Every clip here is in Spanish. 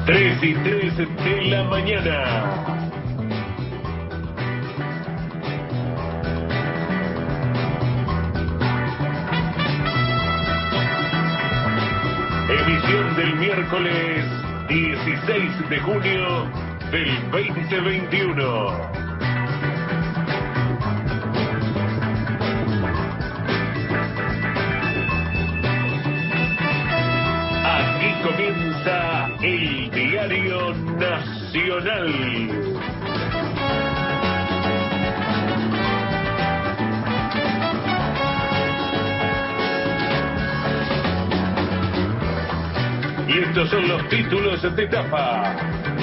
3:03 de la mañana. Emisión del miércoles 16 de junio del 2021. Comienza el Diario Nacional. Y estos son los títulos de tapa.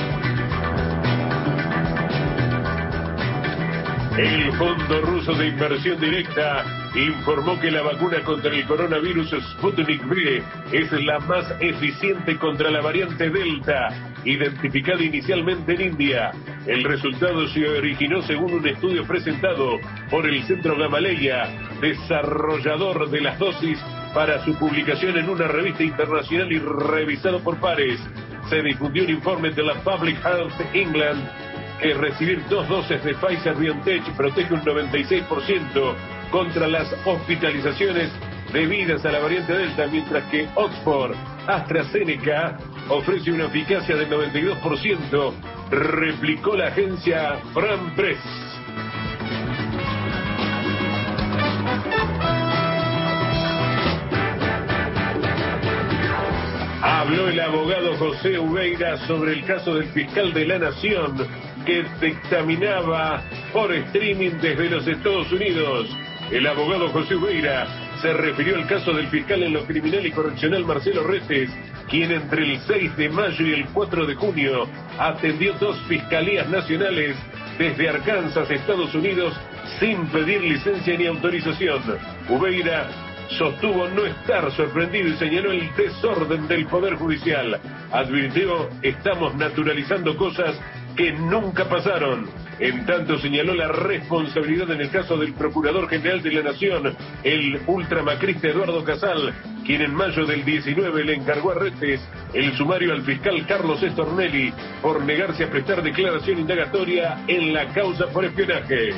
El Fondo Ruso de Inversión Directa informó que la vacuna contra el coronavirus Sputnik V es la más eficiente contra la variante Delta, identificada inicialmente en India. El resultado se originó según un estudio presentado por el Centro Gamaleya, desarrollador de las dosis, para su publicación en una revista internacional y revisado por pares. Se difundió un informe de la Public Health England que recibir 2 dosis de Pfizer-BioNTech protege un 96% contra las hospitalizaciones debidas a la variante Delta, mientras que Oxford AstraZeneca ofrece una eficacia del 92%, replicó la agencia France Press. Habló el abogado José Ubeira sobre el caso del fiscal de la Nación que dictaminaba por streaming desde los Estados Unidos. El abogado José Ubeira se refirió al caso del fiscal en lo criminal y correccional Marcelo Retes, quien entre el 6 de mayo y el 4 de junio atendió 2 fiscalías nacionales desde Arkansas, Estados Unidos, sin pedir licencia ni autorización. Ubeira sostuvo no estar sorprendido y señaló el desorden del Poder Judicial. Advirtió: estamos naturalizando cosas que nunca pasaron. En tanto, señaló la responsabilidad en el caso del Procurador General de la Nación, el ultramacrista Eduardo Casal, quien en mayo del 19 le encargó a Retes el sumario al fiscal Carlos Estornelli por negarse a prestar declaración indagatoria en la causa por espionaje.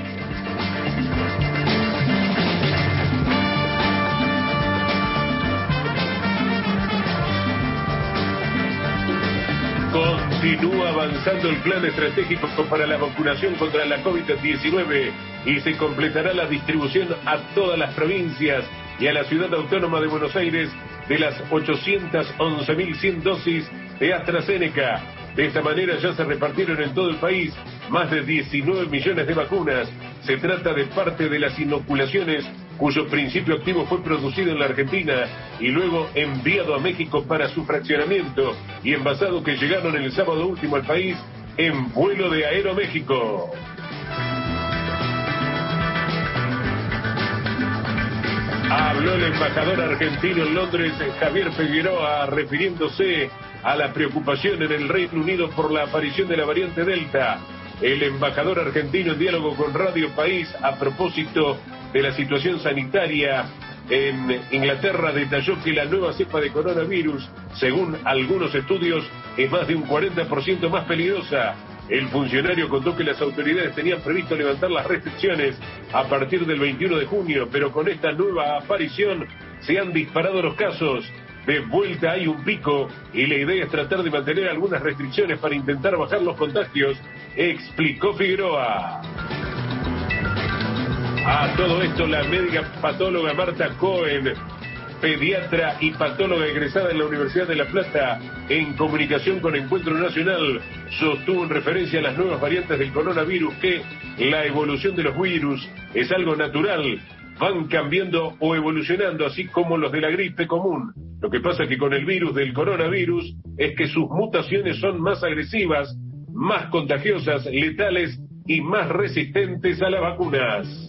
Continúa avanzando el plan estratégico para la vacunación contra la COVID-19 y se completará la distribución a todas las provincias y a la Ciudad Autónoma de Buenos Aires de las 811.100 dosis de AstraZeneca. De esta manera ya se repartieron en todo el país más de 19 millones de vacunas. Se trata de parte de las inoculaciones cuyo principio activo fue producido en la Argentina y luego enviado a México para su fraccionamiento y envasado, que llegaron el sábado último al país en vuelo de Aeroméxico. Habló el embajador argentino en Londres, Javier Figueroa, refiriéndose a la preocupación en el Reino Unido por la aparición de la variante Delta. El embajador argentino, en diálogo con Radio País a propósito de la situación sanitaria en Inglaterra, detalló que la nueva cepa de coronavirus, según algunos estudios, es más de un 40% más peligrosa. El funcionario contó que las autoridades tenían previsto levantar las restricciones a partir del 21 de junio, pero con esta nueva aparición se han disparado los casos. De vuelta hay un pico y la idea es tratar de mantener algunas restricciones para intentar bajar los contagios, explicó Figueroa. A todo esto, la médica patóloga Marta Cohen, pediatra y patóloga egresada en la Universidad de La Plata, en comunicación con Encuentro Nacional, sostuvo en referencia a las nuevas variantes del coronavirus que la evolución de los virus es algo natural, van cambiando o evolucionando, así como los de la gripe común. Lo que pasa que con el virus del coronavirus es que sus mutaciones son más agresivas, más contagiosas, letales y más resistentes a las vacunas.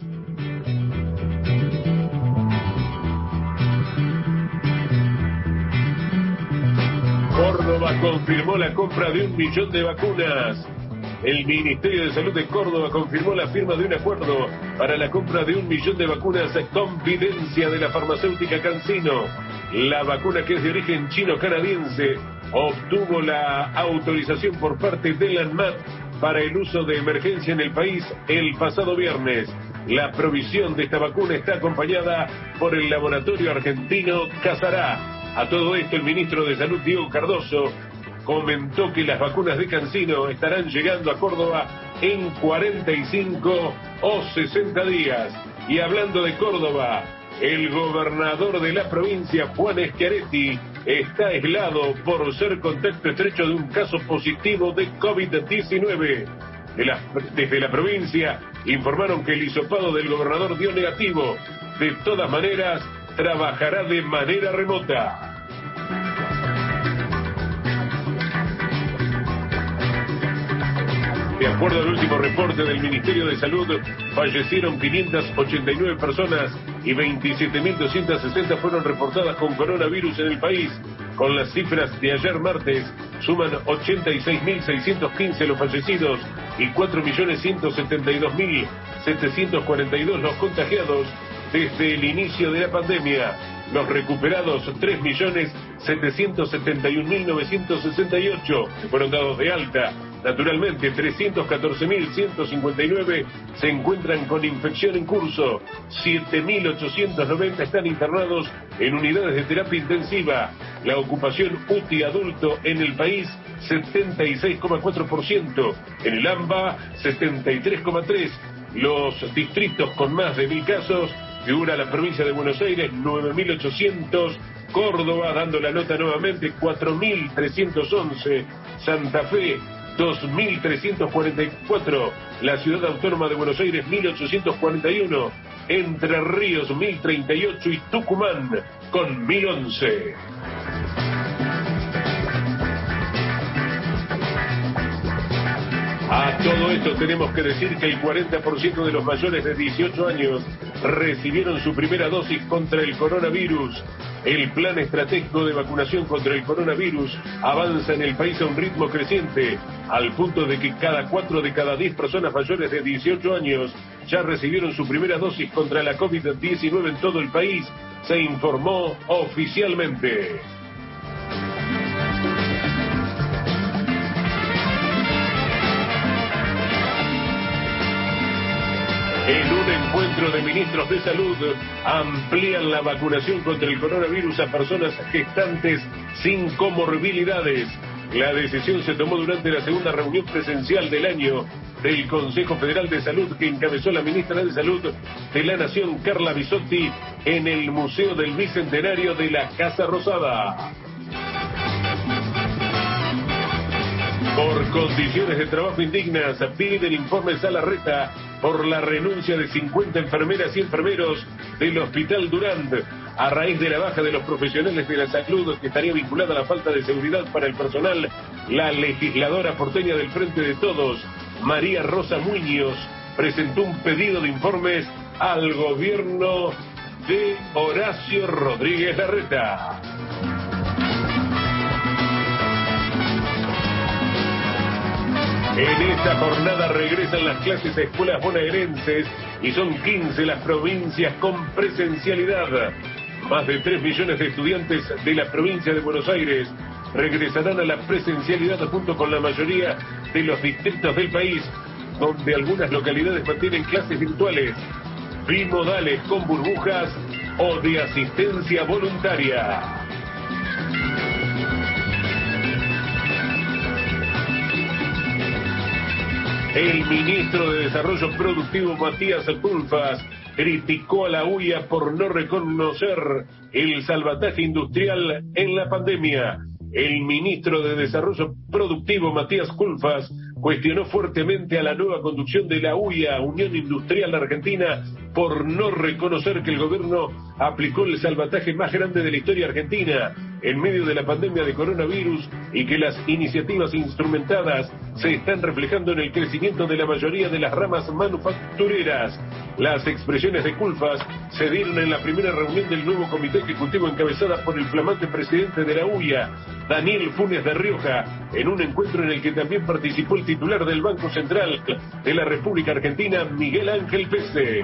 Córdoba confirmó la compra de 1 millón de vacunas. El Ministerio de Salud de Córdoba confirmó la firma de un acuerdo para la compra de 1 millón de vacunas Confidencia de la farmacéutica CanSino. La vacuna, que es de origen chino-canadiense, obtuvo la autorización por parte del ANMAT para el uso de emergencia en el país el pasado viernes. La provisión de esta vacuna está acompañada por el laboratorio argentino Casará. A todo esto, el ministro de Salud, Diego Cardoso, comentó que las vacunas de CanSino estarán llegando a Córdoba en 45 o 60 días. Y hablando de Córdoba, el gobernador de la provincia, Juan Schiaretti, está aislado por ser contacto estrecho de un caso positivo de COVID-19. Desde la provincia informaron que el hisopado del gobernador dio negativo. De todas maneras, trabajará de manera remota. De acuerdo al último reporte del Ministerio de Salud, fallecieron 589 personas y 27.260 fueron reportadas con coronavirus en el país. Con las cifras de ayer martes, suman 86.615 los fallecidos y 4.172.742 los contagiados desde el inicio de la pandemia. Los recuperados, 3.771.968, que fueron dados de alta. Naturalmente, 314.159 se encuentran con infección en curso, 7.890 están internados en unidades de terapia intensiva. La ocupación UTI adulto en el país, 76,4%. En el AMBA, 73,3%. Los distritos con más de 1.000 casos figura la provincia de Buenos Aires, 9.800, Córdoba, dando la nota nuevamente, 4.311, Santa Fe, 2.344, la Ciudad Autónoma de Buenos Aires, 1.841, Entre Ríos, 1.038 y Tucumán, con 1.011. A todo esto tenemos que decir que el 40% de los mayores de 18 años recibieron su primera dosis contra el coronavirus. El plan estratégico de vacunación contra el coronavirus avanza en el país a un ritmo creciente, al punto de que 4 de cada 10 personas mayores de 18 años ya recibieron su primera dosis contra la COVID-19 en todo el país, se informó oficialmente. En un encuentro de ministros de salud, amplían la vacunación contra el coronavirus a personas gestantes sin comorbilidades. La decisión se tomó durante la segunda reunión presencial del año del Consejo Federal de Salud que encabezó la ministra de Salud de la Nación, Carla Bisotti, en el Museo del Bicentenario de la Casa Rosada. Por condiciones de trabajo indignas, piden informes a Larreta por la renuncia de 50 enfermeras y enfermeros del Hospital Durand, a raíz de la baja de los profesionales de la salud que estaría vinculada a la falta de seguridad para el personal. La legisladora porteña del Frente de Todos, María Rosa Muñoz, presentó un pedido de informes al gobierno de Horacio Rodríguez Larreta. En esta jornada regresan las clases a escuelas bonaerenses y son 15 las provincias con presencialidad. Más de 3 millones de estudiantes de la provincia de Buenos Aires regresarán a la presencialidad junto con la mayoría de los distritos del país, donde algunas localidades mantienen clases virtuales, bimodales con burbujas o de asistencia voluntaria. El ministro de Desarrollo Productivo, Matías Culfas, criticó a la UIA por no reconocer el salvataje industrial en la pandemia. El ministro de Desarrollo Productivo, Matías Culfas, cuestionó fuertemente a la nueva conducción de la UIA, Unión Industrial Argentina, por no reconocer que el gobierno aplicó el salvataje más grande de la historia argentina en medio de la pandemia de coronavirus y que las iniciativas instrumentadas se están reflejando en el crecimiento de la mayoría de las ramas manufactureras. Las expresiones de Culfas se dieron en la primera reunión del nuevo comité ejecutivo encabezada por el flamante presidente de la UIA, Daniel Funes de Rioja, en un encuentro en el que también participó el titular del Banco Central de la República Argentina, Miguel Ángel Pese.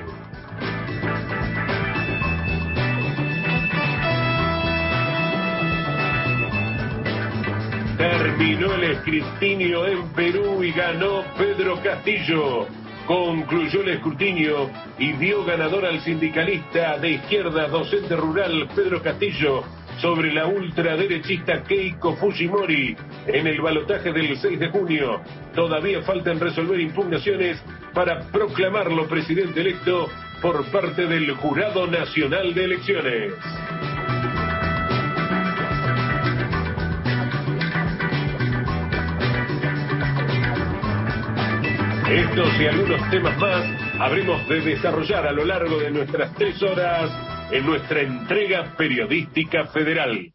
Terminó el escrutinio en Perú y ganó Pedro Castillo. Concluyó el escrutinio y dio ganador al sindicalista de izquierda, docente rural Pedro Castillo, sobre la ultraderechista Keiko Fujimori en el balotaje del 6 de junio. Todavía faltan resolver impugnaciones para proclamarlo presidente electo por parte del Jurado Nacional de Elecciones. Estos y algunos temas más habremos de desarrollar a lo largo de nuestras 3 horas en nuestra entrega periodística federal.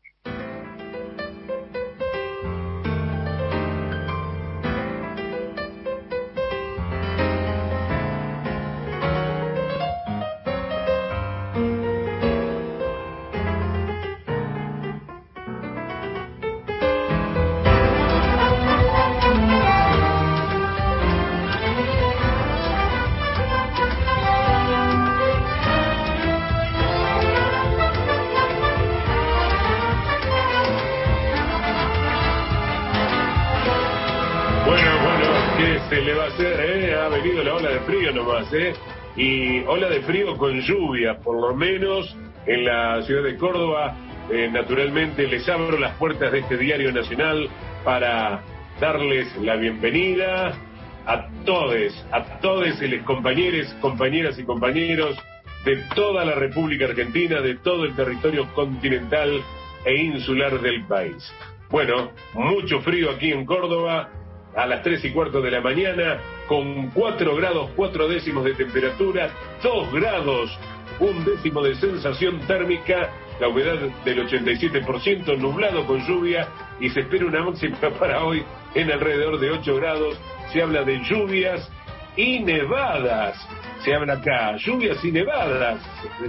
Y ola de frío con lluvia, por lo menos en la ciudad de Córdoba. Naturalmente les abro las puertas de este diario nacional para darles la bienvenida a todos los compañeras y compañeros de toda la República Argentina, de todo el territorio continental e insular del país. Bueno, mucho frío aquí en Córdoba, a las 3:15 de la mañana, con 4 grados 4 décimos de temperatura, 2 grados 1 décimo de sensación térmica, la humedad del 87%, nublado con lluvia, y se espera una máxima para hoy en alrededor de 8 grados. Se habla de lluvias y nevadas, se habla acá, lluvias y nevadas.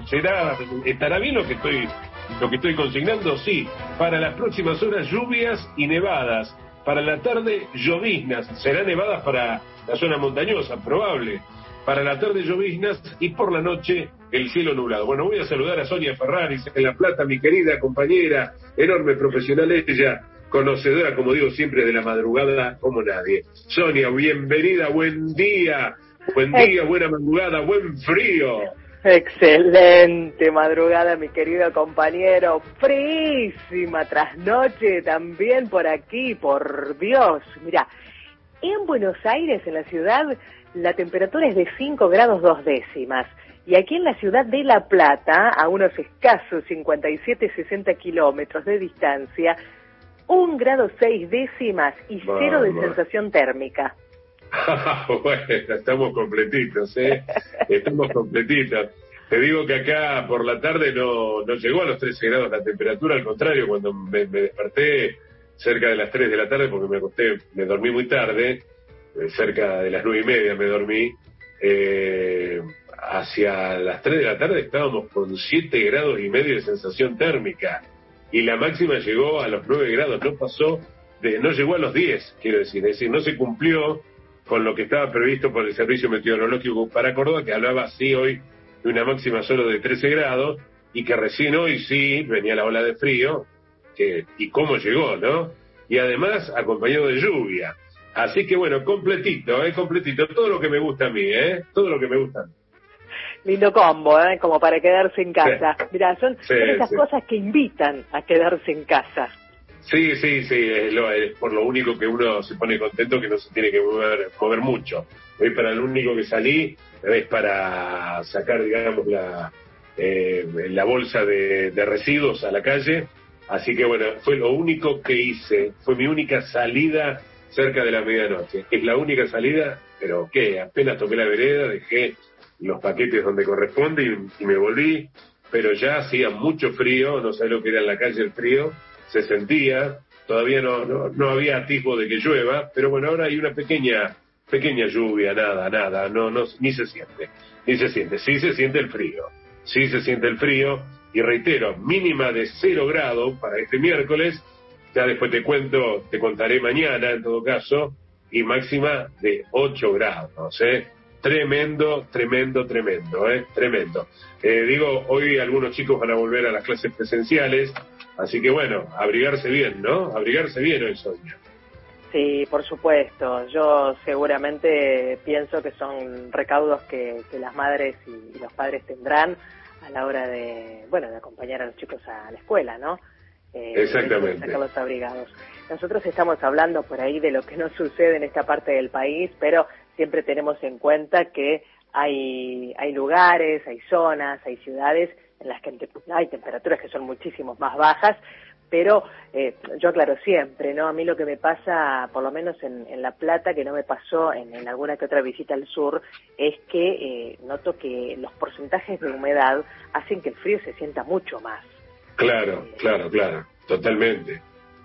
¿Estará bien lo que estoy consignando? Sí, para las próximas horas lluvias y nevadas. Para la tarde, lloviznas. Serán nevadas para la zona montañosa, probable. Para la tarde, lloviznas, y por la noche, el cielo nublado. Bueno, voy a saludar a Sonia Ferraris en La Plata, mi querida compañera, enorme profesional ella, conocedora, como digo siempre, de la madrugada como nadie. Sonia, bienvenida, buen día, buena madrugada, buen frío. Excelente madrugada, mi querido compañero. Frísima trasnoche también por aquí, por Dios. Mira, en Buenos Aires, en la ciudad, la temperatura es de 5 grados 2 décimas. Y aquí en la ciudad de La Plata, a unos escasos 57-60 kilómetros de distancia, 1 grado 6 décimas y 0 de sensación térmica. Bueno, estamos completitos, estamos completitos. Te digo que acá por la tarde no llegó a los 13 grados la temperatura, al contrario, cuando me desperté cerca de las 3 de la tarde, porque me dormí muy tarde, cerca de las 9:30 me dormí, hacia las 3 de la tarde estábamos con 7 grados y medio de sensación térmica, y la máxima llegó a los 9 grados, no llegó a los 10, quiero decir, es decir, no se cumplió con lo que estaba previsto por el Servicio Meteorológico para Córdoba, que hablaba así hoy de una máxima solo de 13 grados, y que recién hoy sí venía la ola de frío, y cómo llegó, ¿no? Y además acompañado de lluvia. Así que bueno, completito, todo lo que me gusta a mí, todo lo que me gusta a mí. Lindo combo, como para quedarse en casa. Sí. Mirá, son esas cosas que invitan a quedarse en casa. Sí, es por lo único que uno se pone contento, que no se tiene que mover mucho. Hoy para lo único que salí es para sacar, digamos, la bolsa de residuos a la calle. Así que bueno, fue lo único que hice, fue mi única salida cerca de la medianoche. Es la única salida, pero apenas toqué la vereda, dejé los paquetes donde corresponde y me volví, pero ya hacía mucho frío, no sé lo que era en la calle el frío, se sentía, todavía no había atisbo de que llueva, pero bueno, ahora hay una pequeña lluvia, nada, ni se siente, sí se siente el frío, y reitero, mínima de 0 grados para este miércoles, ya después te contaré mañana en todo caso, y máxima de 8 grados, Tremendo. Digo, hoy algunos chicos van a volver a las clases presenciales, así que bueno, abrigarse bien, ¿no? Abrigarse bien hoy, Sonia. Sí, por supuesto. Yo seguramente pienso que son recaudos que las madres y los padres tendrán a la hora de, bueno, de acompañar a los chicos a la escuela, ¿no? Exactamente. De sacar los abrigados. Nosotros estamos hablando por ahí de lo que no sucede en esta parte del país, pero siempre tenemos en cuenta que hay lugares, hay zonas, hay ciudades en las que hay temperaturas que son muchísimo más bajas, pero yo aclaro siempre, ¿no? A mí lo que me pasa, por lo menos en La Plata, que no me pasó en alguna que otra visita al sur, es que noto que los porcentajes de humedad hacen que el frío se sienta mucho más. Claro, totalmente.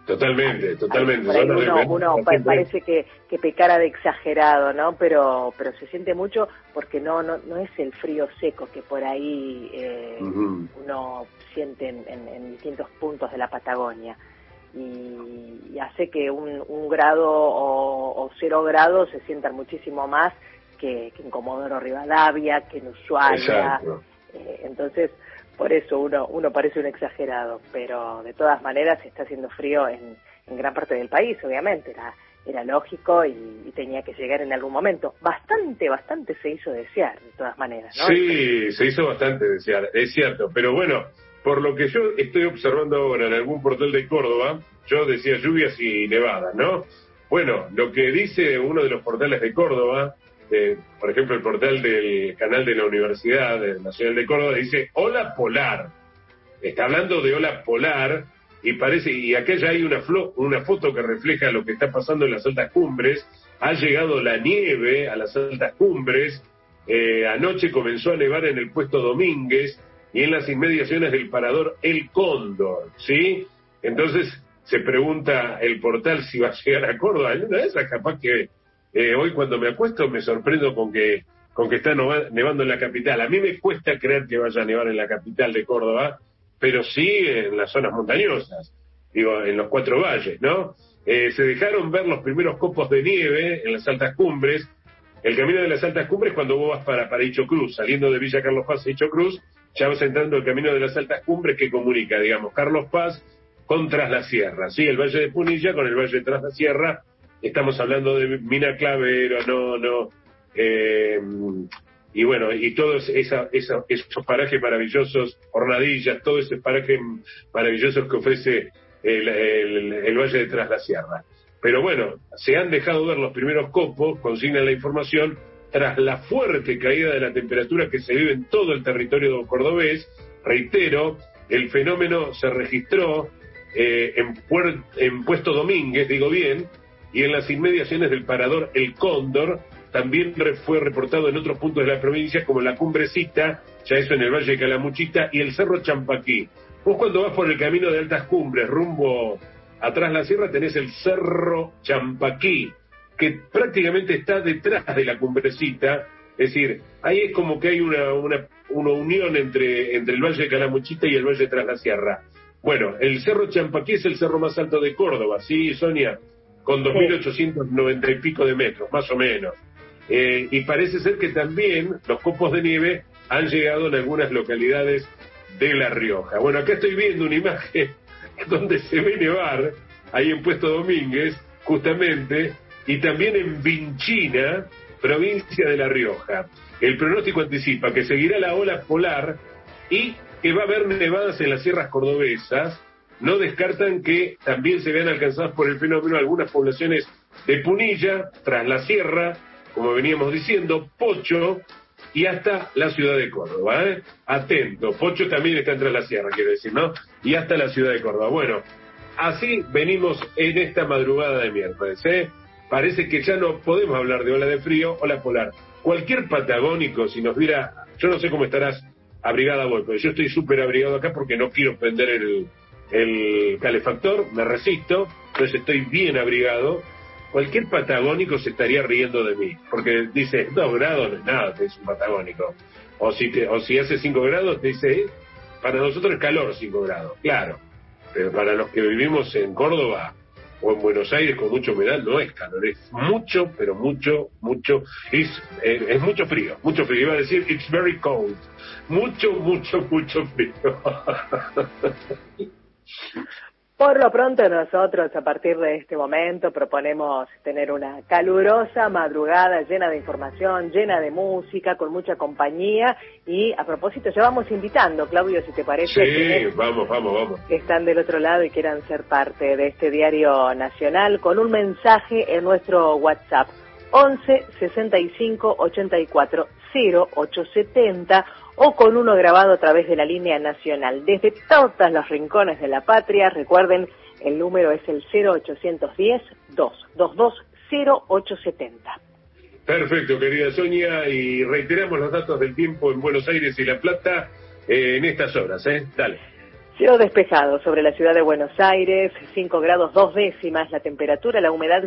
Uno parece que pecara de exagerado, ¿no? Pero se siente mucho porque no es el frío seco que por ahí uno siente en distintos puntos de la Patagonia. Y hace que un grado o 0 grados se sientan muchísimo más que en Comodoro Rivadavia, que en Ushuaia. Entonces, por eso uno parece un exagerado, pero de todas maneras está haciendo frío en gran parte del país, obviamente, era lógico y tenía que llegar en algún momento. Bastante se hizo desear, de todas maneras, ¿no? Sí, se hizo bastante desear, es cierto, pero bueno, por lo que yo estoy observando ahora en algún portal de Córdoba, yo decía lluvias y nevadas, ¿no? Bueno, lo que dice uno de los portales de Córdoba, por ejemplo, el portal del canal de la Universidad Nacional de Córdoba, dice ola polar. Está hablando de ola polar y acá ya hay una foto que refleja lo que está pasando en las altas cumbres. Ha llegado la nieve a las altas cumbres. Anoche comenzó a nevar en el puesto Domínguez y en las inmediaciones del parador El Cóndor, ¿sí? Entonces se pregunta el portal si va a llegar a Córdoba. En una de esas capaz que hoy cuando me acuesto me sorprendo con que está nevando en la capital. A mí me cuesta creer que vaya a nevar en la capital de Córdoba, pero sí en las zonas montañosas, digo, en los 4 valles, ¿no? Se dejaron ver los primeros copos de nieve en las altas cumbres. El camino de las altas cumbres, cuando vos vas para Hicho Cruz, saliendo de Villa Carlos Paz a Hicho Cruz, ya vas entrando el camino de las altas cumbres que comunica, digamos, Carlos Paz con Tras la Sierra, ¿sí? El Valle de Punilla con el Valle de Tras la Sierra. Estamos hablando de Mina Clavero, y bueno, y todos esos parajes maravillosos, Hornadillas, todos esos parajes maravillosos que ofrece el Valle de Tras la Sierra. Pero bueno, se han dejado ver los primeros copos, consignan la información, tras la fuerte caída de la temperatura que se vive en todo el territorio cordobés. Reitero, el fenómeno se registró en Puesto Domínguez, digo bien, y en las inmediaciones del parador El Cóndor. También fue reportado en otros puntos de la provincia, como la Cumbrecita, ya eso en el Valle de Calamuchita, y el Cerro Champaquí. Vos cuando vas por el camino de altas cumbres, rumbo atrás la sierra, tenés el Cerro Champaquí, que prácticamente está detrás de la Cumbrecita. Es decir, ahí es como que hay una unión entre el Valle de Calamuchita y el Valle de Tras la Sierra. Bueno, el Cerro Champaquí es el cerro más alto de Córdoba, ¿sí, Sonia? Con 2.890 y pico de metros, más o menos. Y parece ser que también los copos de nieve han llegado en algunas localidades de La Rioja. Bueno, acá estoy viendo una imagen donde se ve nevar, ahí en Puesto Domínguez, justamente, y también en Vinchina, provincia de La Rioja. El pronóstico anticipa que seguirá la ola polar y que va a haber nevadas en las sierras cordobesas. No descartan que también se vean alcanzadas por el fenómeno algunas poblaciones de Punilla, Tras la Sierra, como veníamos diciendo, Pocho y hasta la ciudad de Córdoba, ¿eh? Atento, Pocho también está en Tras la Sierra, quiero decir, ¿no? Y hasta la ciudad de Córdoba. Bueno, así venimos en esta madrugada de miércoles, ¿eh? Parece que ya no podemos hablar de ola de frío, ola polar. Cualquier patagónico, si nos viera, yo no sé cómo estarás abrigada vos, pero yo estoy súper abrigado acá porque no quiero prender el calefactor, me resisto, entonces estoy bien abrigado. Cualquier patagónico se estaría riendo de mí, porque dice, 2 grados no es nada, te dice un patagónico. O si hace 5 grados, te dice, para nosotros es calor 5 grados, claro. Pero para los que vivimos en Córdoba o en Buenos Aires con mucha humedad, no es calor, es mucho, pero mucho, es mucho frío, iba a decir, it's very cold. Mucho frío. Por lo pronto nosotros a partir de este momento proponemos tener una calurosa madrugada llena de información, llena de música, con mucha compañía y a propósito ya vamos invitando, Claudio, si te parece. Sí, vamos. Que están del otro lado y quieran ser parte de este diario nacional con un mensaje en nuestro WhatsApp 11 65 84 0870 o con uno grabado a través de la línea nacional. Desde todos los rincones de la patria, recuerden, el número es el 0810-222-0870. Perfecto, querida Sonia, y reiteramos los datos del tiempo en Buenos Aires y La Plata en estas horas, Dale. Cielo despejado sobre la ciudad de Buenos Aires, 5 grados 2 décimas la temperatura, la humedad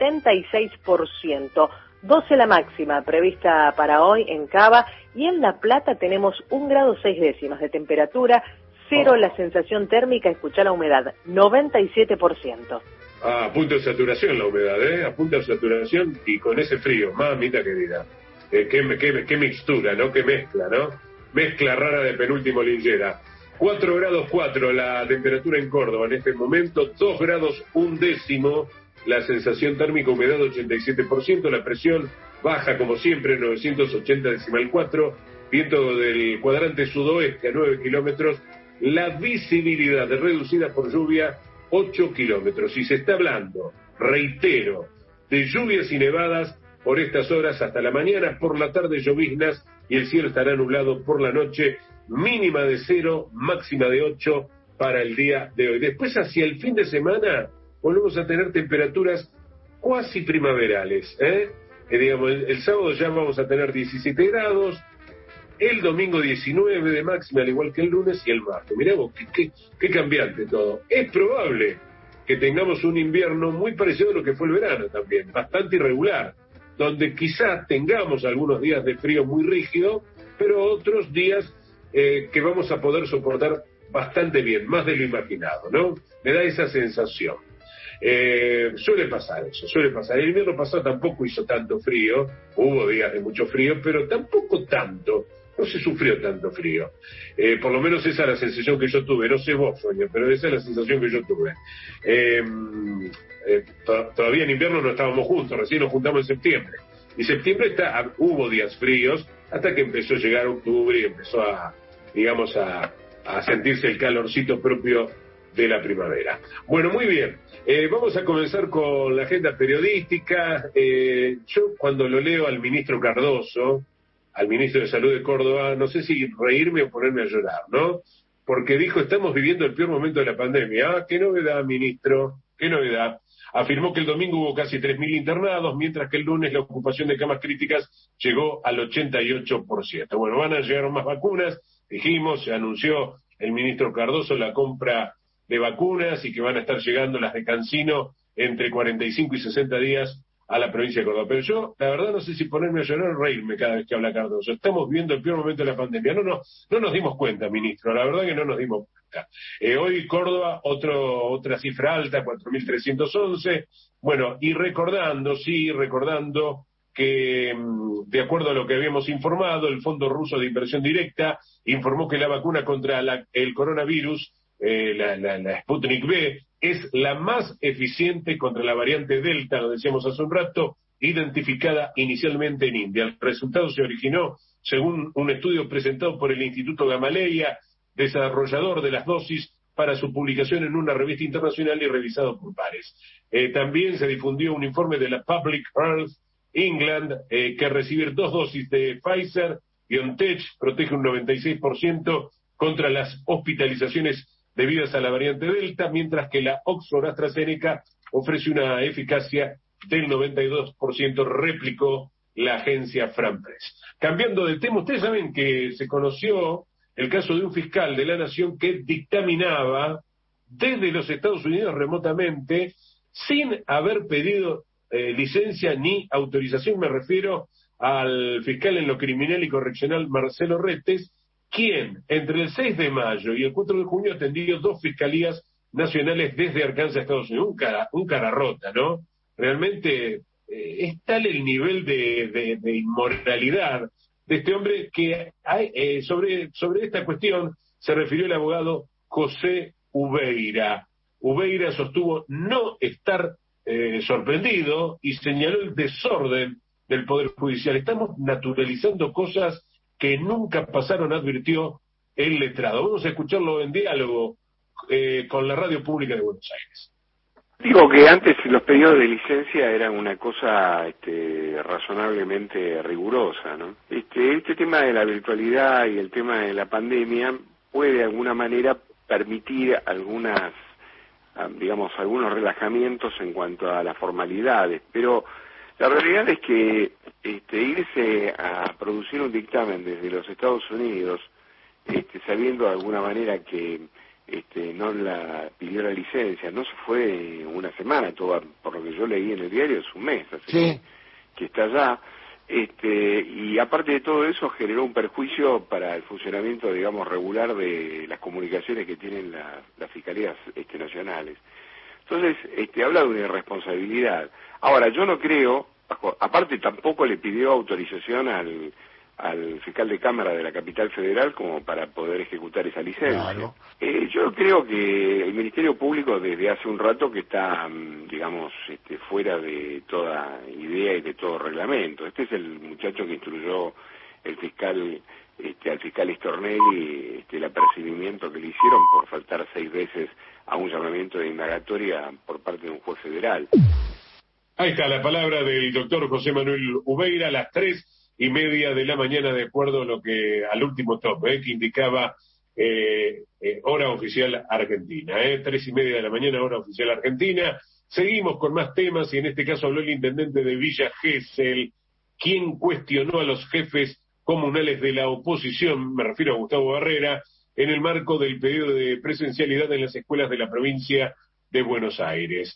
76%. 12 la máxima prevista para hoy en Cava y en La Plata tenemos 1 grado 6 décimas de temperatura, 0 la sensación térmica, escuchá la humedad, 97%. A punto de saturación la humedad, a punto de saturación y con ese frío, mamita querida. Qué mixtura, ¿no? Qué mezcla, ¿no? Mezcla rara de penúltimo linchera. 4 grados 4 la temperatura en Córdoba en este momento, 2 grados 1 décimo la sensación térmica, humedad 87%, la presión baja como siempre, 980,4, viento del cuadrante sudoeste a 9 kilómetros, la visibilidad reducida por lluvia 8 kilómetros. Y se está hablando, reitero, de lluvias y nevadas por estas horas hasta la mañana, por la tarde lloviznas y el cielo estará nublado por la noche, mínima de 0, máxima de 8 para el día de hoy. Después hacia el fin de semana volvemos a tener temperaturas cuasi primaverales, digamos, el sábado ya vamos a tener 17 grados, el domingo 19 de máxima, al igual que el lunes y el martes. Mirá vos, qué cambiante todo. Es probable que tengamos un invierno muy parecido a lo que fue el verano también, bastante irregular, donde quizás tengamos algunos días de frío muy rígido, pero otros días que vamos a poder soportar bastante bien, más de lo imaginado, ¿no? Me da esa sensación. Suele pasar eso, suele pasar. El invierno pasado tampoco hizo tanto frío, hubo días de mucho frío, pero tampoco tanto, no se sufrió tanto frío. Por lo menos esa es la sensación que yo tuve, no sé vos, Sonia, pero esa es la sensación que yo tuve. Todavía en invierno no estábamos juntos, recién nos juntamos en septiembre. Y septiembre hubo días fríos, hasta que empezó a llegar octubre y empezó a sentirse el calorcito propio de la primavera. Bueno, muy bien. Vamos a comenzar con la agenda periodística. Yo cuando lo leo al ministro Cardoso, al ministro de Salud de Córdoba, no sé si reírme o ponerme a llorar, ¿no? Porque dijo, estamos viviendo el peor momento de la pandemia. Ah, qué novedad, ministro, qué novedad. Afirmó que el domingo hubo casi 3.000 internados, mientras que el lunes la ocupación de camas críticas llegó al 88%. Bueno, van a llegar más vacunas, dijimos, se anunció el ministro Cardoso la compra de vacunas y que van a estar llegando las de Cancino entre 45 y 60 días a la provincia de Córdoba. Pero yo, la verdad, no sé si ponerme a llorar o reírme cada vez que habla Cardoso. Estamos viviendo el peor momento de la pandemia. No nos dimos cuenta, ministro, la verdad que no nos dimos cuenta. Hoy Córdoba, otra cifra alta, 4.311. Bueno, y recordando que, de acuerdo a lo que habíamos informado, el Fondo Ruso de Inversión Directa informó que la vacuna contra el coronavirus, la Sputnik V, es la más eficiente contra la variante Delta, lo decíamos hace un rato, identificada inicialmente en India. El resultado se originó según un estudio presentado por el Instituto Gamaleya, desarrollador de las dosis, para su publicación en una revista internacional y revisado por pares. También se difundió un informe de la Public Health England que recibir 2 dosis de Pfizer BioNTech protege un 96% contra las hospitalizaciones debidas a la variante Delta, mientras que la Oxford AstraZeneca ofrece una eficacia del 92%, replicó la agencia France Press. Cambiando de tema, ustedes saben que se conoció el caso de un fiscal de la Nación que dictaminaba desde los Estados Unidos remotamente, sin haber pedido licencia ni autorización. Me refiero al fiscal en lo criminal y correccional Marcelo Retes, quien entre el 6 de mayo y el 4 de junio atendió 2 fiscalías nacionales desde Arkansas, Estados Unidos. Un cara rota, ¿no? Realmente es tal el nivel de inmoralidad de este hombre que sobre esta cuestión se refirió el abogado José Ubeira. Ubeira sostuvo no estar sorprendido y señaló el desorden del Poder Judicial. Estamos naturalizando cosas que nunca pasaron, advirtió el letrado. Vamos a escucharlo en diálogo con la Radio Pública de Buenos Aires. Digo que antes los pedidos de licencia eran una cosa razonablemente rigurosa, ¿no? Este tema de la virtualidad y el tema de la pandemia puede de alguna manera permitir algunos relajamientos en cuanto a las formalidades, pero la realidad es que irse a producir un dictamen desde los Estados Unidos, sabiendo de alguna manera que no la pidió la licencia, no se fue una semana, todo por lo que yo leí en el diario es un mes, así sí, que está allá, y aparte de todo eso generó un perjuicio para el funcionamiento, digamos, regular de las comunicaciones que tienen las fiscalías nacionales. Entonces, habla de una irresponsabilidad. Ahora, yo no creo, aparte tampoco le pidió autorización al fiscal de Cámara de la Capital Federal como para poder ejecutar esa licencia. Claro. Yo creo que el Ministerio Público desde hace un rato que está, fuera de toda idea y de todo reglamento. Este es el muchacho que instruyó el fiscal, al fiscal Stornelli, el apercibimiento que le hicieron por faltar 6 veces a un llamamiento de indagatoria por parte de un juez federal. Ahí está la palabra del doctor José Manuel Ubeira a las 3:30 de la mañana, de acuerdo a lo que al último top que indicaba hora oficial argentina, 3:30 de la mañana, hora oficial argentina. Seguimos con más temas y en este caso habló el intendente de Villa Gesell, quien cuestionó a los jefes comunales de la oposición, me refiero a Gustavo Barrera, en el marco del pedido de presencialidad en las escuelas de la provincia de Buenos Aires.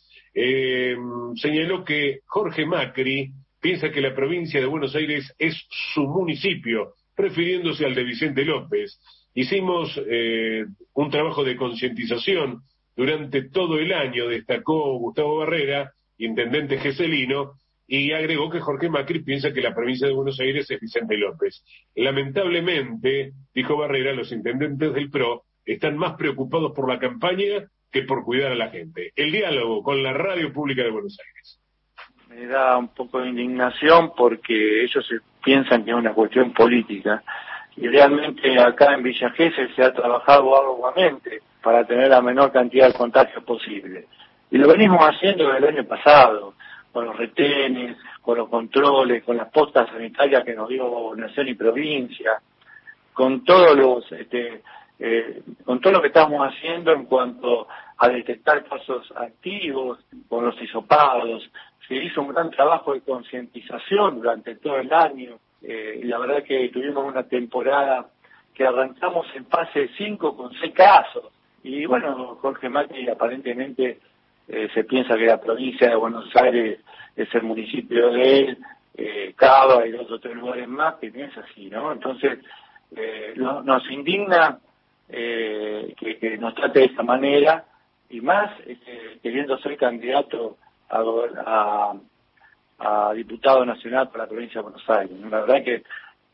Señaló que Jorge Macri piensa que la provincia de Buenos Aires es su municipio, refiriéndose al de Vicente López. Hicimos un trabajo de concientización durante todo el año, destacó Gustavo Barrera, intendente gesellino, y agregó que Jorge Macri piensa que la provincia de Buenos Aires es Vicente López. Lamentablemente, dijo Barrera, los intendentes del PRO están más preocupados por la campaña que por cuidar a la gente. El diálogo con la Radio Pública de Buenos Aires. Me da un poco de indignación porque ellos piensan que es una cuestión política y realmente acá en Villa Gesell se ha trabajado arduamente para tener la menor cantidad de contagios posible. Y lo venimos haciendo desde el año pasado, con los retenes, con los controles, con las postas sanitarias que nos dio Nación y Provincia, con todos los con todo lo que estamos haciendo en cuanto a detectar casos activos, con los hisopados. Se hizo un gran trabajo de concientización durante todo el año, y la verdad que tuvimos una temporada que arrancamos en fase 5 con 6 casos, y bueno, Jorge Macri aparentemente se piensa que la provincia de Buenos Aires es el municipio de él, Cava y los otros lugares más, que no es así, ¿no? Entonces, nos indigna que nos trate de esta manera, y más queriendo ser candidato a diputado nacional por la provincia de Buenos Aires. La verdad que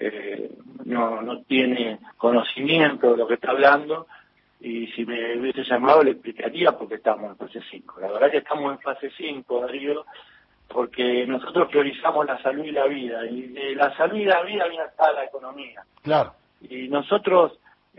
no tiene conocimiento de lo que está hablando, y si me hubiese llamado le explicaría por qué estamos en fase 5. La verdad que estamos en fase 5, Darío, porque nosotros priorizamos la salud y la vida, y de la salud y la vida viene hasta la economía. Claro. Y nosotros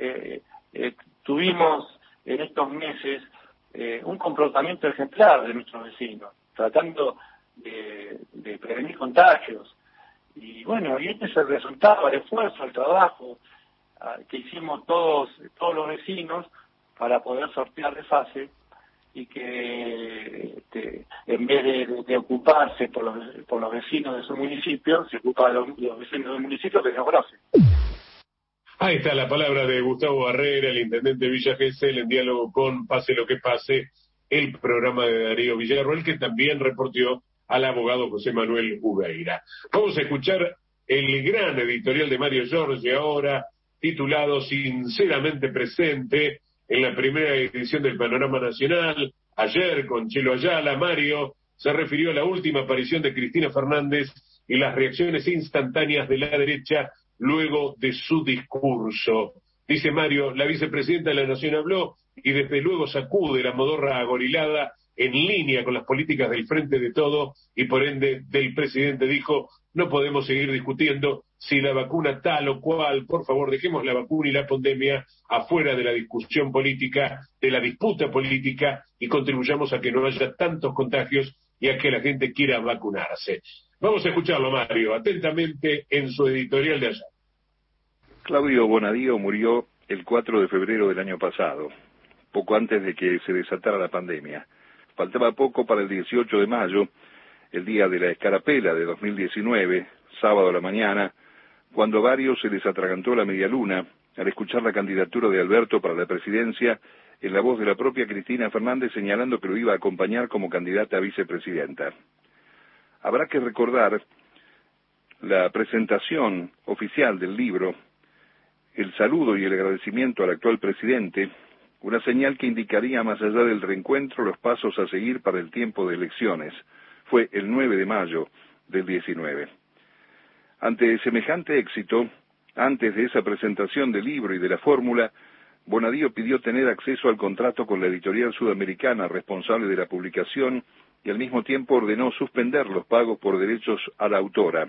tuvimos en estos meses un comportamiento ejemplar de nuestros vecinos, tratando de prevenir contagios. Y bueno, y este es el resultado, el esfuerzo, el trabajo que hicimos todos los vecinos para poder sortear de fase, y que en vez de ocuparse por los vecinos de su municipio, se ocupa de los vecinos del municipio que no conocen. Ahí está la palabra de Gustavo Barrera, el intendente de Villa Gesell, en diálogo con Pase lo que pase, el programa de Darío Villarroel, que también reportó al abogado José Manuel Ubeira. Vamos a escuchar el gran editorial de Mario Giorgi ahora, titulado Sinceramente Presente, en la primera edición del Panorama Nacional. Ayer, con Chelo Ayala, Mario se refirió a la última aparición de Cristina Fernández y las reacciones instantáneas de la derecha luego de su discurso. Dice Mario, la vicepresidenta de la Nación habló y desde luego sacude la modorra agorilada en línea con las políticas del Frente de Todo y por ende del presidente. Dijo, no podemos seguir discutiendo si la vacuna tal o cual, por favor dejemos la vacuna y la pandemia afuera de la discusión política, de la disputa política, y contribuyamos a que no haya tantos contagios y a que la gente quiera vacunarse. Vamos a escucharlo, Mario, atentamente en su editorial de ayer. Claudio Bonadío murió el 4 de febrero del año pasado, poco antes de que se desatara la pandemia. Faltaba poco para el 18 de mayo, el día de la escarapela de 2019, sábado a la mañana, cuando a varios se les atragantó la media luna al escuchar la candidatura de Alberto para la presidencia en la voz de la propia Cristina Fernández señalando que lo iba a acompañar como candidata a vicepresidenta. Habrá que recordar la presentación oficial del libro, el saludo y el agradecimiento al actual presidente, una señal que indicaría más allá del reencuentro los pasos a seguir para el tiempo de elecciones. Fue el 9 de mayo del 19. Ante semejante éxito, antes de esa presentación del libro y de la fórmula, Bonadío pidió tener acceso al contrato con la editorial sudamericana responsable de la publicación y al mismo tiempo ordenó suspender los pagos por derechos a la autora.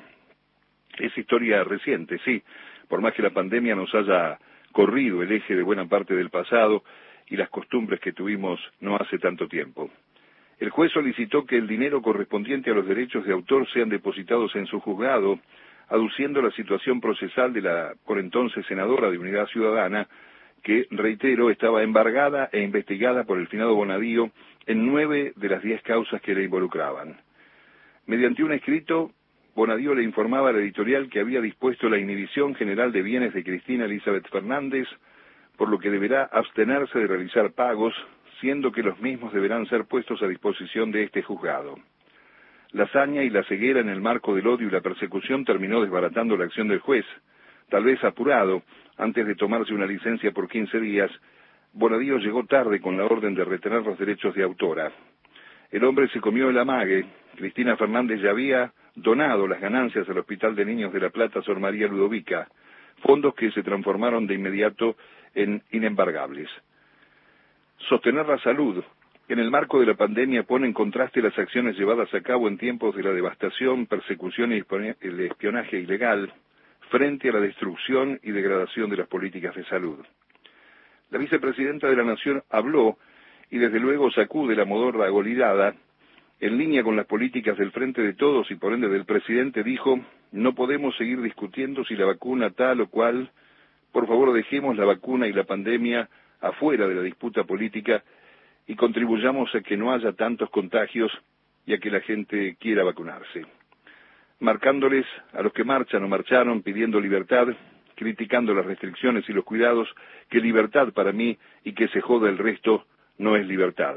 Es historia reciente, sí, por más que la pandemia nos haya corrido el eje de buena parte del pasado y las costumbres que tuvimos no hace tanto tiempo. El juez solicitó que el dinero correspondiente a los derechos de autor sean depositados en su juzgado, aduciendo la situación procesal de la por entonces senadora de Unidad Ciudadana, que, reitero, estaba embargada e investigada por el finado Bonadío en 9 de las 10 causas que le involucraban. Mediante un escrito, Bonadío le informaba a la editorial que había dispuesto la inhibición general de bienes de Cristina Elizabeth Fernández, por lo que deberá abstenerse de realizar pagos, siendo que los mismos deberán ser puestos a disposición de este juzgado. La hazaña y la ceguera en el marco del odio y la persecución terminó desbaratando la acción del juez. Tal vez apurado, antes de tomarse una licencia por 15 días, Bonadío llegó tarde con la orden de retener los derechos de autora. El hombre se comió el amague. Cristina Fernández ya había donado las ganancias al Hospital de Niños de La Plata Sor María Ludovica, fondos que se transformaron de inmediato en inembargables. Sostener la salud en el marco de la pandemia pone en contraste las acciones llevadas a cabo en tiempos de la devastación, persecución y el espionaje ilegal, frente a la destrucción y degradación de las políticas de salud. La vicepresidenta de la Nación habló y desde luego sacude la modorra agolidada, en línea con las políticas del Frente de Todos y por ende del presidente, dijo, no podemos seguir discutiendo si la vacuna tal o cual, por favor dejemos la vacuna y la pandemia afuera de la disputa política y contribuyamos a que no haya tantos contagios y a que la gente quiera vacunarse. Marcándoles a los que marchan o marcharon pidiendo libertad, criticando las restricciones y los cuidados, que libertad para mí y que se joda el resto no es libertad.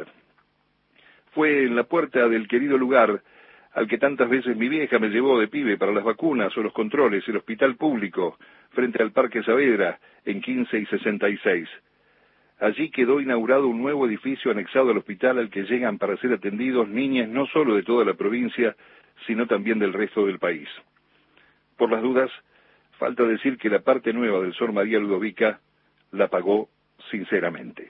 Fue en la puerta del querido lugar al que tantas veces mi vieja me llevó de pibe para las vacunas o los controles, el hospital público, frente al Parque Saavedra, en 15 y 66. Allí quedó inaugurado un nuevo edificio anexado al hospital al que llegan para ser atendidos niñas no solo de toda la provincia, sino también del resto del país. Por las dudas, falta decir que la parte nueva del Sor María Ludovica la pagó sinceramente.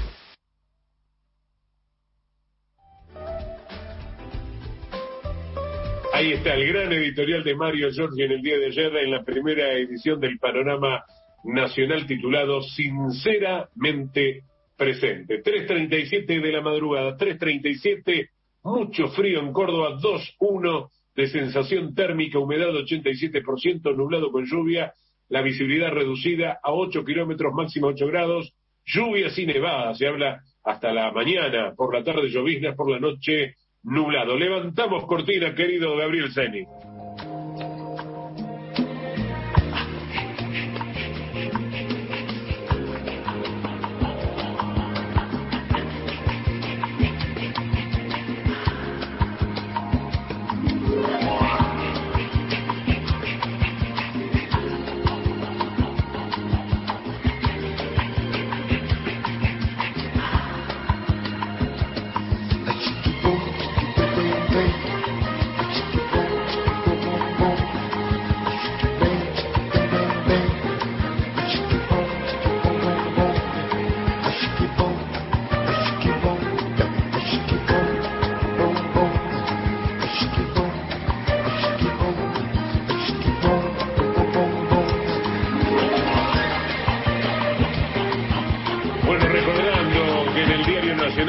Ahí está el gran editorial de Mario Giorgi en el día de ayer, en la primera edición del Panorama Nacional titulado Sinceramente Presente. 3:37 de la madrugada, 3:37, mucho frío en Córdoba, 2:1 de sensación térmica, humedad 87%, nublado con lluvia, la visibilidad reducida a 8 kilómetros, máxima 8 grados, lluvias y nevadas, se habla hasta la mañana, por la tarde lloviznas, por la noche nublado. Levantamos cortina, querido Gabriel Zeni.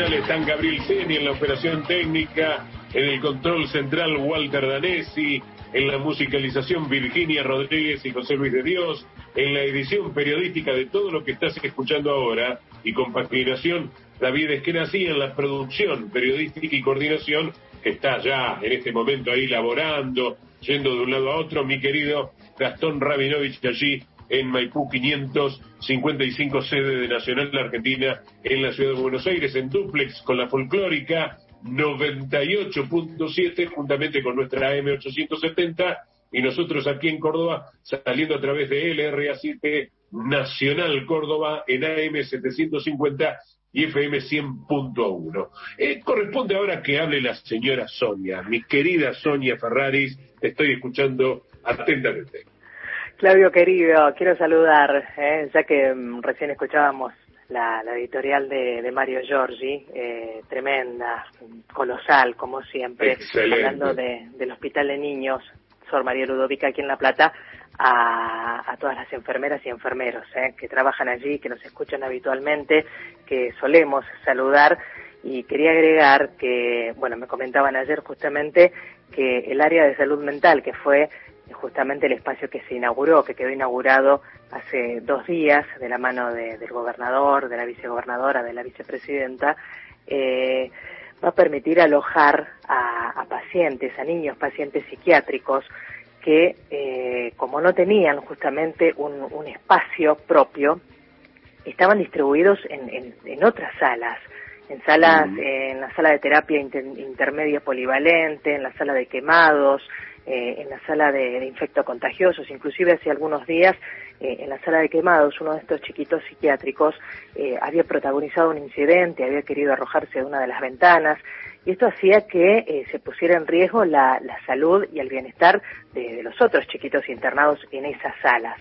Nacional están Gabriel Ceni en la operación técnica, en el control central Walter Danesi, en la musicalización Virginia Rodríguez y José Luis de Dios, en la edición periodística de todo lo que estás escuchando ahora y compaginación David Esquenazi, en la producción periodística y coordinación que está ya en este momento ahí laborando, yendo de un lado a otro, mi querido Gastón Rabinovich, allí en Maipú 555, sede de Nacional Argentina en la ciudad de Buenos Aires, en dúplex con la folclórica 98.7, juntamente con nuestra AM 870, y nosotros aquí en Córdoba, saliendo a través de LRA7 Nacional Córdoba en AM 750 y FM 100.1. Corresponde ahora que hable la señora Sonia, mi querida Sonia Ferraris, te estoy escuchando atentamente. Claudio querido, quiero saludar, ya que recién escuchábamos la editorial de Mario Giorgi, tremenda, colosal, como siempre. Excelente. Hablando del Hospital de Niños Sor María Ludovica aquí en La Plata, a todas las enfermeras y enfermeros que trabajan allí, que nos escuchan habitualmente, que solemos saludar. Y quería agregar que, bueno, me comentaban ayer justamente que el área de salud mental, que fue justamente el espacio que se inauguró, que quedó inaugurado hace 2 días de la mano del gobernador, de la vicegobernadora, de la vicepresidenta, va a permitir alojar a pacientes, a niños pacientes psiquiátricos que, como no tenían justamente un espacio propio, estaban distribuidos en otras salas, en la sala de terapia intermedia polivalente, en la sala de quemados, en la sala de infectocontagiosos. Inclusive hace algunos días, en la sala de quemados, uno de estos chiquitos psiquiátricos había protagonizado un incidente, había querido arrojarse de una de las ventanas, y esto hacía que se pusiera en riesgo la salud y el bienestar de los otros chiquitos internados en esas salas.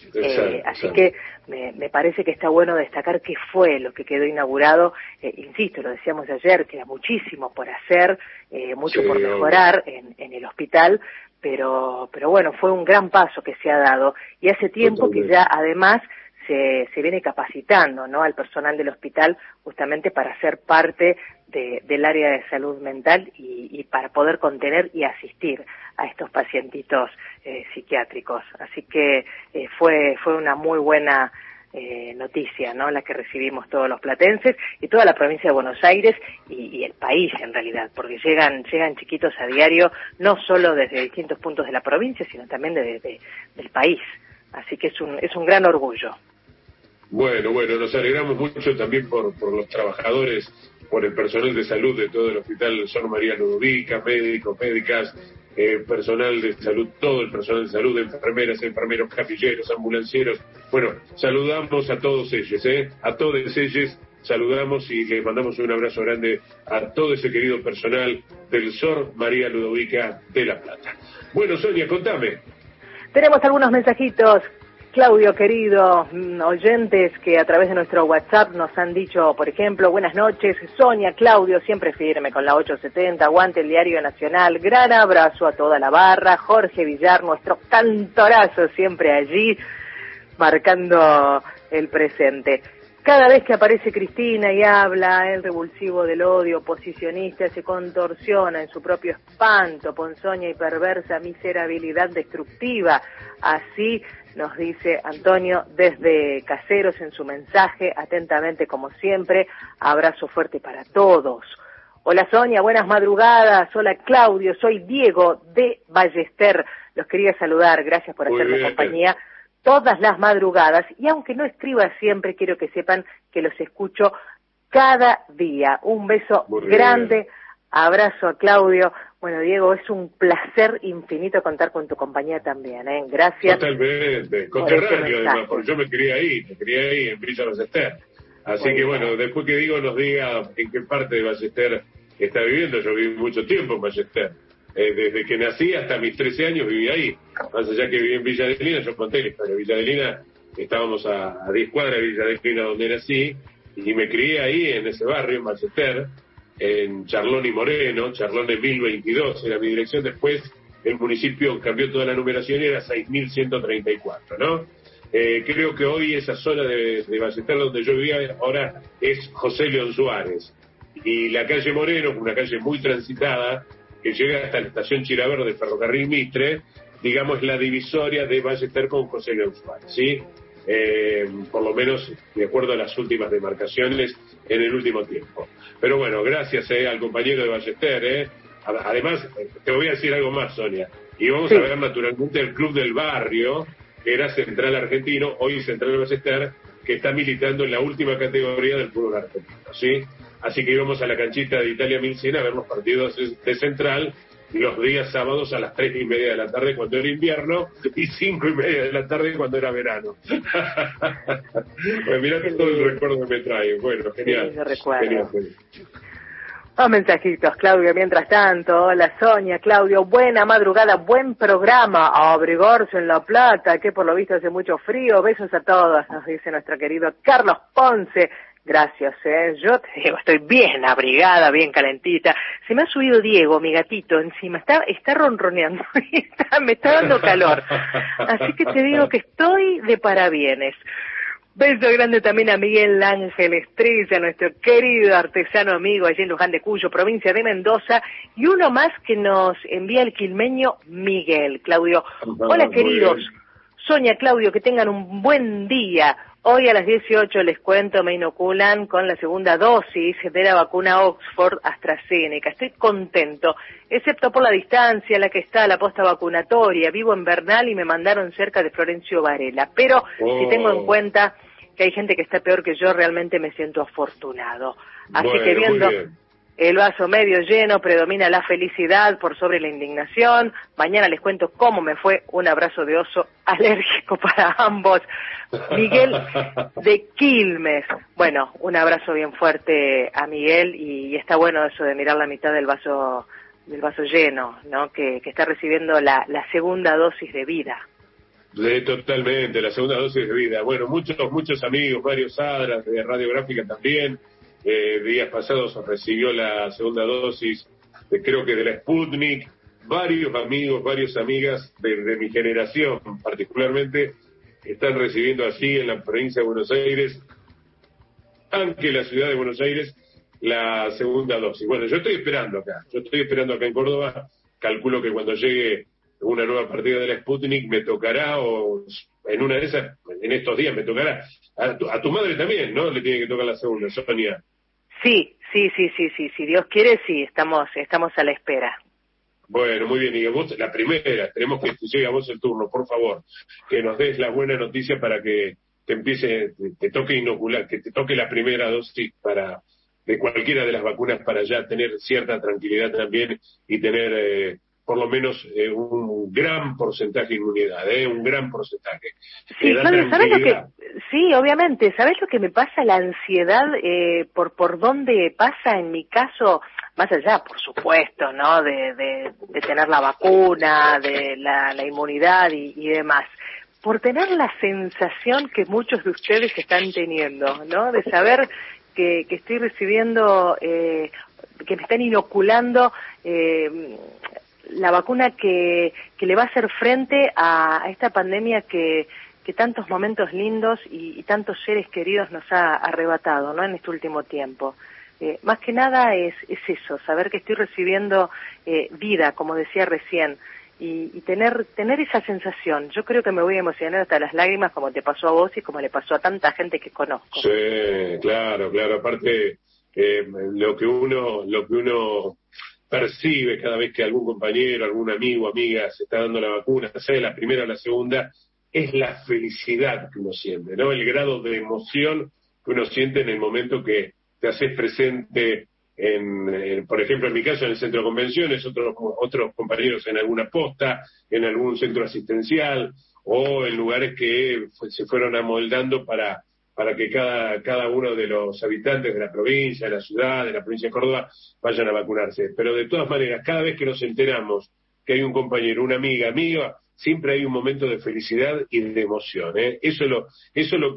Así que me parece que está bueno destacar qué fue lo que quedó inaugurado. Insisto, lo decíamos ayer, queda muchísimo por hacer, mucho por mejorar en el hospital, pero bueno, fue un gran paso que se ha dado, y hace tiempo que ya además se viene capacitando, ¿no?, al personal del hospital justamente para ser parte del área de salud mental y para poder contener y asistir a estos pacientitos psiquiátricos. Así que fue una muy buena noticia, ¿no?, la que recibimos todos los platenses y toda la provincia de Buenos Aires y el país en realidad, porque llegan chiquitos a diario, no solo desde distintos puntos de la provincia, sino también del país. Así que es un gran orgullo. Bueno, nos alegramos mucho también por los trabajadores, por el personal de salud de todo el Hospital Sor María Ludovica, médicos, médicas, personal de salud, todo el personal de salud, enfermeras, enfermeros, capilleros, ambulancieros. Bueno, saludamos a todos ellos, a todos ellos saludamos y les mandamos un abrazo grande a todo ese querido personal del Sor María Ludovica de La Plata. Bueno, Sonia, contame. Tenemos algunos mensajitos, Claudio querido, oyentes que a través de nuestro WhatsApp nos han dicho, por ejemplo, buenas noches, Sonia, Claudio, siempre firme con la 870, aguante el Diario Nacional, gran abrazo a toda la barra, Jorge Villar, nuestro cantorazo siempre allí, marcando el presente. Cada vez que aparece Cristina y habla, el revulsivo del odio oposicionista se contorsiona en su propio espanto, ponzoña y perversa miserabilidad destructiva. Así nos dice Antonio desde Caseros en su mensaje, atentamente como siempre, abrazo fuerte para todos. Hola Sonia, buenas madrugadas, hola Claudio, soy Diego de Ballester, los quería saludar, gracias por hacerme compañía todas las madrugadas, y aunque no escriba siempre, quiero que sepan que los escucho cada día. Un beso grande, abrazo a Claudio. Bueno, Diego, es un placer infinito contar con tu compañía también, Gracias. Totalmente, conterráneo además, porque yo me crié ahí en Villa Ballester. Así que bueno, después que Diego nos diga en qué parte de Ballester está viviendo, yo viví mucho tiempo en Ballester. Desde que nací hasta mis 13 años viví ahí. Más allá que viví en Villa Adelina, yo conté la historia. Villa Adelina, estábamos a 10 cuadras de Villa Adelina donde nací, y me crié ahí en ese barrio, en Ballester, en Charlón y Moreno, Charlón de 1022 era mi dirección. Después el municipio cambió toda la numeración y era 6134, ¿no? Creo que hoy esa zona de Ballester donde yo vivía ahora es José León Suárez. y la calle Moreno, una calle muy transitada, que llega hasta la estación Chilaverde del ferrocarril Mitre, digamos, la divisoria de Ballester con José Neusman, ¿sí? Por lo menos de acuerdo a las últimas demarcaciones en el último tiempo. Pero bueno, gracias al compañero de Ballester. Además, te voy a decir algo más, Sonia. Y vamos a ver naturalmente el Club del Barrio, que era Central Argentino, hoy Central Ballester, que está militando en la última categoría del fútbol argentino, ¿sí? Así que íbamos a la canchita de Italia 1100 a ver los partidos de Central los días sábados a las 3:30 de la tarde cuando era invierno y 5:30 de la tarde cuando era verano. Pues mirá todo el recuerdo que me trae. Bueno, genial. Genial. Mensajitos, Claudio, mientras tanto. Hola, Sonia, Claudio, buena madrugada, buen programa. A abrigarse en La Plata, que por lo visto hace mucho frío. Besos a todos, nos dice nuestro querido Carlos Ponce. Gracias, yo te digo, estoy bien abrigada, bien calentita. Se me ha subido Diego, mi gatito, encima, está ronroneando, me está dando calor. Así que te digo que estoy de parabienes. Beso grande también a Miguel Ángel Estrella, nuestro querido artesano amigo allí en Luján de Cuyo, provincia de Mendoza, y uno más que nos envía el quilmeño Miguel. Claudio, hola queridos, Sonia, Claudio, que tengan un buen día. Hoy a las 18 les cuento, me inoculan con la segunda dosis de la vacuna Oxford AstraZeneca. Estoy contento, excepto por la distancia a la que está la posta vacunatoria. Vivo en Bernal y me mandaron cerca de Florencio Varela. Pero si tengo en cuenta que hay gente que está peor que yo, realmente me siento afortunado. Así que viendo el vaso medio lleno, predomina la felicidad por sobre la indignación. Mañana les cuento cómo me fue. Un abrazo de oso alérgico para ambos. Miguel de Quilmes. Bueno, un abrazo bien fuerte a Miguel, y está bueno eso de mirar la mitad del vaso lleno, ¿no? Que está recibiendo la segunda dosis de vida. Totalmente, la segunda dosis de vida. Bueno, muchos amigos, varios Adras de Radiográfica también. Días pasados recibió la segunda dosis, creo que de la Sputnik. Varios amigos, varias amigas de mi generación, particularmente, están recibiendo así en la provincia de Buenos Aires, aunque en la ciudad de Buenos Aires, la segunda dosis. Bueno, yo estoy esperando acá en Córdoba. Calculo que cuando llegue una nueva partida de la Sputnik me tocará, o en una de esas, en estos días me tocará. A tu madre también, ¿no? Le tiene que tocar la segunda, Sonia. Sí, si Dios quiere, sí, estamos a la espera. Bueno, muy bien, y vos la primera, tenemos que llegue a vos el turno, por favor, que nos des la buena noticia para que te toque inocular, que te toque la primera dosis de cualquiera de las vacunas, para ya tener cierta tranquilidad también y tener por lo menos un gran porcentaje de inmunidad, un gran porcentaje. Sí, Claudio, ¿sabes lo que? Sí, obviamente, ¿sabes lo que me pasa? La ansiedad por dónde pasa en mi caso, más allá, por supuesto, ¿no? De tener la vacuna, de la inmunidad y demás, por tener la sensación que muchos de ustedes están teniendo, ¿no? De saber que estoy recibiendo, que me están inoculando la vacuna que le va a hacer frente a esta pandemia que tantos momentos lindos y tantos seres queridos nos ha arrebatado, ¿no? En este último tiempo. Más que nada es eso, saber que estoy recibiendo vida, como decía recién, y tener esa sensación. Yo creo que me voy a emocionar hasta las lágrimas, como te pasó a vos y como le pasó a tanta gente que conozco. Sí, claro, aparte lo que uno percibe cada vez que algún compañero, algún amigo, amiga se está dando la vacuna, sea la primera o la segunda, es la felicidad que uno siente, ¿no? El grado de emoción que uno siente en el momento que te haces presente por ejemplo, en mi caso, en el centro de convenciones, otros compañeros en alguna posta, en algún centro asistencial, o en lugares que se fueron amoldando para que cada uno de los habitantes de la provincia, de la ciudad, de la provincia de Córdoba, vayan a vacunarse. Pero de todas maneras, cada vez que nos enteramos que hay un compañero, una amiga, siempre hay un momento de felicidad y de emoción, ¿eh? Eso es lo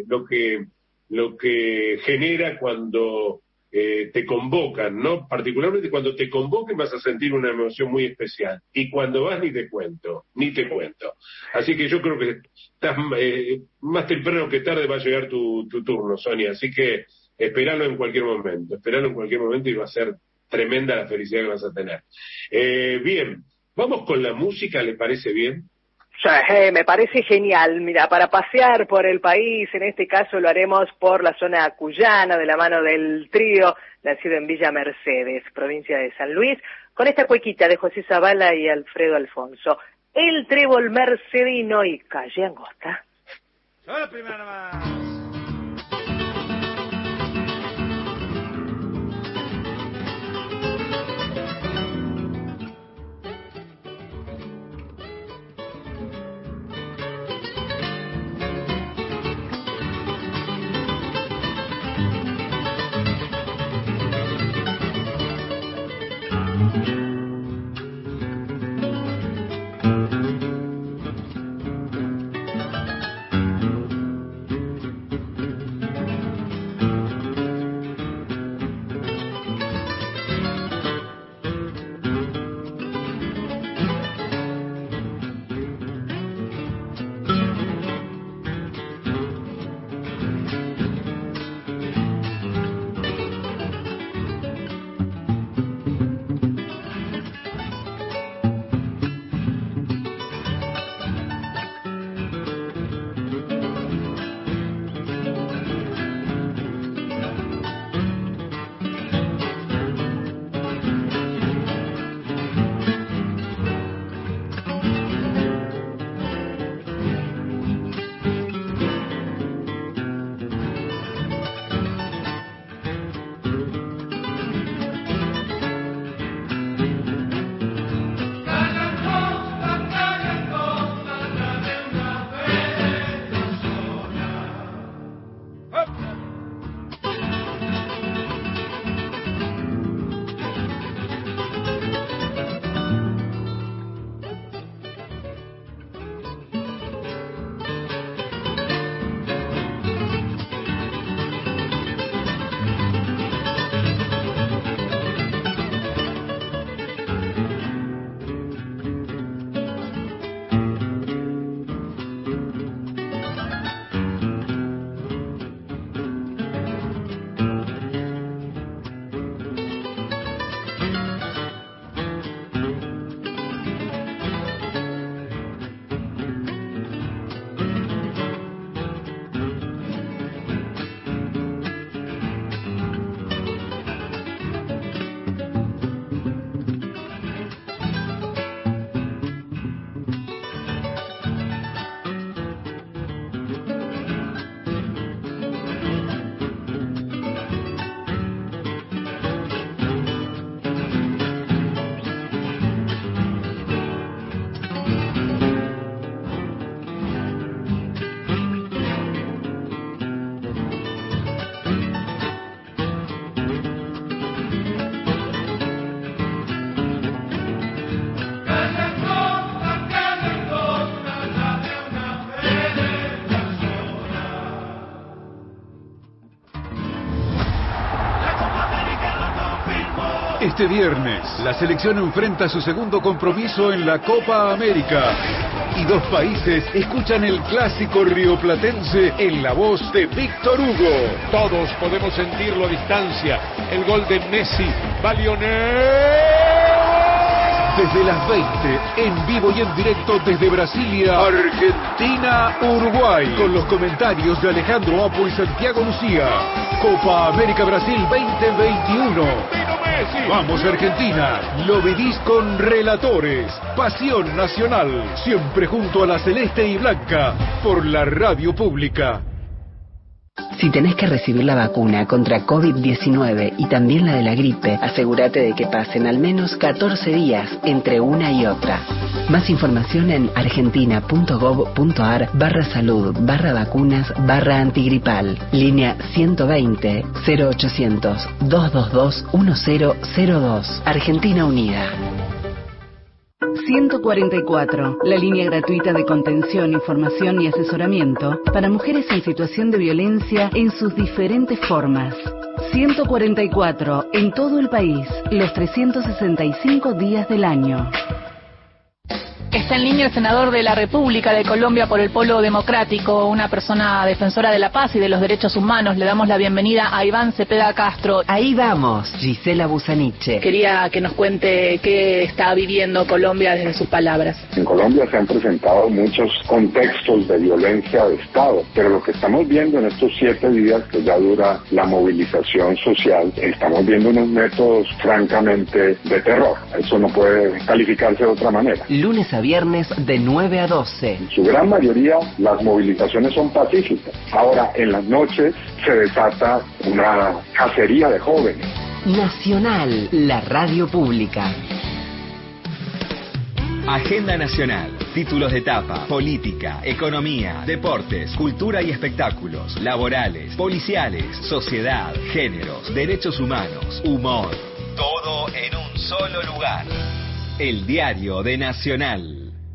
que genera cuando te convocan, ¿no? Particularmente cuando te convoquen vas a sentir una emoción muy especial. Y cuando vas ni te cuento. Así que yo creo que estás más temprano que tarde va a llegar tu turno, Sonia. Así que esperalo en cualquier momento y va a ser tremenda la felicidad que vas a tener. Bien, vamos con la música, ¿le parece bien? Sí, me parece genial. Mira, para pasear por el país, en este caso lo haremos por la zona cuyana, de la mano del trío, nacido en Villa Mercedes, provincia de San Luis, con esta cuequita de José Zavala y Alfredo Alfonso. El trébol mercedino y Calle Angosta. Solo primero nomás. Este viernes, la selección enfrenta su segundo compromiso en la Copa América. Y dos países escuchan el clásico rioplatense en la voz de Víctor Hugo. Todos podemos sentirlo a distancia. El gol de Messi va Lionel. Desde las 20, en vivo y en directo desde Brasilia, Argentina, Uruguay. Con los comentarios de Alejandro Apo y Santiago Lucía. Copa América Brasil 2021. Vamos Argentina, lo vivís con relatores, pasión nacional, siempre junto a la celeste y blanca, por la radio pública. Si tenés que recibir la vacuna contra COVID-19 y también la de la gripe, asegúrate de que pasen al menos 14 días entre una y otra. Más información en argentina.gov.ar/salud/vacunas/antigripal. Línea 120 0800 222 1002. Argentina Unida. 144, la línea gratuita de contención, información y asesoramiento para mujeres en situación de violencia en sus diferentes formas. 144, en todo el país, los 365 días del año. Está en línea el senador de la República de Colombia por el Polo Democrático, una persona defensora de la paz y de los derechos humanos. Le damos la bienvenida a Iván Cepeda Castro. Ahí vamos, Gisela Busaniche. Quería que nos cuente qué está viviendo Colombia desde sus palabras. En Colombia se han presentado muchos contextos de violencia de Estado, pero lo que estamos viendo en estos 7 días que ya dura la movilización social, estamos viendo unos métodos francamente de terror. Eso no puede calificarse de otra manera. Lunes a viernes de 9 a 12. En su gran mayoría las movilizaciones son pacíficas. Ahora en las noches se desata una cacería de jóvenes. Nacional, la radio pública. Agenda Nacional, títulos de etapa, política, economía, deportes, cultura y espectáculos, laborales, policiales, sociedad, géneros, derechos humanos, humor. Todo en un solo lugar. El Diario de Nacional.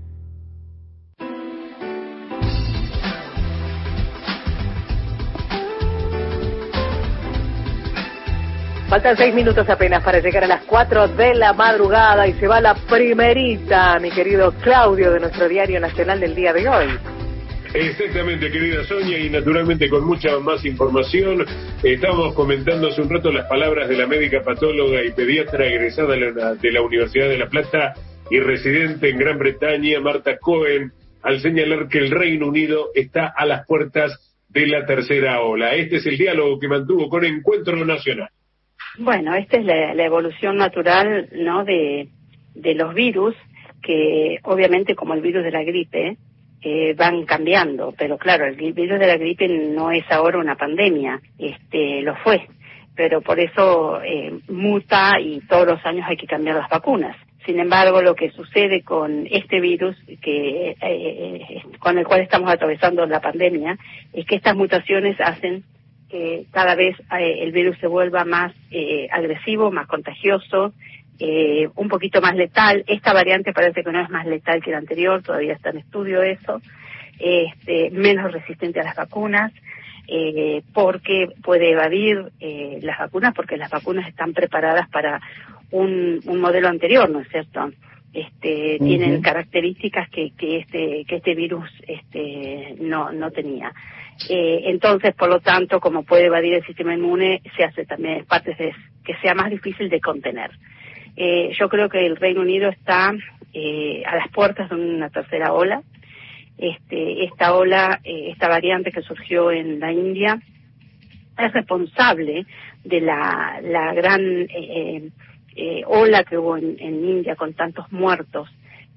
Faltan 6 minutos apenas para llegar a las 4 de la madrugada y se va la primerita, mi querido Claudio, de nuestro Diario Nacional del día de hoy. Exactamente, querida Sonia, y naturalmente con mucha más información. Estábamos comentando hace un rato las palabras de la médica patóloga y pediatra egresada de la Universidad de La Plata y residente en Gran Bretaña, Marta Cohen, al señalar que el Reino Unido está a las puertas de la tercera ola. Este es el diálogo que mantuvo con Encuentro Nacional. Bueno, esta es la evolución natural, ¿no?, de los virus, que obviamente como el virus de la gripe van cambiando, pero claro, el virus de la gripe no es ahora una pandemia, lo fue, pero por eso muta y todos los años hay que cambiar las vacunas. Sin embargo, lo que sucede con este virus, con el cual estamos atravesando la pandemia, es que estas mutaciones hacen que cada vez el virus se vuelva más agresivo, más contagioso, un poquito más letal. Esta variante parece que no es más letal que la anterior, todavía está en estudio eso, menos resistente a las vacunas, porque puede evadir las vacunas, porque las vacunas están preparadas para un modelo anterior, ¿no es cierto? Tienen características que este virus no tenía. Entonces, por lo tanto, como puede evadir el sistema inmune, se hace también parte de que sea más difícil de contener. Yo creo que el Reino Unido está a las puertas de una tercera ola. Esta ola, esta variante que surgió en la India, es responsable de la gran ola que hubo en India con tantos muertos.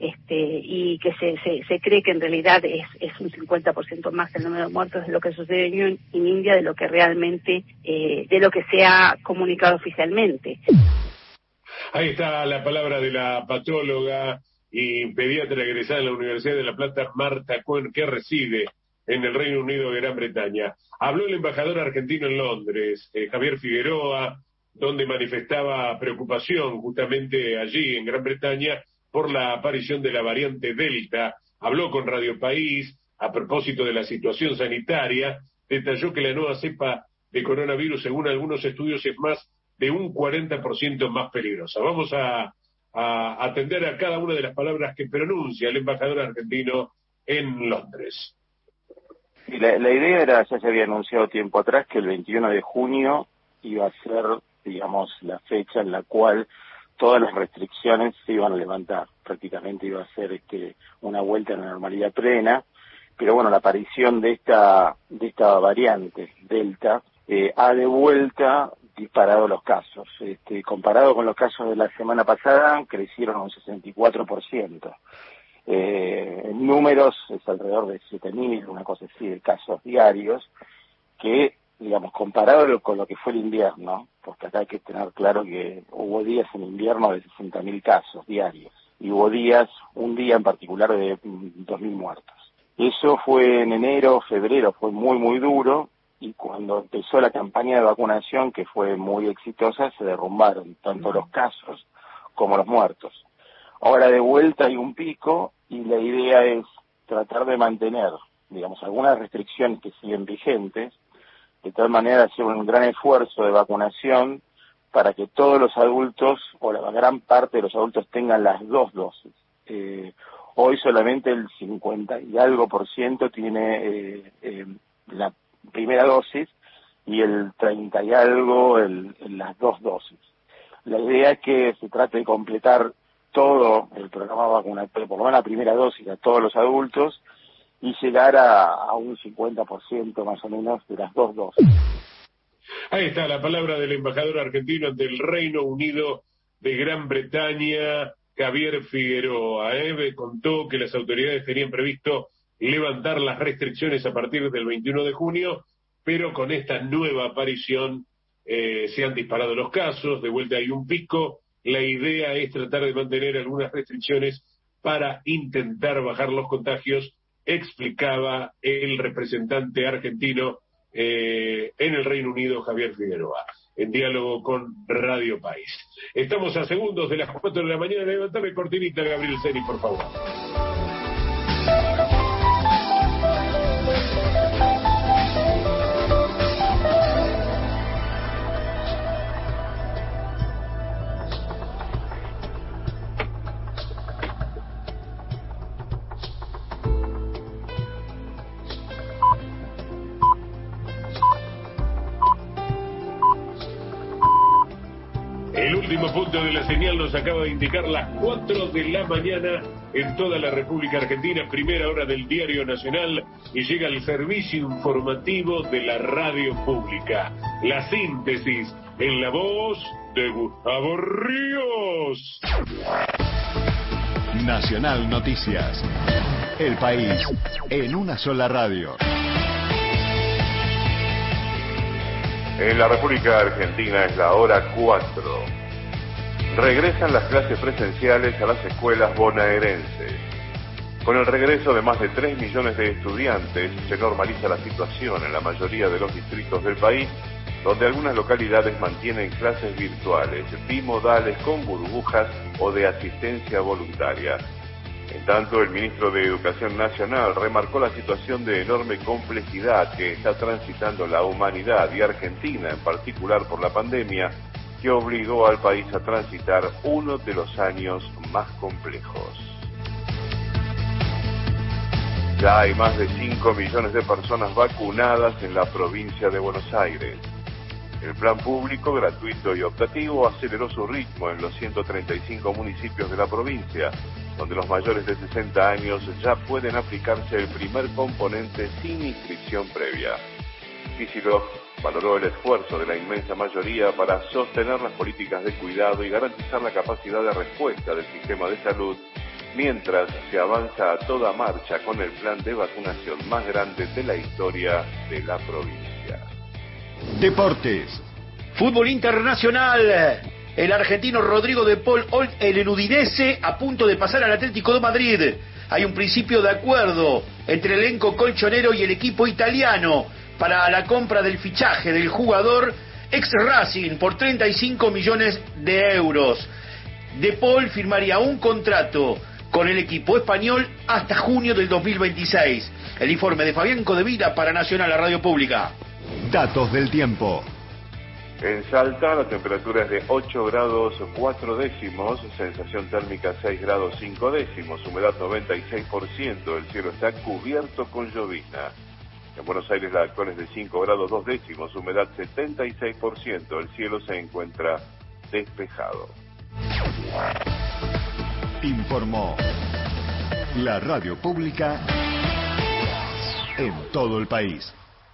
Y que se cree que en realidad es un 50% más el número de muertos de lo que sucedió en India de lo que realmente, de lo que se ha comunicado oficialmente. Ahí está la palabra de la patóloga y pediatra egresada de la Universidad de La Plata, Marta Cohen, que reside en el Reino Unido de Gran Bretaña. Habló el embajador argentino en Londres, Javier Figueroa, donde manifestaba preocupación justamente allí en Gran Bretaña por la aparición de la variante Delta. Habló con Radio País a propósito de la situación sanitaria, detalló que la nueva cepa de coronavirus, según algunos estudios, es más de un 40% más peligrosa. Vamos a atender a cada una de las palabras que pronuncia el embajador argentino en Londres. Sí, la idea era, ya se había anunciado tiempo atrás, que el 21 de junio iba a ser, digamos, la fecha en la cual todas las restricciones se iban a levantar. Prácticamente iba a ser una vuelta a la normalidad plena, pero bueno, la aparición de esta variante Delta ha de vuelta disparado los casos. Comparado con los casos de la semana pasada, crecieron un 64%. En números es alrededor de 7.000, una cosa así, de casos diarios, que, digamos, comparado con lo que fue el invierno, porque acá hay que tener claro que hubo días en invierno de 60.000 casos diarios, y hubo un día en particular de 2.000 muertos. Eso fue en enero, febrero, fue muy, muy duro, y cuando empezó la campaña de vacunación, que fue muy exitosa, se derrumbaron tanto los casos como los muertos. Ahora de vuelta hay un pico, y la idea es tratar de mantener, digamos, algunas restricciones que siguen vigentes, de tal manera hacer un gran esfuerzo de vacunación para que todos los adultos, o la gran parte de los adultos, tengan las 2 dosis. Hoy solamente el 50 y algo % tiene la primera dosis y el 30 y algo las 2 dosis. La idea es que se trate de completar todo el programa vacunatorio, por lo menos la primera dosis a todos los adultos, y llegar a un 50% más o menos de las 2 dosis. Ahí está la palabra del embajador argentino ante el Reino Unido de Gran Bretaña, Javier Figueroa. Contó que las autoridades tenían previsto levantar las restricciones a partir del 21 de junio, pero con esta nueva aparición se han disparado los casos, de vuelta hay un pico. La idea es tratar de mantener algunas restricciones para intentar bajar los contagios, explicaba el representante argentino en el Reino Unido, Javier Figueroa, en diálogo con Radio País. Estamos a segundos de las 4 de la mañana. Levantame cortinita, Gabriel Ceni, por favor. El último punto de la señal nos acaba de indicar las 4 de la mañana en toda la República Argentina, primera hora del Diario Nacional, y llega el servicio informativo de la radio pública. La síntesis en la voz de Gustavo Ríos. Nacional Noticias. El país en una sola radio. En la República Argentina es la hora 4. Regresan las clases presenciales a las escuelas bonaerenses. Con el regreso de más de 3 millones de estudiantes, se normaliza la situación en la mayoría de los distritos del país, donde algunas localidades mantienen clases virtuales, bimodales con burbujas o de asistencia voluntaria. En tanto, el ministro de Educación Nacional remarcó la situación de enorme complejidad que está transitando la humanidad y Argentina, en particular por la pandemia, que obligó al país a transitar uno de los años más complejos. Ya hay más de 5 millones de personas vacunadas en la provincia de Buenos Aires. El plan público, gratuito y optativo aceleró su ritmo en los 135 municipios de la provincia, donde los mayores de 60 años ya pueden aplicarse el primer componente sin inscripción previa. Kicillof valoró el esfuerzo de la inmensa mayoría para sostener las políticas de cuidado y garantizar la capacidad de respuesta del sistema de salud, mientras se avanza a toda marcha con el plan de vacunación más grande de la historia de la provincia. Deportes. Fútbol internacional. El argentino Rodrigo de Paul en el Udinese a punto de pasar al Atlético de Madrid. Hay un principio de acuerdo entre el elenco colchonero y el equipo italiano para la compra del fichaje del jugador ex Racing por 35 millones de euros. De Paul firmaría un contrato con el equipo español hasta junio del 2026. El informe de Fabián Codevila para Nacional, la radio pública. Datos del tiempo. En Salta la temperatura es de 8 grados 4 décimos, sensación térmica 6 grados 5 décimos, humedad 96%, el cielo está cubierto con llovizna. En Buenos Aires la actual es de 5 grados 2 décimos, humedad 76%, el cielo se encuentra despejado. Informó la radio pública en todo el país.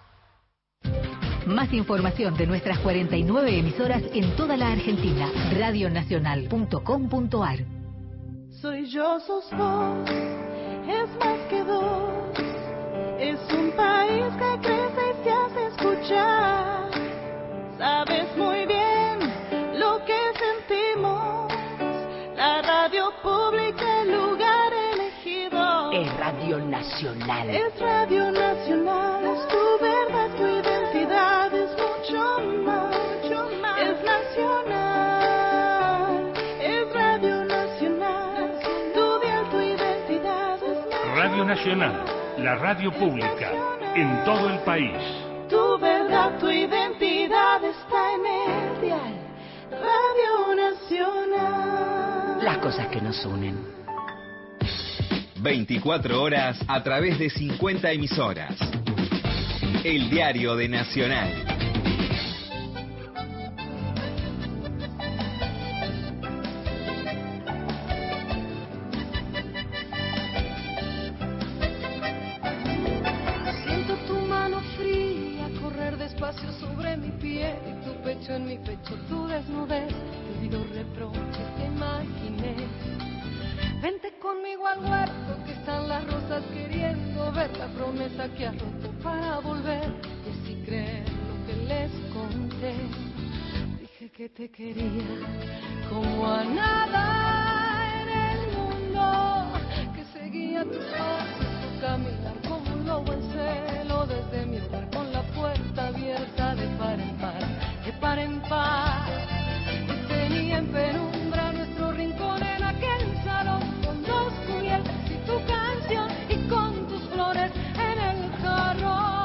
Más información de nuestras 49 emisoras en toda la Argentina. Radionacional.com.ar. Soy yo, sos vos, es más que dos. Es un país que crece y se hace escuchar. Sabes muy bien lo que sentimos. La radio pública, el lugar elegido. Es Radio Nacional. Es Radio Nacional, es tu verdad, tu identidad, es mucho más. Es nacional, es Radio Nacional, tu bien, tu identidad es nacional. Radio Nacional, la radio pública, en todo el país. Tu verdad, tu identidad está en el dial. Radio Nacional. Las cosas que nos unen. 24 horas a través de 50 emisoras. El diario de Nacional. Siento tu mano fría correr despacio sobre mi piel y tu pecho en mi pecho, tu desnudez. Te olvido reproches que imaginé. Vente conmigo al huerto que están las rosas queriendo ver la promesa que has roto para volver y así creer lo que les conté. Dije que te quería como a nada en el mundo, que seguía tus pasos, tu caminar como un lobo en celo desde mi hogar con la puerta abierta de par en par, de par en par. Y tenía en penumbra nuestro rincón en aquel salón con dos cubiertos y tu canción y con tus flores en el jarrón.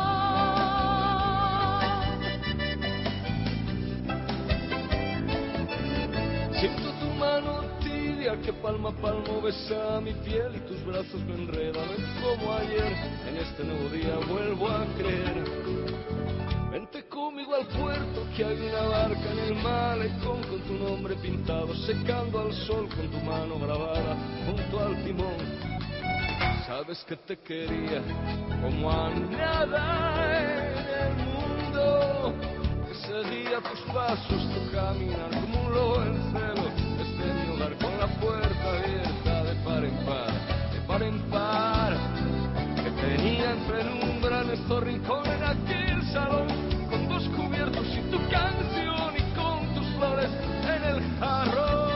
Siento tu mano tibia que palmo a palmo besa mi piel y tus brazos me enredan. Es como ayer, en este nuevo día vuelvo a creer. Vente conmigo al puerto que hay una barca en el malecón con tu nombre pintado secando al sol con tu mano grabada junto al timón. Sabes que te quería como a nada en el mundo, que seguía tus pasos, tu caminar como un lobo en celo desde mi hogar con la puerta abierta de par en par, de par en par. Que tenía en penumbra nuestro rincón en aquel salón con dos cubiertos y tu canción y con tus flores en el jarrón.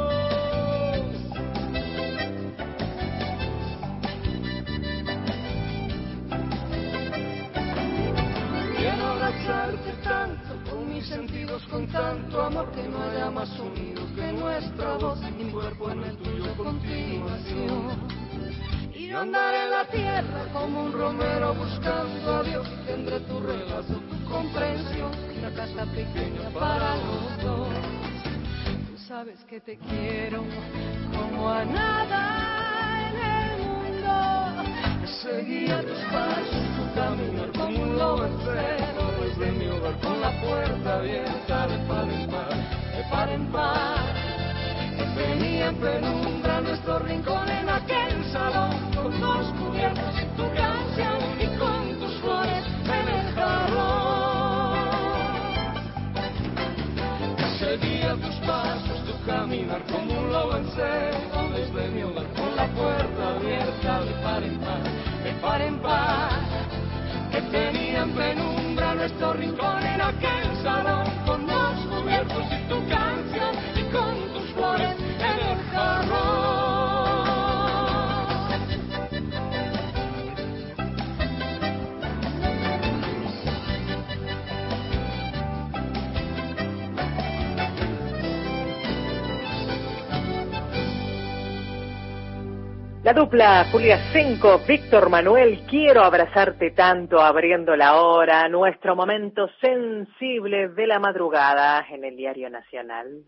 Quiero abrazarte tanto con mis sentidos, con tanto amor que no haya más sonido que nuestra voz y mi cuerpo en el tuyo a continuación. Y yo andaré en la tierra como un romero buscando a Dios y tendré tu regazo, tu comprensión y una casa pequeña para los dos. Tú sabes que te quiero como a nada en el mundo. Seguía tus pasos, tu caminar como un lobo en celo desde mi hogar con la puerta abierta de par en par, de par en par. Tenía en penumbra nuestro rincón en aquel salón con dos cubiertos y tu canción y con tus flores en el jarrón. Seguía tus pasos, tu caminar como un lobo en celo desde mi hogar con la puerta abierta de par en par, de par en par. Que tenía en penumbra nuestro rincón en aquel salón con dos cubiertos y tu canción y con tus flores en el jarrón. La dupla Julia Senco, Víctor Manuel, quiero abrazarte tanto, abriendo la hora, nuestro momento sensible de la madrugada en el Diario Nacional.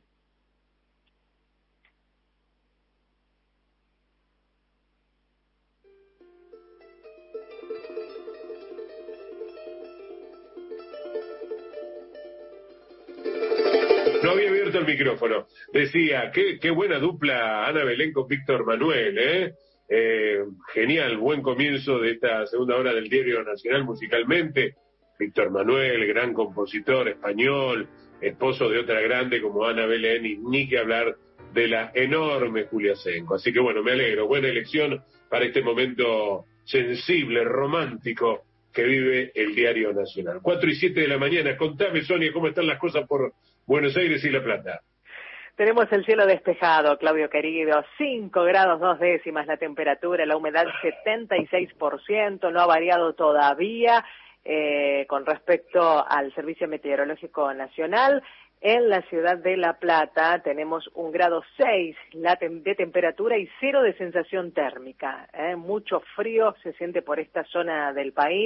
No había abierto el micrófono. Decía, qué buena dupla Ana Belén con Víctor Manuel, ¿eh? Genial, buen comienzo de esta segunda hora del Diario Nacional musicalmente. Víctor Manuel, gran compositor español, esposo de otra grande como Ana Belén, y ni que hablar de la enorme Julia Senco. Así que bueno, me alegro, buena elección para este momento sensible, romántico que vive el Diario Nacional. 4:07 de la mañana, contame, Sonia, ¿cómo están las cosas por Buenos Aires y La Plata? Tenemos el cielo despejado, Claudio querido, 5 grados 2 décimas la temperatura, la humedad 76%, no ha variado todavía con respecto al Servicio Meteorológico Nacional. En la ciudad de La Plata tenemos 1,6 grados de temperatura y 0 de sensación térmica. Mucho frío se siente por esta zona del país,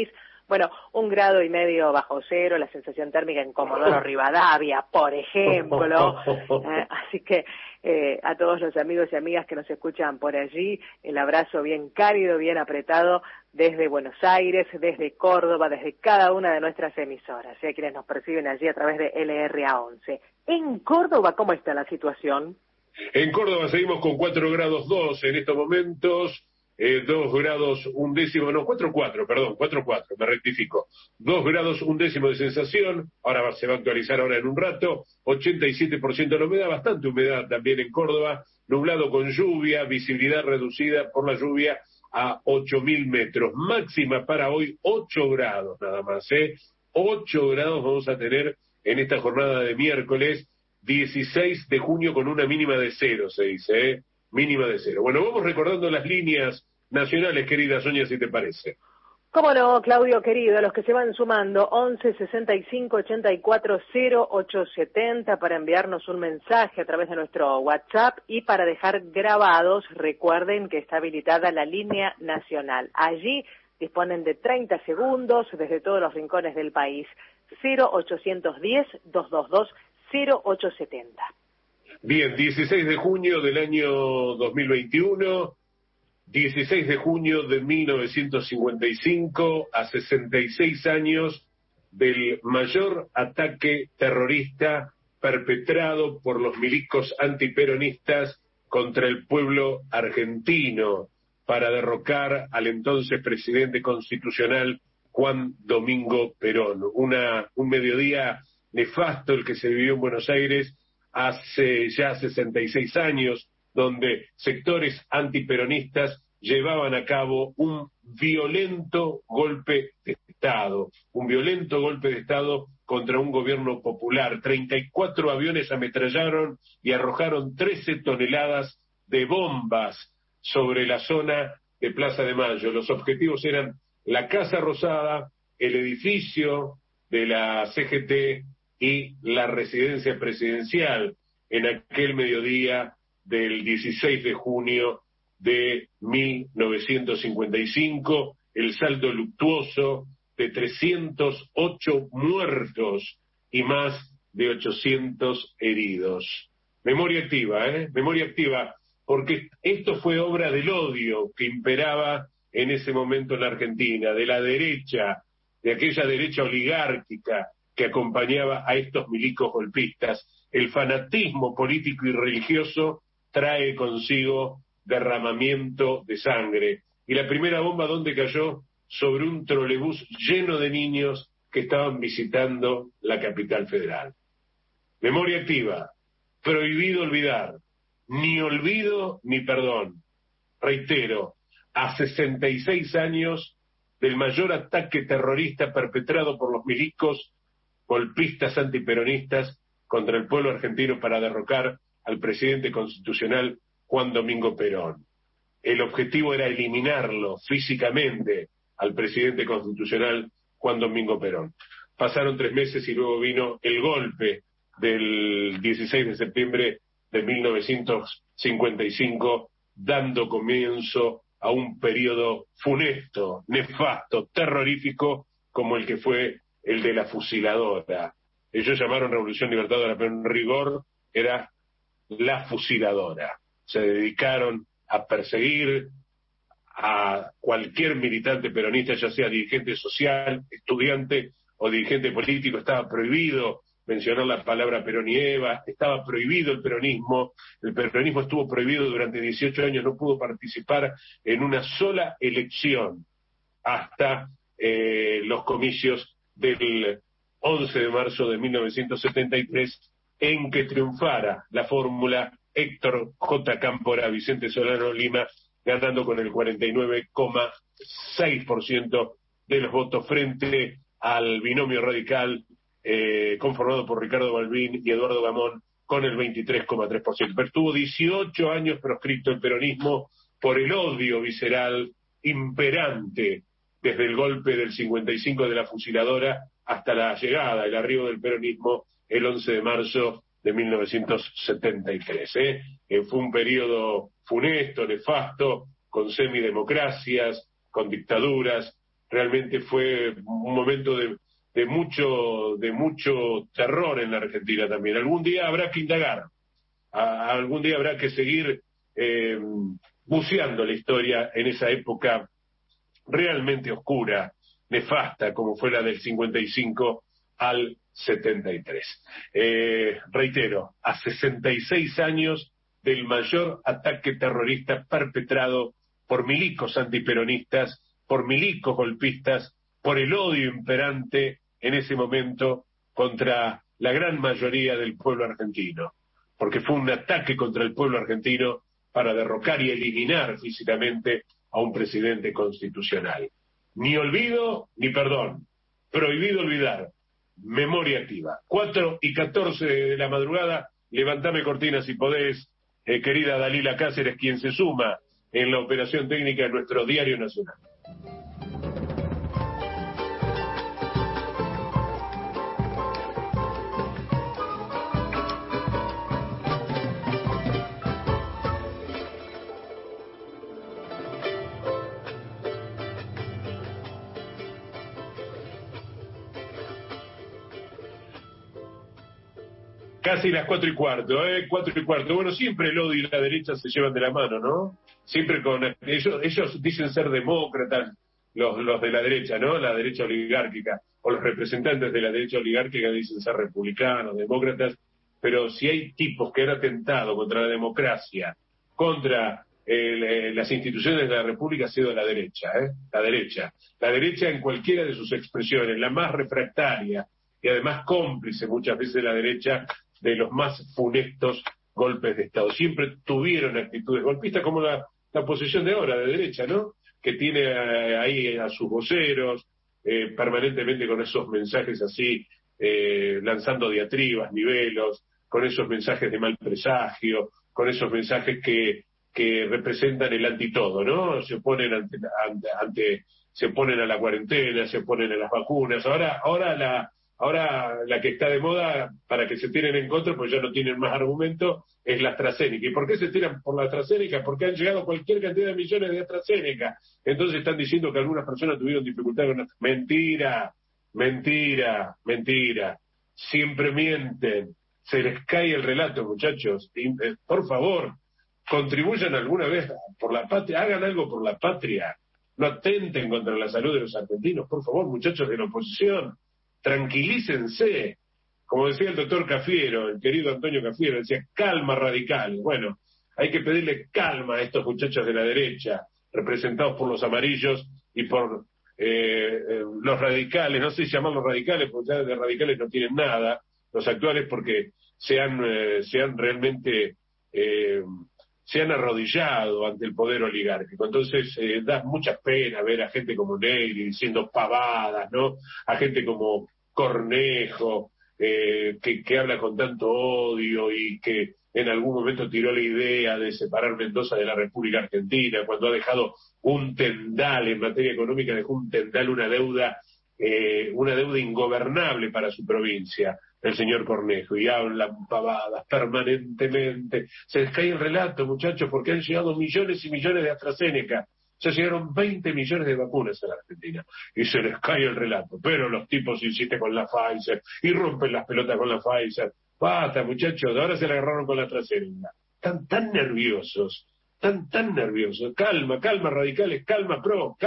Bueno, 1,5 grados bajo cero, la sensación térmica en Comodoro Rivadavia, por ejemplo. Así que a todos los amigos y amigas que nos escuchan por allí, el abrazo bien cálido, bien apretado desde Buenos Aires, desde Córdoba, desde cada una de nuestras emisoras, quienes nos perciben allí a través de LRA11. En Córdoba, ¿cómo está la situación? En Córdoba seguimos con 4 grados 2 en estos momentos. 2 grados 1 décimo, no, 4,4, me rectifico. 2 grados 1 décimo de sensación, ahora se va a actualizar ahora en un rato, 87% la humedad, bastante humedad también en Córdoba, nublado con lluvia, visibilidad reducida por la lluvia a 8.000 metros. Máxima para hoy, 8 grados nada más, 8 grados vamos a tener en esta jornada de miércoles, 16 de junio con una mínima de 0, se dice, mínima de 0. Bueno, vamos recordando las líneas nacionales, querida Sonia, si te parece. Cómo no, Claudio querido, los que se van sumando, 11 65 84 0870 para enviarnos un mensaje a través de nuestro WhatsApp y para dejar grabados, recuerden que está habilitada la línea nacional. Allí disponen de 30 segundos desde todos los rincones del país. 0810 222 0870. Bien, 16 de junio del año 2021, 16 de junio de 1955, a 66 años del mayor ataque terrorista perpetrado por los milicos antiperonistas contra el pueblo argentino para derrocar al entonces presidente constitucional Juan Domingo Perón. Un mediodía nefasto el que se vivió en Buenos Aires hace ya 66 años, donde sectores antiperonistas llevaban a cabo un violento golpe de Estado contra un gobierno popular. 34 aviones ametrallaron y arrojaron 13 toneladas de bombas sobre la zona de Plaza de Mayo. Los objetivos eran la Casa Rosada, el edificio de la CGT y la residencia presidencial en aquel mediodía del 16 de junio de 1955, el saldo luctuoso de 308 muertos y más de 800 heridos. Memoria activa, porque esto fue obra del odio que imperaba en ese momento en la Argentina, de la derecha, de aquella derecha oligárquica que acompañaba a estos milicos golpistas. El fanatismo político y religioso trae consigo derramamiento de sangre. Y la primera bomba, ¿dónde cayó? Sobre un trolebús lleno de niños que estaban visitando la capital federal. Memoria activa, prohibido olvidar, ni olvido ni perdón. Reitero, a 66 años del mayor ataque terrorista perpetrado por los milicos golpistas antiperonistas contra el pueblo argentino para derrocar al presidente constitucional Juan Domingo Perón. El objetivo era eliminarlo físicamente al presidente constitucional Juan Domingo Perón. Pasaron 3 meses y luego vino el golpe del 16 de septiembre de 1955, dando comienzo a un periodo funesto, nefasto, terrorífico, como el que fue el de la fusiladora. Ellos llamaron Revolución Libertadora, pero en rigor era la fusiladora. Se dedicaron a perseguir a cualquier militante peronista, ya sea dirigente social, estudiante o dirigente político. Estaba prohibido mencionar la palabra Perón y Eva, estaba prohibido el peronismo estuvo prohibido durante 18 años, no pudo participar en una sola elección hasta los comicios del 11 de marzo de 1973, en que triunfara la fórmula Héctor J. Cámpora, Vicente Solano Lima, ganando con el 49,6% de los votos frente al binomio radical conformado por Ricardo Balbín y Eduardo Gamón con el 23,3%. Pero estuvo 18 años proscripto el peronismo por el odio visceral imperante desde el golpe del 55 de la fusiladora hasta la llegada, el arribo del peronismo el 11 de marzo de 1973. Fue un periodo funesto, nefasto, con semidemocracias, con dictaduras, realmente fue un momento de mucho terror en la Argentina también. Algún día habrá que indagar, algún día habrá que seguir buceando la historia en esa época realmente oscura, nefasta, como fue la del 55 al 73. Reitero, a 66 años del mayor ataque terrorista perpetrado por milicos antiperonistas, por milicos golpistas, por el odio imperante en ese momento contra la gran mayoría del pueblo argentino, porque fue un ataque contra el pueblo argentino para derrocar y eliminar físicamente a un presidente constitucional. Ni olvido ni perdón, prohibido olvidar, memoria activa. 4:14 de la madrugada, levantame cortina si podés, querida Dalila Cáceres, quien se suma en la operación técnica de nuestro Diario Nacional. Casi las 4:15, 4:15. Bueno, siempre el odio y la derecha se llevan de la mano, ¿no? Siempre con ellos dicen ser demócratas, los de la derecha, ¿no? La derecha oligárquica, o los representantes de la derecha oligárquica dicen ser republicanos, demócratas, pero si hay tipos que han atentado contra la democracia, contra las instituciones de la República, ha sido la derecha, la derecha en cualquiera de sus expresiones, la más refractaria y además cómplice muchas veces de la derecha de los más funestos golpes de Estado. Siempre tuvieron actitudes golpistas, como la oposición de ahora, de derecha, ¿no? Que tiene ahí a sus voceros, permanentemente con esos mensajes así, lanzando diatribas, nivelos, con esos mensajes de mal presagio, con esos mensajes que representan el antitodo, ¿no? Se oponen se oponen a la cuarentena, se oponen a las vacunas. Ahora la que está de moda, para que se tiren en contra, pues ya no tienen más argumento, es la AstraZeneca. ¿Y por qué se tiran por la AstraZeneca? Porque han llegado cualquier cantidad de millones de AstraZeneca. Entonces están diciendo que algunas personas tuvieron dificultad con la... Mentira. Siempre mienten. Se les cae el relato, muchachos. Por favor, contribuyan alguna vez por la patria, hagan algo por la patria. No atenten contra la salud de los argentinos, por favor, muchachos de la oposición. Tranquilícense, como decía el doctor Cafiero, el querido Antonio Cafiero, decía calma radical. Bueno, hay que pedirle calma a estos muchachos de la derecha, representados por los amarillos y por los radicales, no sé si llamarlos radicales, porque ya de radicales no tienen nada, los actuales, porque se han realmente se han arrodillado ante el poder oligárquico. Entonces da mucha pena ver a gente como Negri diciendo pavadas, ¿no? A gente como Cornejo, que habla con tanto odio y que en algún momento tiró la idea de separar Mendoza de la República Argentina, cuando ha dejado un tendal en materia económica, dejó un tendal, una deuda ingobernable para su provincia, el señor Cornejo, y hablan pavadas permanentemente. Se les cae el relato, muchachos, porque han llegado millones y millones de AstraZeneca. Ya llegaron 20 millones de vacunas a la Argentina y se les cae el relato, pero los tipos insisten con la Pfizer y rompen las pelotas con la Pfizer. Basta, muchachos, ahora se la agarraron con la AstraZeneca. Están tan nerviosos. Calma, radicales, calma,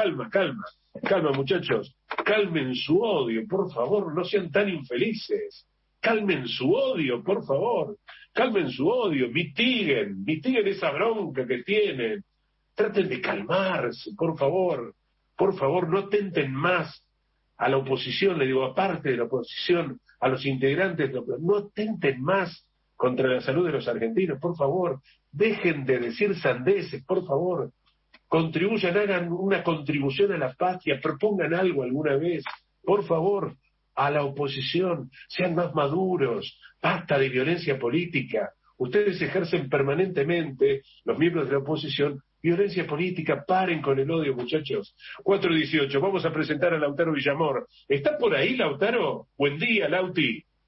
calma, muchachos, calmen su odio, por favor, no sean tan infelices. Calmen su odio, por favor, calmen su odio, mitiguen esa bronca que tienen. Traten de calmarse, por favor, no tenten más a la oposición, le digo, aparte de la oposición, a los integrantes, no tenten más contra la salud de los argentinos, por favor, dejen de decir sandeces, por favor, contribuyan, hagan una contribución a la patria, propongan algo alguna vez, por favor, a la oposición, sean más maduros, basta de violencia política. Ustedes ejercen permanentemente, los miembros de la oposición, violencia política, paren con el odio, muchachos. 4:18, vamos a presentar a Lautaro Villamor. ¿Está por ahí, Lautaro? Buen día, Lauti.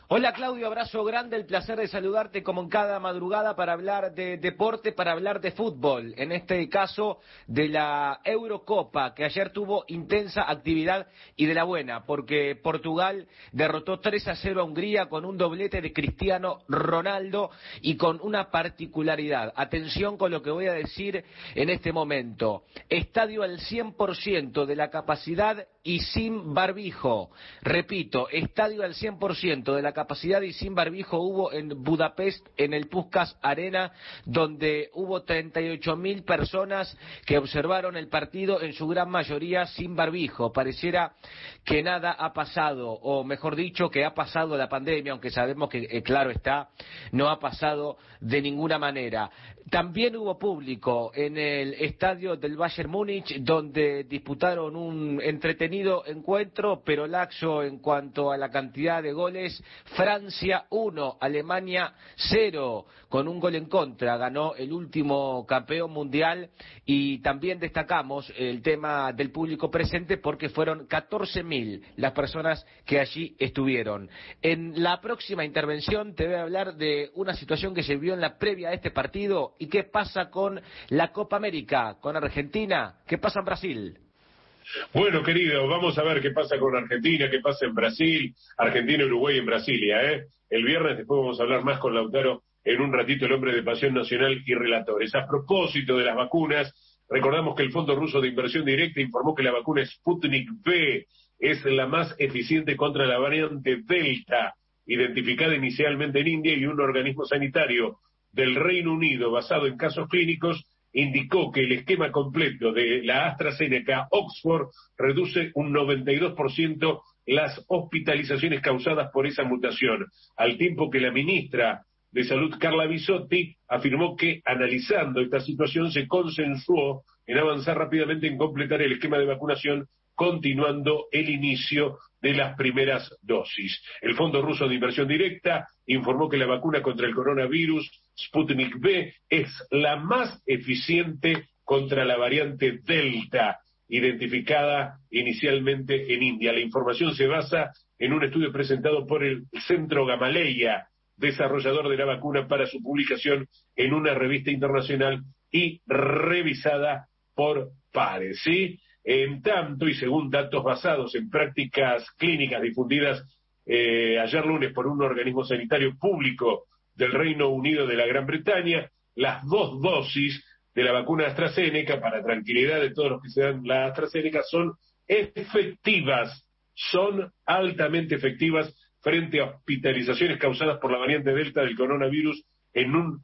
Hola Claudio, abrazo grande, el placer de saludarte como en cada madrugada para hablar de deporte, para hablar de fútbol, en este caso de la Eurocopa, que ayer tuvo intensa actividad y de la buena, porque Portugal derrotó 3-0 a Hungría con un doblete de Cristiano Ronaldo y con una particularidad. Atención con lo que voy a decir en este momento. Estadio al 100% de la capacidad y sin barbijo. Repito, estadio al 100% de la capacidad y sin barbijo hubo en Budapest, en el Puskás Arena, donde hubo 38.000 personas que observaron el partido, en su gran mayoría sin barbijo. Pareciera que nada ha pasado, o mejor dicho, que ha pasado la pandemia, aunque sabemos que, claro está, no ha pasado de ninguna manera. También hubo público en el estadio del Bayern Múnich, donde disputaron un entretenido encuentro, pero laxo en cuanto a la cantidad de goles. Francia 1, Alemania 0, con un gol en contra, ganó el último campeón mundial. Y también destacamos el tema del público presente, porque fueron 14.000 las personas que allí estuvieron. En la próxima intervención te voy a hablar de una situación que se vio en la previa de este partido y qué pasa con la Copa América, con Argentina, qué pasa en Brasil. Bueno, querido, vamos a ver qué pasa con Argentina, qué pasa en Brasil, Argentina, Uruguay en Brasilia, El viernes después vamos a hablar más con Lautaro en un ratito, el hombre de Pasión Nacional y relatores. A propósito de las vacunas, recordamos que el Fondo Ruso de Inversión Directa informó que la vacuna Sputnik V es la más eficiente contra la variante Delta, identificada inicialmente en India, y un organismo sanitario del Reino Unido basado en casos clínicos indicó que el esquema completo de la AstraZeneca Oxford reduce un 92% las hospitalizaciones causadas por esa mutación, al tiempo que la ministra de Salud, Carla Bisotti, afirmó que analizando esta situación se consensuó en avanzar rápidamente en completar el esquema de vacunación, continuando el inicio de las primeras dosis. El Fondo Ruso de Inversión Directa informó que la vacuna contra el coronavirus Sputnik V es la más eficiente contra la variante Delta, identificada inicialmente en India. La información se basa en un estudio presentado por el Centro Gamaleya, desarrollador de la vacuna, para su publicación en una revista internacional y revisada por pares, ¿sí? En tanto, y según datos basados en prácticas clínicas difundidas ayer lunes por un organismo sanitario público del Reino Unido de la Gran Bretaña, las 2 dosis de la vacuna AstraZeneca, para tranquilidad de todos los que se dan la AstraZeneca, son efectivas, son altamente efectivas frente a hospitalizaciones causadas por la variante Delta del coronavirus en un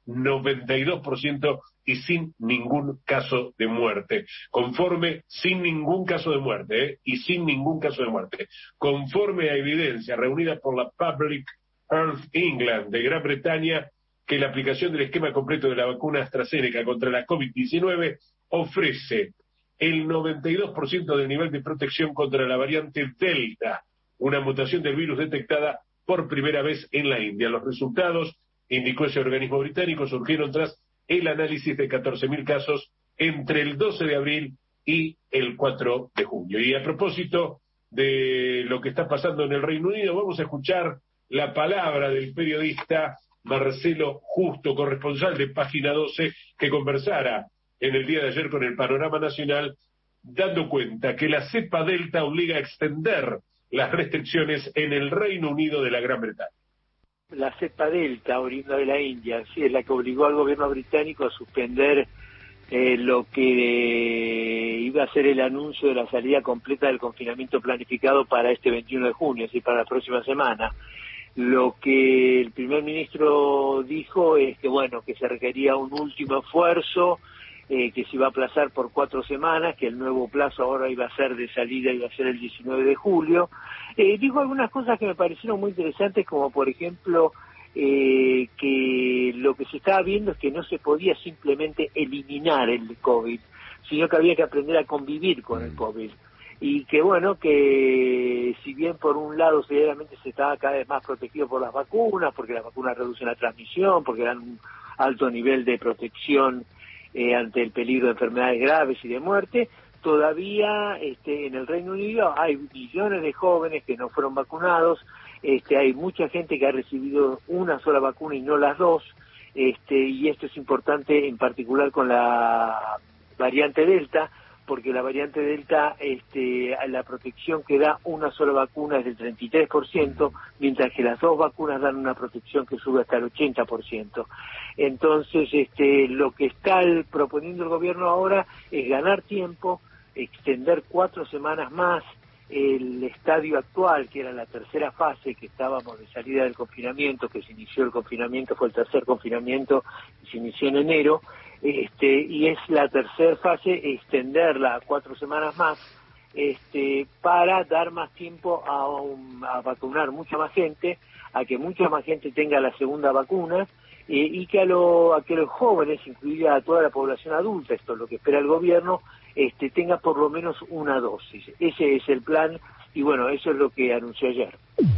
92% y sin ningún caso de muerte. Sin ningún caso de muerte, y sin ningún caso de muerte. Conforme a evidencia reunida por la Public Health England de Gran Bretaña, que la aplicación del esquema completo de la vacuna AstraZeneca contra la COVID-19 ofrece el 92% del nivel de protección contra la variante Delta, una mutación del virus detectada por primera vez en la India. Los resultados, indicó ese organismo británico, surgieron tras el análisis de 14.000 casos entre el 12 de abril y el 4 de junio. Y a propósito de lo que está pasando en el Reino Unido, vamos a escuchar la palabra del periodista Marcelo Justo, corresponsal de Página 12, que conversara en el día de ayer con el Panorama Nacional, dando cuenta que la cepa Delta obliga a extender las restricciones en el Reino Unido de la Gran Bretaña. La cepa Delta, oriunda de la India, sí, es la que obligó al gobierno británico a suspender lo que iba a ser el anuncio de la salida completa del confinamiento planificado para este 21 de junio, es decir, para la próxima semana. Lo que el primer ministro dijo es que, bueno, que se requería un último esfuerzo, que se iba a aplazar por 4 semanas, que el nuevo plazo ahora iba a ser de salida, iba a ser el 19 de julio. Dijo algunas cosas que me parecieron muy interesantes, como por ejemplo que lo que se estaba viendo es que no se podía simplemente eliminar el COVID, sino que había que aprender a convivir con el COVID. Y que bueno, que si bien por un lado severamente se estaba cada vez más protegido por las vacunas, porque las vacunas reducen la transmisión, porque dan un alto nivel de protección ante el peligro de enfermedades graves y de muerte, todavía en el Reino Unido hay millones de jóvenes que no fueron vacunados, hay mucha gente que ha recibido una sola vacuna y no las dos, y esto es importante en particular con la variante Delta, porque la variante Delta, la protección que da una sola vacuna es del 33%, mientras que las dos vacunas dan una protección que sube hasta el 80%. Entonces, lo que está proponiendo el gobierno ahora es ganar tiempo, extender 4 semanas más el estadio actual, que era la tercera fase, que estábamos de salida del confinamiento, que se inició el confinamiento, fue el tercer confinamiento, y se inició en enero, y es la tercera fase, extenderla a 4 semanas más, para dar más tiempo a vacunar mucha más gente, a que mucha más gente tenga la segunda vacuna, y que a que los jóvenes, incluida a toda la población adulta, esto es lo que espera el gobierno, tenga por lo menos una dosis. Ese es el plan, y bueno, eso es lo que anunció ayer.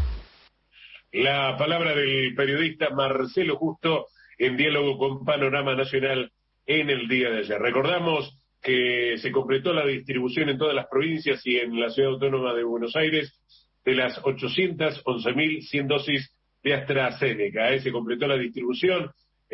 La palabra del periodista Marcelo Justo en diálogo con Panorama Nacional en el día de ayer. Recordamos que se completó la distribución en todas las provincias y en la Ciudad Autónoma de Buenos Aires de las 811.100 dosis de AstraZeneca. Se completó la distribución,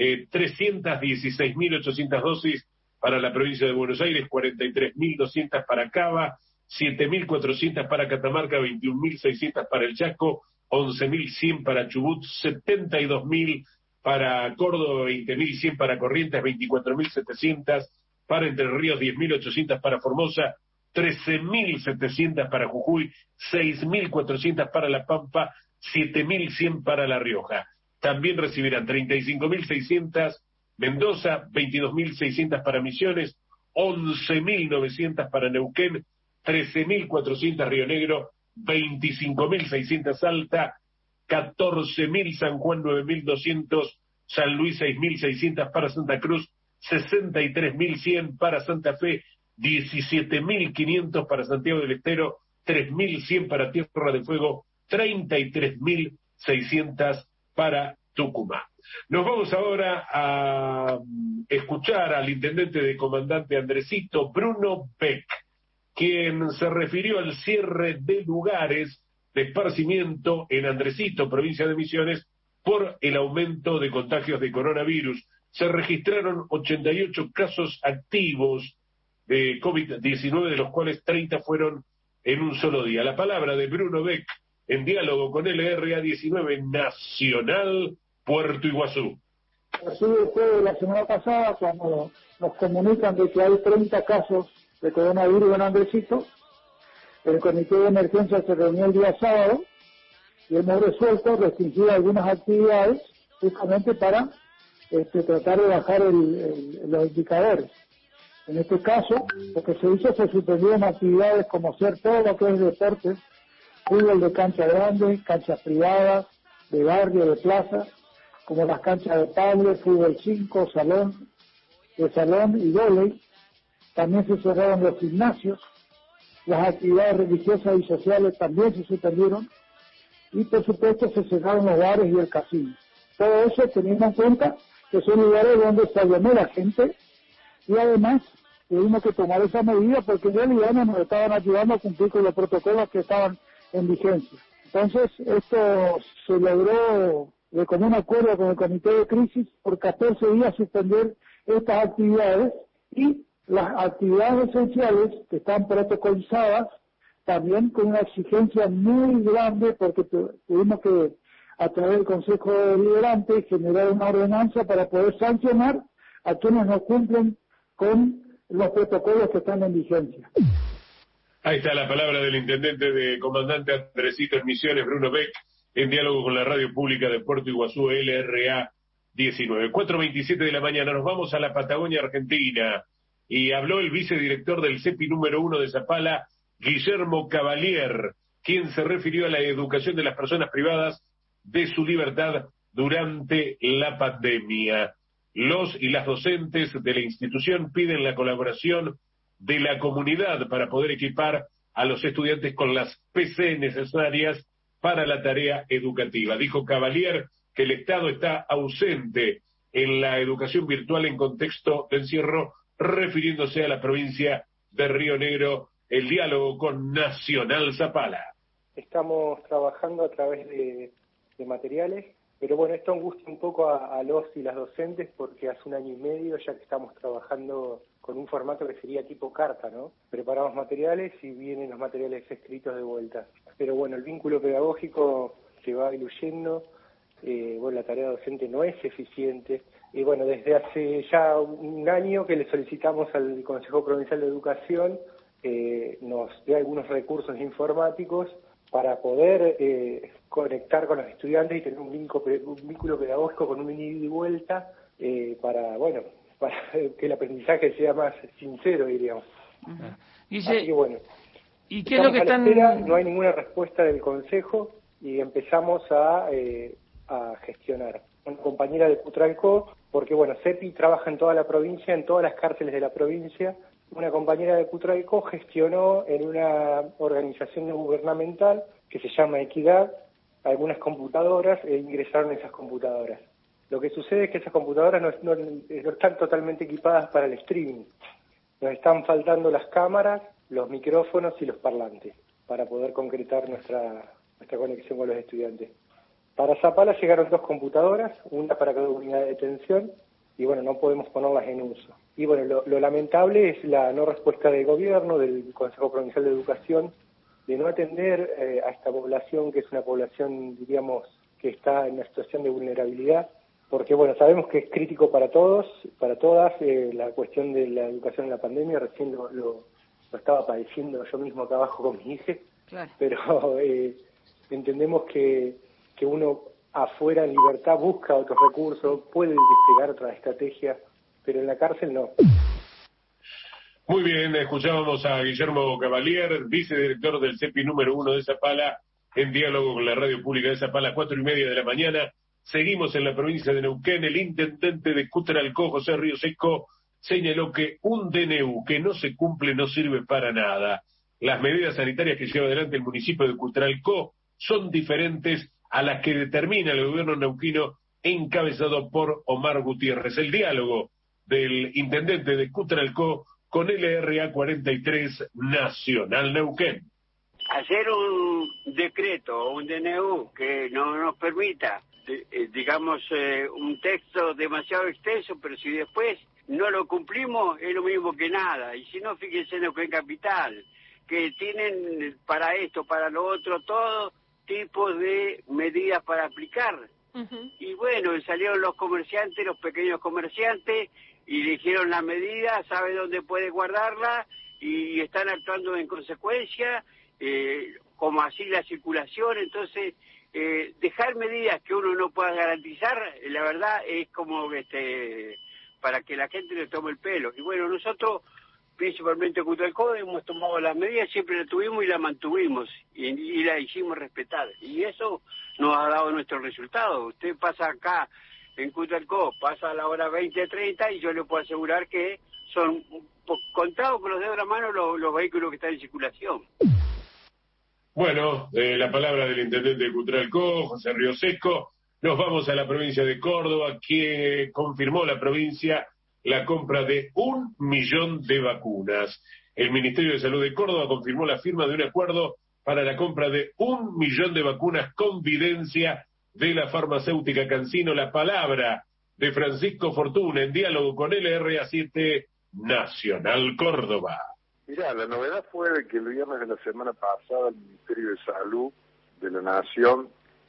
316.800 dosis para la provincia de Buenos Aires, 43.200 para Cava, 7.400 para Catamarca, 21.600 para el Chaco, 11.100 para Chubut, 72.000 para Córdoba, 20.100 para Corrientes, 24.700 para Entre Ríos, 10.800 para Formosa, 13.700 para Jujuy, 6.400 para La Pampa, 7.100 para La Rioja. También recibirán 35.600 Mendoza, 22.600 para Misiones, 11.900 para Neuquén, 13.400 Río Negro, 25.600 Salta, 14.000 San Juan, 9.200 San Luis, 6.600 para Santa Cruz, 63.100 para Santa Fe, 17.500 para Santiago del Estero, 3.100 para Tierra del Fuego, 33.600 para Tucumán. Nos vamos ahora a escuchar al intendente de Comandante Andresito, Bruno Beck, quien se refirió al cierre de lugares de esparcimiento en Andresito, provincia de Misiones, por el aumento de contagios de coronavirus. Se registraron 88 casos activos de COVID-19, de los cuales 30 fueron en un solo día. La palabra de Bruno Beck en diálogo con LRA 19 Nacional Puerto Iguazú. Así fue la semana pasada cuando nos comunican de que hay 30 casos de coronavirus en Andresito. El comité de emergencia se reunió el día sábado y hemos resuelto restringir algunas actividades justamente para tratar de bajar los indicadores. En este caso, lo que se hizo, se suspendieron actividades como hacer todo lo que es deporte, fútbol de cancha grande, canchas privadas, de barrio, de plaza, como las canchas de pádel, fútbol 5, salón y vóley. También se cerraron los gimnasios, las actividades religiosas y sociales también se suspendieron, y por supuesto se cerraron los bares y el casino. Todo eso teniendo en cuenta que son lugares donde se aglomera gente, y además tuvimos que tomar esa medida porque en realidad no nos estaban ayudando a cumplir con los protocolos que estaban en vigencia. Entonces esto se logró de común acuerdo con el comité de crisis por 14 días suspender estas actividades, y las actividades esenciales que están protocolizadas también con una exigencia muy grande, porque tuvimos que, a través del Consejo Deliberante, generar una ordenanza para poder sancionar a quienes no cumplen con los protocolos que están en vigencia. Ahí está la palabra del intendente de Comandante Andresito en Misiones, Bruno Beck, en diálogo con la radio pública de Puerto Iguazú, LRA 19. 4:27 de la mañana, nos vamos a la Patagonia Argentina, y habló el vicedirector del CEPI número 1 de Zapala, Guillermo Cavalier, quien se refirió a la educación de las personas privadas de su libertad durante la pandemia. Los y las docentes de la institución piden la colaboración de la comunidad para poder equipar a los estudiantes con las PC necesarias para la tarea educativa. Dijo Cavalier que el Estado está ausente en la educación virtual en contexto de encierro, refiriéndose a la provincia de Río Negro. El diálogo con Nacional Zapala. estamos trabajando a través de materiales, pero bueno, esto angustia un poco a los y las docentes porque hace 1 año y medio ya que estamos trabajando con un formato que sería tipo carta, ¿no? Preparamos materiales y vienen los materiales escritos de vuelta. Pero bueno, el vínculo pedagógico se va diluyendo, bueno, la tarea docente no es eficiente. Y bueno, desde hace ya 1 año que le solicitamos al Consejo Provincial de Educación nos dé algunos recursos informáticos para poder conectar con los estudiantes y tener un vínculo pedagógico con un ida y vuelta para que el aprendizaje sea más sincero, diríamos. Así que bueno, ¿y qué es lo que están...? No hay ninguna respuesta del Consejo y empezamos a gestionar. Una compañera de Cutralcó, porque bueno, CEPI trabaja en toda la provincia, en todas las cárceles de la provincia. Una compañera de Cutralcó gestionó en una organización no gubernamental que se llama Equidad algunas computadoras e ingresaron esas computadoras. Lo que sucede es que esas computadoras no están totalmente equipadas para el streaming. Nos están faltando las cámaras, los micrófonos y los parlantes para poder concretar nuestra conexión con los estudiantes. Para Zapala llegaron 2 computadoras, una para cada unidad de detención, y bueno, no podemos ponerlas en uso. Y bueno, lo lamentable es la no respuesta del gobierno, del Consejo Provincial de Educación, de no atender a esta población, que es una población, diríamos, que está en una situación de vulnerabilidad, porque bueno, sabemos que es crítico para todos, para todas, la cuestión de la educación en la pandemia. Recién lo estaba padeciendo yo mismo acá abajo con mi hija, claro. Pero entendemos que uno afuera en libertad busca otros recursos, puede desplegar otra estrategia, pero en la cárcel no. Muy bien, escuchábamos a Guillermo Cavalier, vicedirector del CEPI número 1 de Zapala, en diálogo con la radio pública de Zapala, 4:30 de la mañana. Seguimos en la provincia de Neuquén. El intendente de Cutralcó, José Río Seco, señaló que un DNU que no se cumple no sirve para nada. Las medidas sanitarias que lleva adelante el municipio de Cutralcó son diferentes a las que determina el gobierno neuquino encabezado por Omar Gutiérrez. El diálogo del intendente de Cutralcó con LRA 43 Nacional Neuquén. Hacer un decreto, un DNU que no nos permita, digamos, un texto demasiado extenso, pero si después no lo cumplimos es lo mismo que nada. Y si no, fíjense en Neuquén Capital, que tienen para esto, para lo otro, todo tipo de medidas para aplicar. Y bueno, salieron los comerciantes, los pequeños comerciantes, y dijeron la medida, sabe dónde puede guardarla, y están actuando en consecuencia, como así la circulación. Entonces, dejar medidas que uno no pueda garantizar, la verdad es como para que la gente le tome el pelo. Y bueno, nosotros, principalmente Cutralcó, hemos tomado las medidas, siempre las tuvimos y las mantuvimos, y las hicimos respetar. Y eso nos ha dado nuestro resultado. Usted pasa acá en Cutralcó, pasa a la hora 20:30 y yo le puedo asegurar que son contados con los dedos de la mano los vehículos que están en circulación. Bueno, la palabra del intendente de Cutralcó, José Río Seco. Nos vamos a la provincia de Córdoba, que confirmó la provincia la compra de 1 millón de vacunas. El Ministerio de Salud de Córdoba confirmó la firma de un acuerdo para la compra de 1 millón de vacunas con videncia de la farmacéutica CanSino. La palabra de Francisco Fortuna en diálogo con LRA 7 Nacional Córdoba. Mirá, la novedad fue de que el viernes de la semana pasada el Ministerio de Salud de la Nación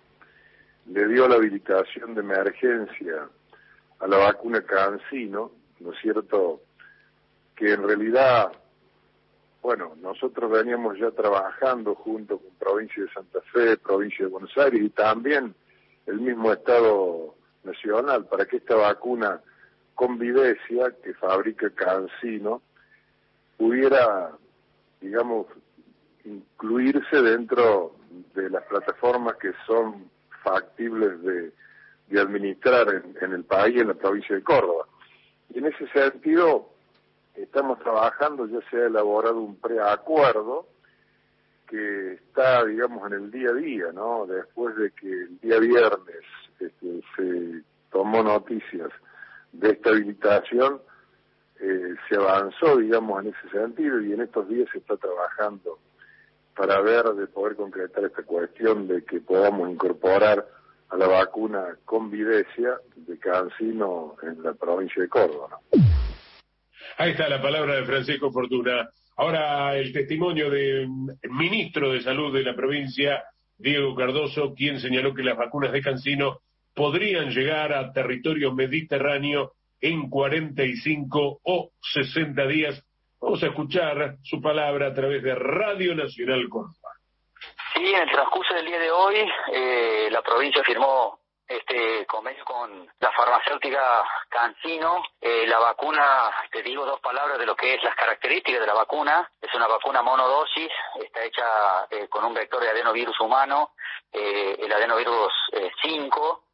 le dio la habilitación de emergencia a la vacuna CanSino, ¿no es cierto?, que en realidad, bueno, nosotros veníamos ya trabajando junto con provincia de Santa Fe, provincia de Buenos Aires y también el mismo Estado Nacional para que esta vacuna con videncia que fabrica CanSino pudiera, digamos, incluirse dentro de las plataformas que son factibles de administrar en el país, en la provincia de Córdoba. Y en ese sentido estamos trabajando, ya se ha elaborado un preacuerdo que está, digamos, en el día a día, ¿no? Después de que el día viernes se tomó noticias de esta habilitación, se avanzó, digamos, en ese sentido, y en estos días se está trabajando para ver de poder concretar esta cuestión de que podamos incorporar a la vacuna Convidecia de CanSino en la provincia de Córdoba, ¿no? Ahí está la palabra de Francisco Fortuna. Ahora el testimonio del ministro de Salud de la provincia, Diego Cardoso, quien señaló que las vacunas de CanSino podrían llegar a territorio mediterráneo en 45 o 60 días. Vamos a escuchar su palabra a través de Radio Nacional Córdoba. Sí, en el transcurso del día de hoy, la provincia firmó este convenio con la farmacéutica CanSino. La vacuna, te digo dos palabras de lo que es las características de la vacuna. Es una vacuna monodosis, está hecha con un vector de adenovirus humano, el adenovirus 5.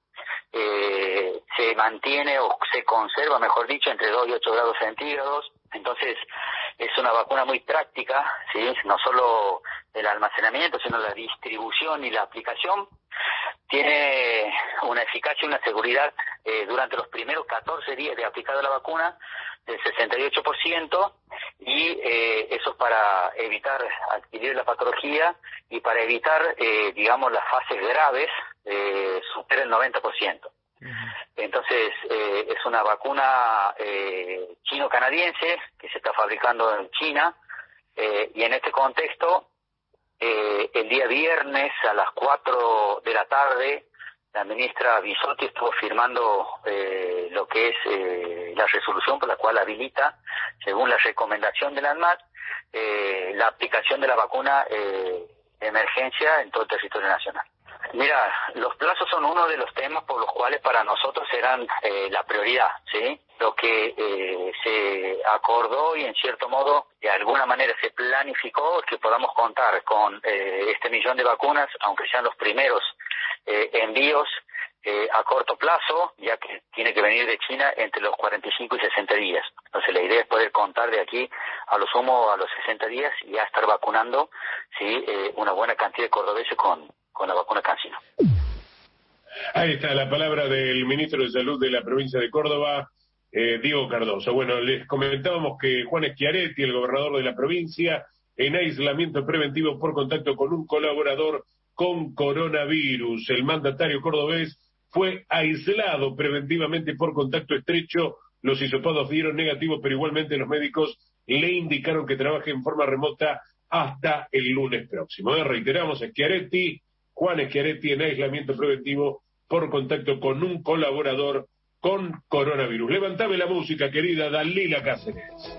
Se mantiene o se conserva, mejor dicho, entre 2 y 8 grados centígrados. Entonces es una vacuna muy práctica, ¿sí? No solo el almacenamiento, sino la distribución y la aplicación. Tiene una eficacia y una seguridad durante los primeros 14 días de aplicada la vacuna del 68%, y eso es para evitar adquirir la patología y para evitar, digamos, las fases graves, supera el 90%. Entonces, es una vacuna chino-canadiense que se está fabricando en China, y en este contexto, el día viernes a las 4 de la tarde, la ministra Bisotti estuvo firmando lo que es la resolución por la cual habilita, según la recomendación de la ANMAT, la aplicación de la vacuna de emergencia en todo el territorio nacional. Mira, los plazos son uno de los temas por los cuales para nosotros serán la prioridad, ¿sí? Lo que se acordó y en cierto modo de alguna manera se planificó es que podamos contar con este 1.000.000 de vacunas, aunque sean los primeros envíos a corto plazo, ya que tiene que venir de China entre los 45 y 60 días. Entonces la idea es poder contar de aquí a lo sumo a los 60 días y ya estar vacunando, ¿sí? Una buena cantidad de cordobeses con la vacuna CanSino. Ahí está la palabra del ministro de Salud de la provincia de Córdoba, Diego Cardoso. Bueno, les comentábamos que Juan Schiaretti, el gobernador de la provincia, en aislamiento preventivo por contacto con un colaborador con coronavirus. El mandatario cordobés fue aislado preventivamente por contacto estrecho. Los hisopados dieron negativo, pero igualmente los médicos le indicaron que trabaje en forma remota hasta el lunes próximo. Reiteramos, Juan Schiaretti en aislamiento preventivo por contacto con un colaborador con coronavirus. Levantame la música, querida Dalila Cáceres.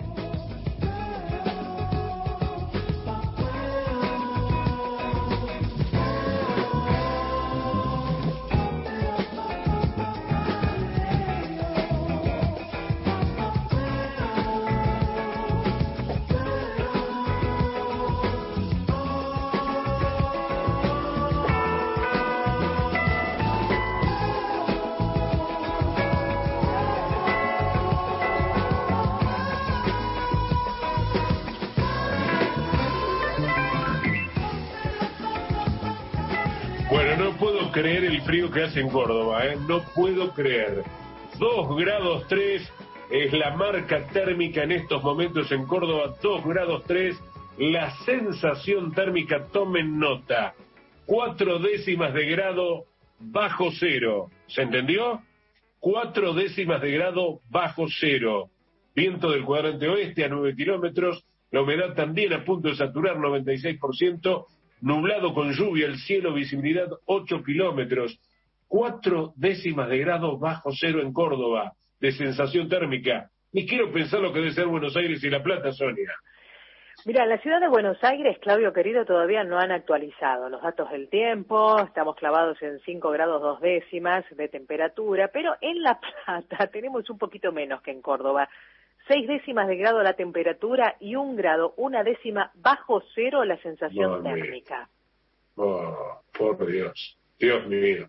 No puedo creer el frío que hace en Córdoba, no puedo creer. 2 grados 3 es la marca térmica en estos momentos en Córdoba, 2 grados 3, la sensación térmica, tomen nota, 4 décimas de grado bajo cero, ¿se entendió? 4 décimas de grado bajo cero, viento del cuadrante oeste a 9 kilómetros, la humedad también a punto de saturar, 96%, nublado con lluvia, el cielo, visibilidad 8 kilómetros, 4 décimas de grado bajo cero en Córdoba, de sensación térmica. Ni quiero pensar lo que debe ser Buenos Aires y La Plata, Sonia. Mira, en la ciudad de Buenos Aires, Claudio querido, todavía no han actualizado los datos del tiempo, estamos clavados en 5 grados 2 décimas de temperatura, pero en La Plata tenemos un poquito menos que en Córdoba. 6 décimas de grado la temperatura y 1 grado, 1 décima bajo cero la sensación térmica. Oh, por Dios, Dios mío.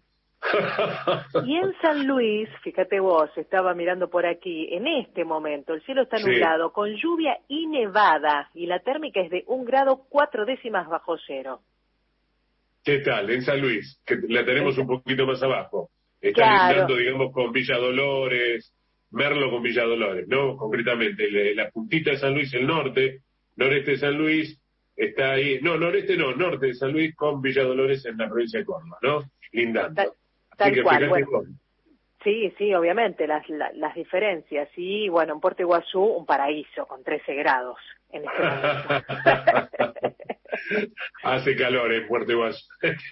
Y en San Luis, fíjate vos, estaba mirando por aquí, en este momento el cielo está nublado, con lluvia y nevada, y la térmica es de 1 grado 4 décimas bajo cero. ¿Qué tal? En San Luis, que la tenemos un poquito más abajo. Está lindando, digamos, con Villa Dolores, Merlo con Villa Dolores, ¿no? Concretamente, la puntita de San Luis, el noreste de San Luis, está ahí, no, noreste no, norte de San Luis con Villa Dolores en la provincia de Córdoba, ¿no? Lindando. Tal cual, bueno. Sí, obviamente, las diferencias. Y bueno, en Puerto Iguazú, un paraíso con 13 grados en este momento. Hace calor en Puerto Iguazú.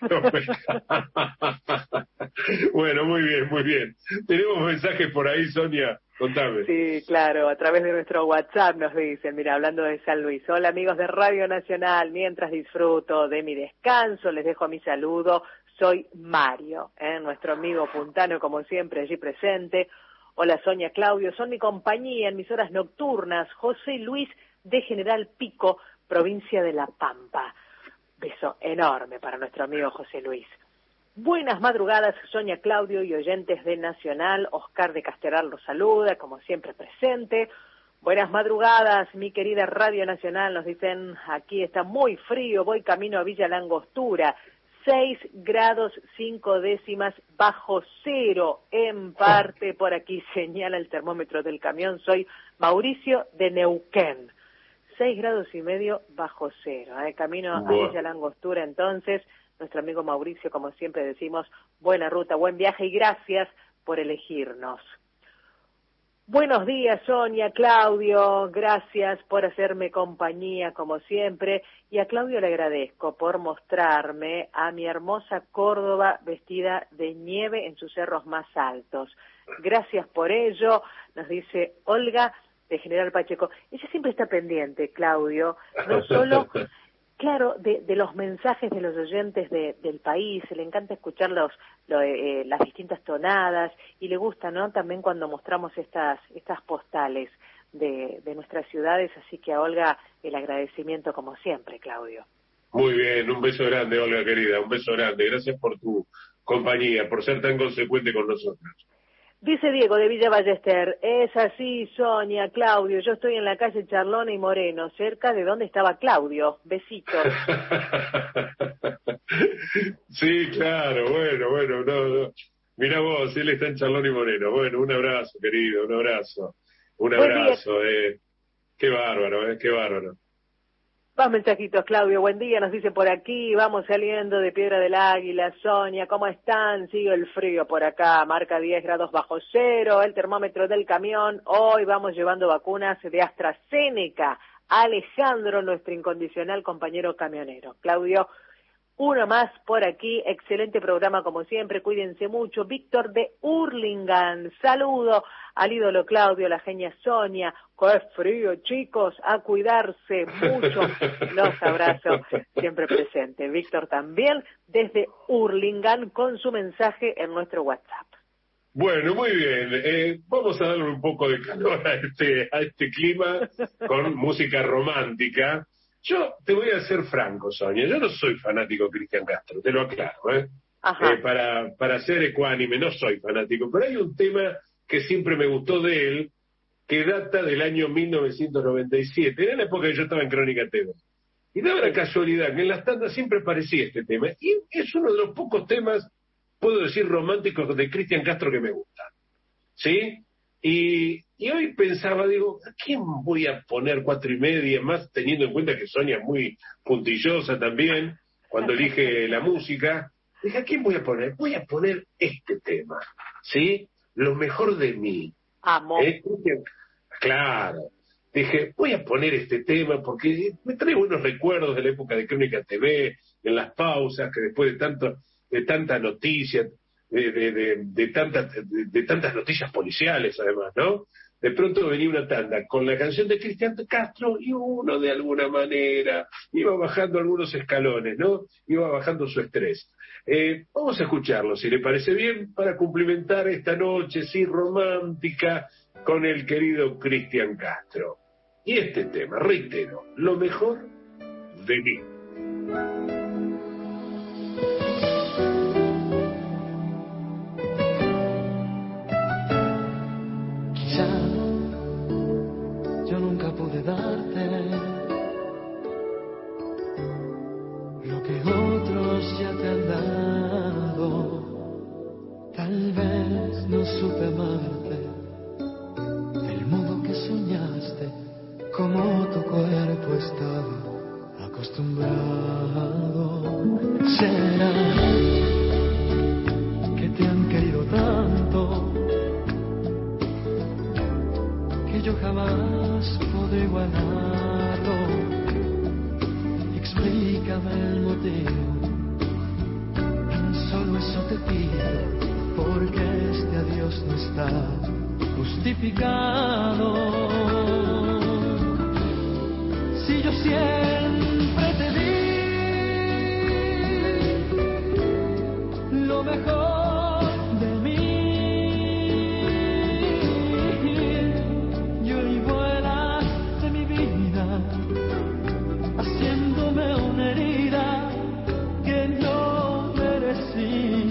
Bueno, muy bien. Tenemos mensajes por ahí, Sonia, contame. Sí, claro, a través de nuestro WhatsApp nos dicen, mira, hablando de San Luis, hola amigos de Radio Nacional, mientras disfruto de mi descanso, les dejo mi saludo. Soy Mario, nuestro amigo puntano, como siempre, allí presente. Hola Sonia, Claudio, son mi compañía en mis horas nocturnas. José Luis de General Pico, provincia de La Pampa. Beso enorme para nuestro amigo José Luis. Buenas madrugadas, Sonia, Claudio y oyentes de Nacional. Oscar de Castelar los saluda, como siempre presente. Buenas madrugadas, mi querida Radio Nacional. Nos dicen, aquí está muy frío, voy camino a Villa La Angostura. 6 grados 5 décimas bajo cero en parte, por aquí señala el termómetro del camión. Soy Mauricio de Neuquén. 6 grados y medio bajo cero, camino a Villa La Angostura. Entonces, nuestro amigo Mauricio, como siempre decimos, buena ruta, buen viaje y gracias por elegirnos. Buenos días, Sonia, Claudio, gracias por hacerme compañía como siempre, y a Claudio le agradezco por mostrarme a mi hermosa Córdoba vestida de nieve en sus cerros más altos. Gracias por ello, nos dice Olga de General Pacheco. Ella siempre está pendiente, Claudio, no solo... Claro, de los mensajes de los oyentes del país, le encanta escuchar las distintas tonadas y le gusta, ¿no? También cuando mostramos estas postales de nuestras ciudades, así que a Olga el agradecimiento como siempre, Claudio. Muy bien, un beso grande, Olga querida, un beso grande. Gracias por tu compañía, por ser tan consecuente con nosotros. Dice Diego de Villa Ballester, es así, Sonia, Claudio, yo estoy en la calle Charlona y Moreno, cerca de donde estaba Claudio. Besitos. Sí, claro, bueno, no. Mirá vos, él está en Charlona y Moreno. Bueno, un abrazo, querido, un abrazo. Qué bárbaro, qué bárbaro. Más mensajitos, Claudio, buen día, nos dice por aquí, vamos saliendo de Piedra del Águila. Sonia, ¿cómo están? Sigue el frío por acá, marca 10 grados bajo cero, el termómetro del camión, hoy vamos llevando vacunas de AstraZeneca. Alejandro, nuestro incondicional compañero camionero. Claudio, uno más por aquí, excelente programa como siempre, cuídense mucho. Víctor de Hurlingham, saludo al ídolo Claudio, a la genia Sonia. ¡Qué frío, chicos! A cuidarse mucho. Los abrazo, siempre presente. Víctor también desde Hurlingham con su mensaje en nuestro WhatsApp. Bueno, muy bien. Vamos a darle un poco de calor a este clima con música romántica. Yo te voy a ser franco, Sonia, yo no soy fanático de Cristian Castro, te lo aclaro, para ser ecuánime, no soy fanático, pero hay un tema que siempre me gustó de él, que data del año 1997, era la época que yo estaba en Crónica TV, y daba la casualidad que en las tandas siempre aparecía este tema, y es uno de los pocos temas, puedo decir, románticos de Cristian Castro que me gustan, ¿sí? Y hoy pensaba, digo, ¿a quién voy a poner 4:30? Más teniendo en cuenta que Sonia es muy puntillosa también, cuando elige la música. Dije, ¿a quién voy a poner? Voy a poner este tema, ¿sí? Lo mejor de mí. Amo. Claro. Dije, voy a poner este tema porque me trae buenos recuerdos de la época de Crónica TV, en las pausas, que después de tanta noticia... De tantas noticias policiales además, ¿no? De pronto venía una tanda con la canción de Cristian Castro y uno de alguna manera iba bajando algunos escalones, ¿no? Iba bajando su estrés. Vamos a escucharlo, si le parece bien, para cumplimentar esta noche, sí, romántica, con el querido Cristian Castro. Y este tema, reitero, lo mejor de mí. Pude darte lo que otros ya te han dado. Tal vez no supe amarte del modo que soñaste, como tu cuerpo estaba acostumbrado. Será que te han querido tanto que yo jamás podré igualarlo. Explícame el motivo, tan solo eso te pido, porque este adiós no está justificado. Si yo siempre te di lo mejor de mí, y hoy vuelas de mi vida, haciéndome una herida que no merecí.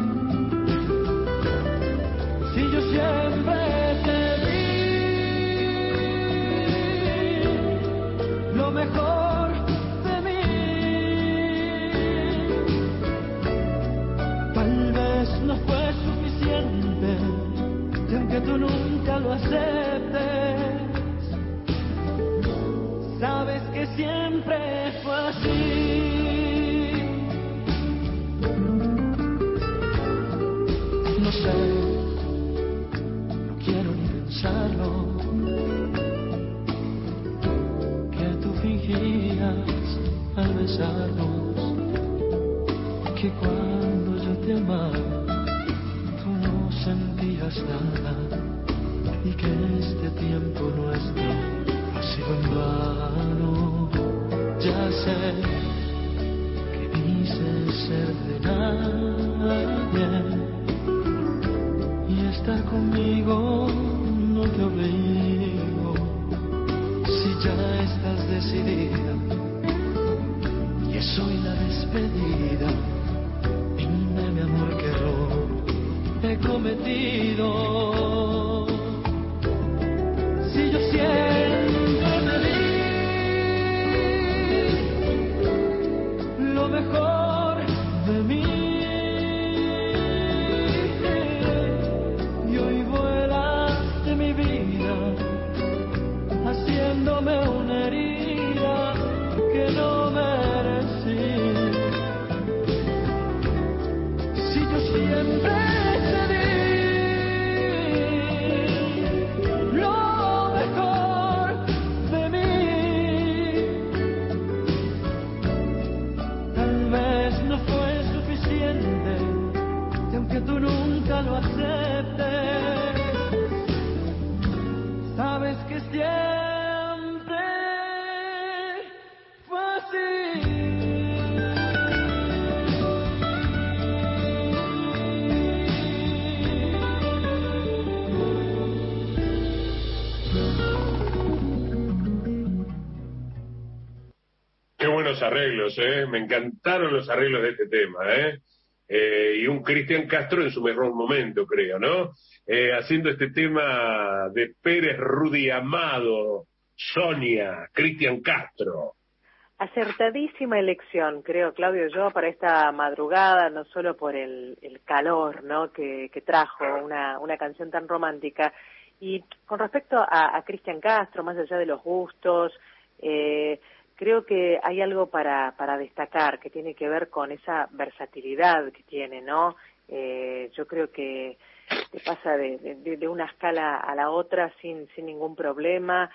Si yo siempre te di lo mejor de mí, tal vez no fue suficiente, y aunque tú nunca lo aceptes, sabes que siempre fue así. No sé, no quiero ni pensarlo, que tú fingías al besarnos, que cuando yo te amaba tú no sentías nada, y que este tiempo nuestro ha sido en vano. Ya sé que dices ser de nadie, y estar conmigo no te obligo. Si ya estás decidida y es hoy la despedida, dime mi amor que error he cometido. Si yo siempre te di lo mejor de mí, y hoy vuelas de mi vida, haciéndome una herida que no merecí. Si yo siempre te di lo mejor de mí, tal vez no fue suficiente, y aunque tú nunca lo aceptes, sabes que siempre fue así. Qué buenos arreglos, me encantaron los arreglos de este tema, y un Cristian Castro en su mejor momento, creo, ¿no? Haciendo este tema de Pérez, Rudy Amado, Sonia, Cristian Castro. Acertadísima elección, creo, Claudio, yo para esta madrugada, no solo por el calor, ¿no?, que trajo una canción tan romántica. Y con respecto a Cristian Castro, más allá de los gustos, creo que hay algo para destacar que tiene que ver con esa versatilidad que tiene, ¿no? Yo creo que te pasa de una escala a la otra sin ningún problema.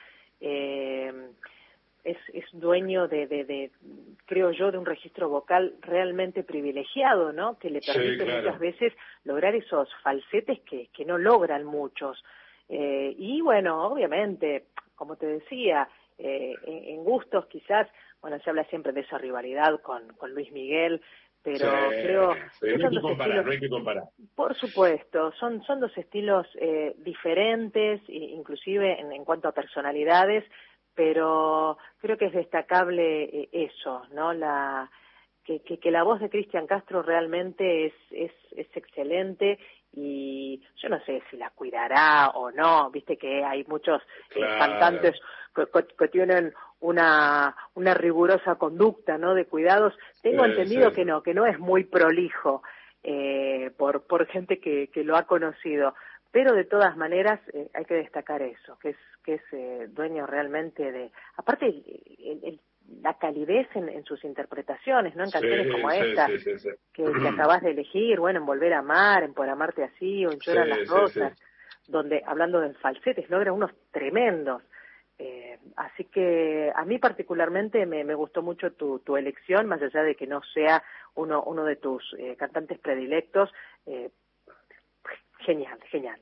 Es dueño creo yo, de un registro vocal realmente privilegiado, ¿no?, que le permite muchas veces lograr esos falsetes que no logran muchos. Y bueno, obviamente, como te decía, en gustos quizás, bueno, se habla siempre de esa rivalidad con Luis Miguel, pero creo que no hay que comparar. Por supuesto, son dos estilos diferentes, inclusive en cuanto a personalidades, pero creo que es destacable eso, ¿no? Que la voz de Cristian Castro realmente es excelente, y yo no sé si la cuidará o no. Viste que hay muchos cantantes que tienen una rigurosa conducta, ¿no?, de cuidados. Tengo entendido que no es muy prolijo por gente que lo ha conocido, pero de todas maneras hay que destacar eso, que es dueño realmente de, aparte la calidez en sus interpretaciones, ¿no? En canciones Sí, como sí, esta, sí, sí, sí. que acabas de elegir, bueno, en Volver a Amar, en Por Amarte Así, o en Lloran Sí, las sí, Rosas, sí. donde, hablando del falsetes, logra unos tremendos. Así que a mí particularmente me gustó mucho tu elección, más allá de que no sea uno de tus cantantes predilectos. Genial.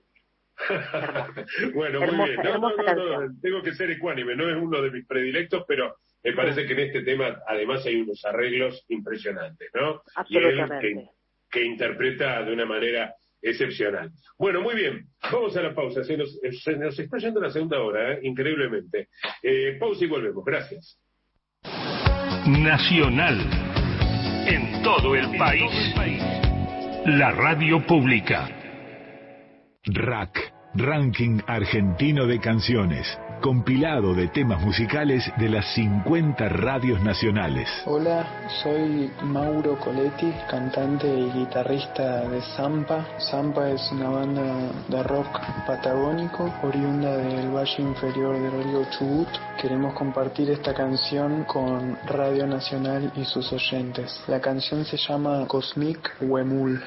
Bueno, Hermosa, muy bien. hermosa canción. Tengo que ser ecuánime, no es uno de mis predilectos, pero me parece que en este tema además hay unos arreglos impresionantes, ¿no? Y él que interpreta de una manera excepcional. Bueno, muy bien, vamos a la pausa, se nos está yendo la segunda hora, increíblemente. Pausa y volvemos, gracias. Nacional, en todo el país, la radio pública. RAC, Ranking Argentino de Canciones, compilado de temas musicales de las 50 radios nacionales. Hola, soy Mauro Coletti, cantante y guitarrista de Zampa. Zampa es una banda de rock patagónico, oriunda del Valle Inferior del río Chubut. Queremos compartir esta canción con Radio Nacional y sus oyentes. La canción se llama Cosmic Huemul.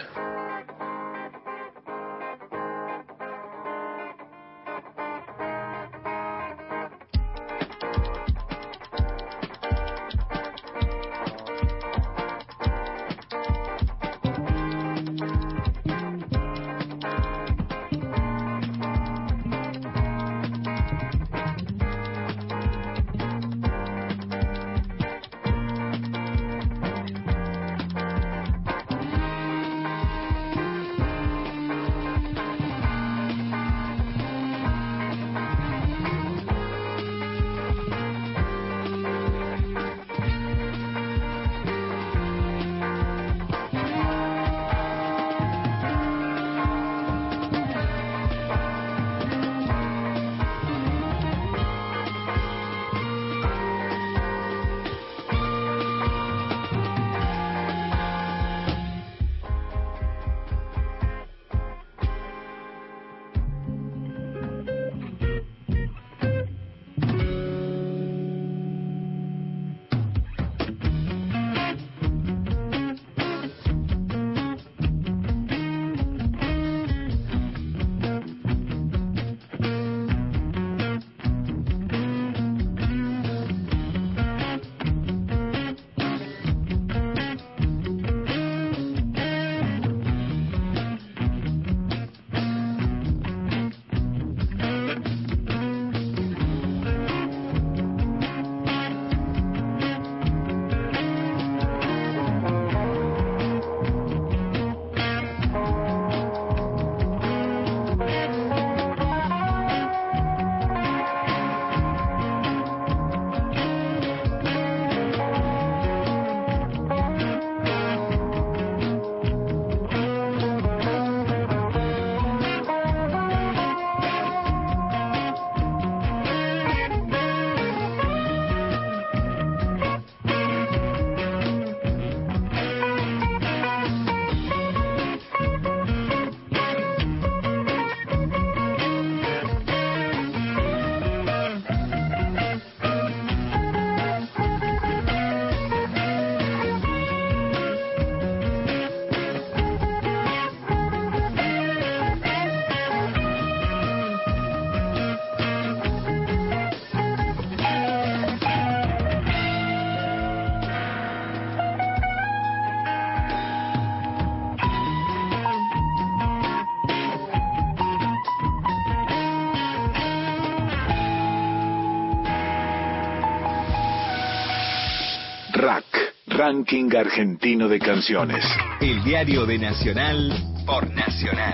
RAC, Ranking Argentino de Canciones. El diario de Nacional por Nacional.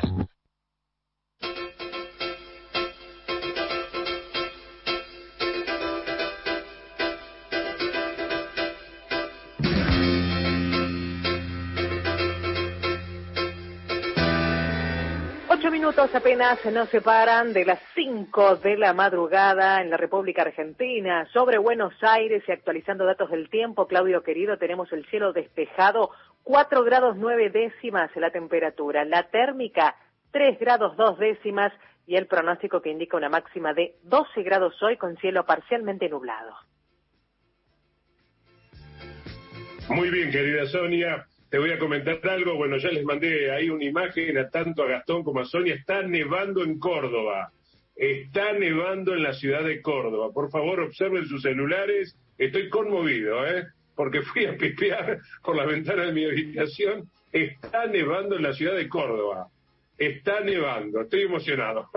Minutos apenas nos separan de las 5 de la madrugada en la República Argentina. Sobre Buenos Aires y actualizando datos del tiempo, Claudio querido, tenemos el cielo despejado, 4 grados 9 décimas la temperatura, la térmica 3 grados 2 décimas y el pronóstico que indica una máxima de 12 grados hoy con cielo parcialmente nublado. Muy bien, querida Sonia. Te voy a comentar algo. Bueno, ya les mandé ahí una imagen tanto a Gastón como a Sonia. Está nevando en Córdoba. Está nevando en la ciudad de Córdoba. Por favor, observen sus celulares. Estoy conmovido, porque fui a pispear por la ventana de mi habitación. Está nevando en la ciudad de Córdoba. Está nevando. Estoy emocionado.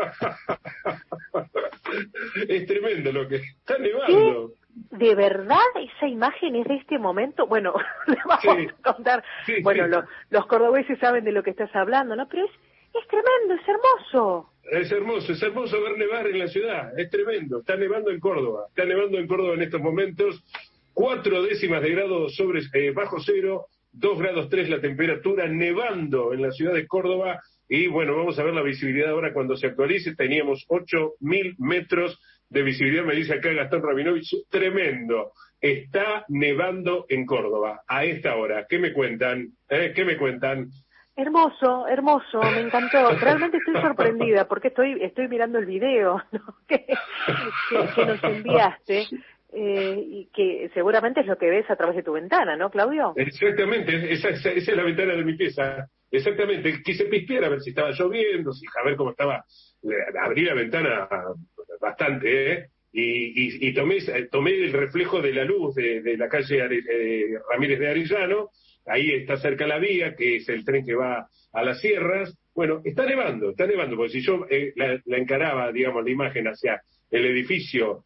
Es tremendo lo que está nevando. ¿De verdad esa imagen es de este momento? Bueno, le vamos a contar. Bueno, los cordobeses saben de lo que estás hablando, ¿no? Pero es tremendo, es hermoso. Es hermoso ver nevar en la ciudad, es tremendo. Está nevando en Córdoba en estos momentos. 4 décimas de grado bajo cero, 2 grados 3 la temperatura, nevando en la ciudad de Córdoba. Y bueno, vamos a ver la visibilidad ahora cuando se actualice. Teníamos 8.000 metros de visibilidad, me dice acá Gastón Rabinovich. Tremendo. Está nevando en Córdoba a esta hora. ¿Qué me cuentan? ¿Qué me cuentan? Hermoso, me encantó. Realmente estoy sorprendida porque estoy mirando el video, ¿no? que nos enviaste. Y que seguramente es lo que ves a través de tu ventana, ¿no, Claudio? Exactamente, esa es la ventana de mi pieza. Exactamente, quise pispear a ver si estaba lloviendo, a ver cómo estaba. Abrí la ventana bastante, y tomé el reflejo de la luz de la calle Ramírez de Arellano. Ahí está cerca la vía, que es el tren que va a las sierras. Bueno, está nevando, porque si yo la encaraba, digamos, la imagen hacia el edificio,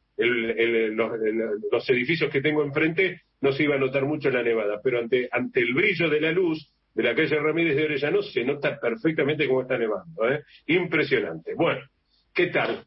los edificios que tengo enfrente, no se iba a notar mucho la nevada, pero ante el brillo de la luz de la calle Ramírez de Orellano se nota perfectamente cómo está nevando, impresionante. Bueno, ¿qué tal?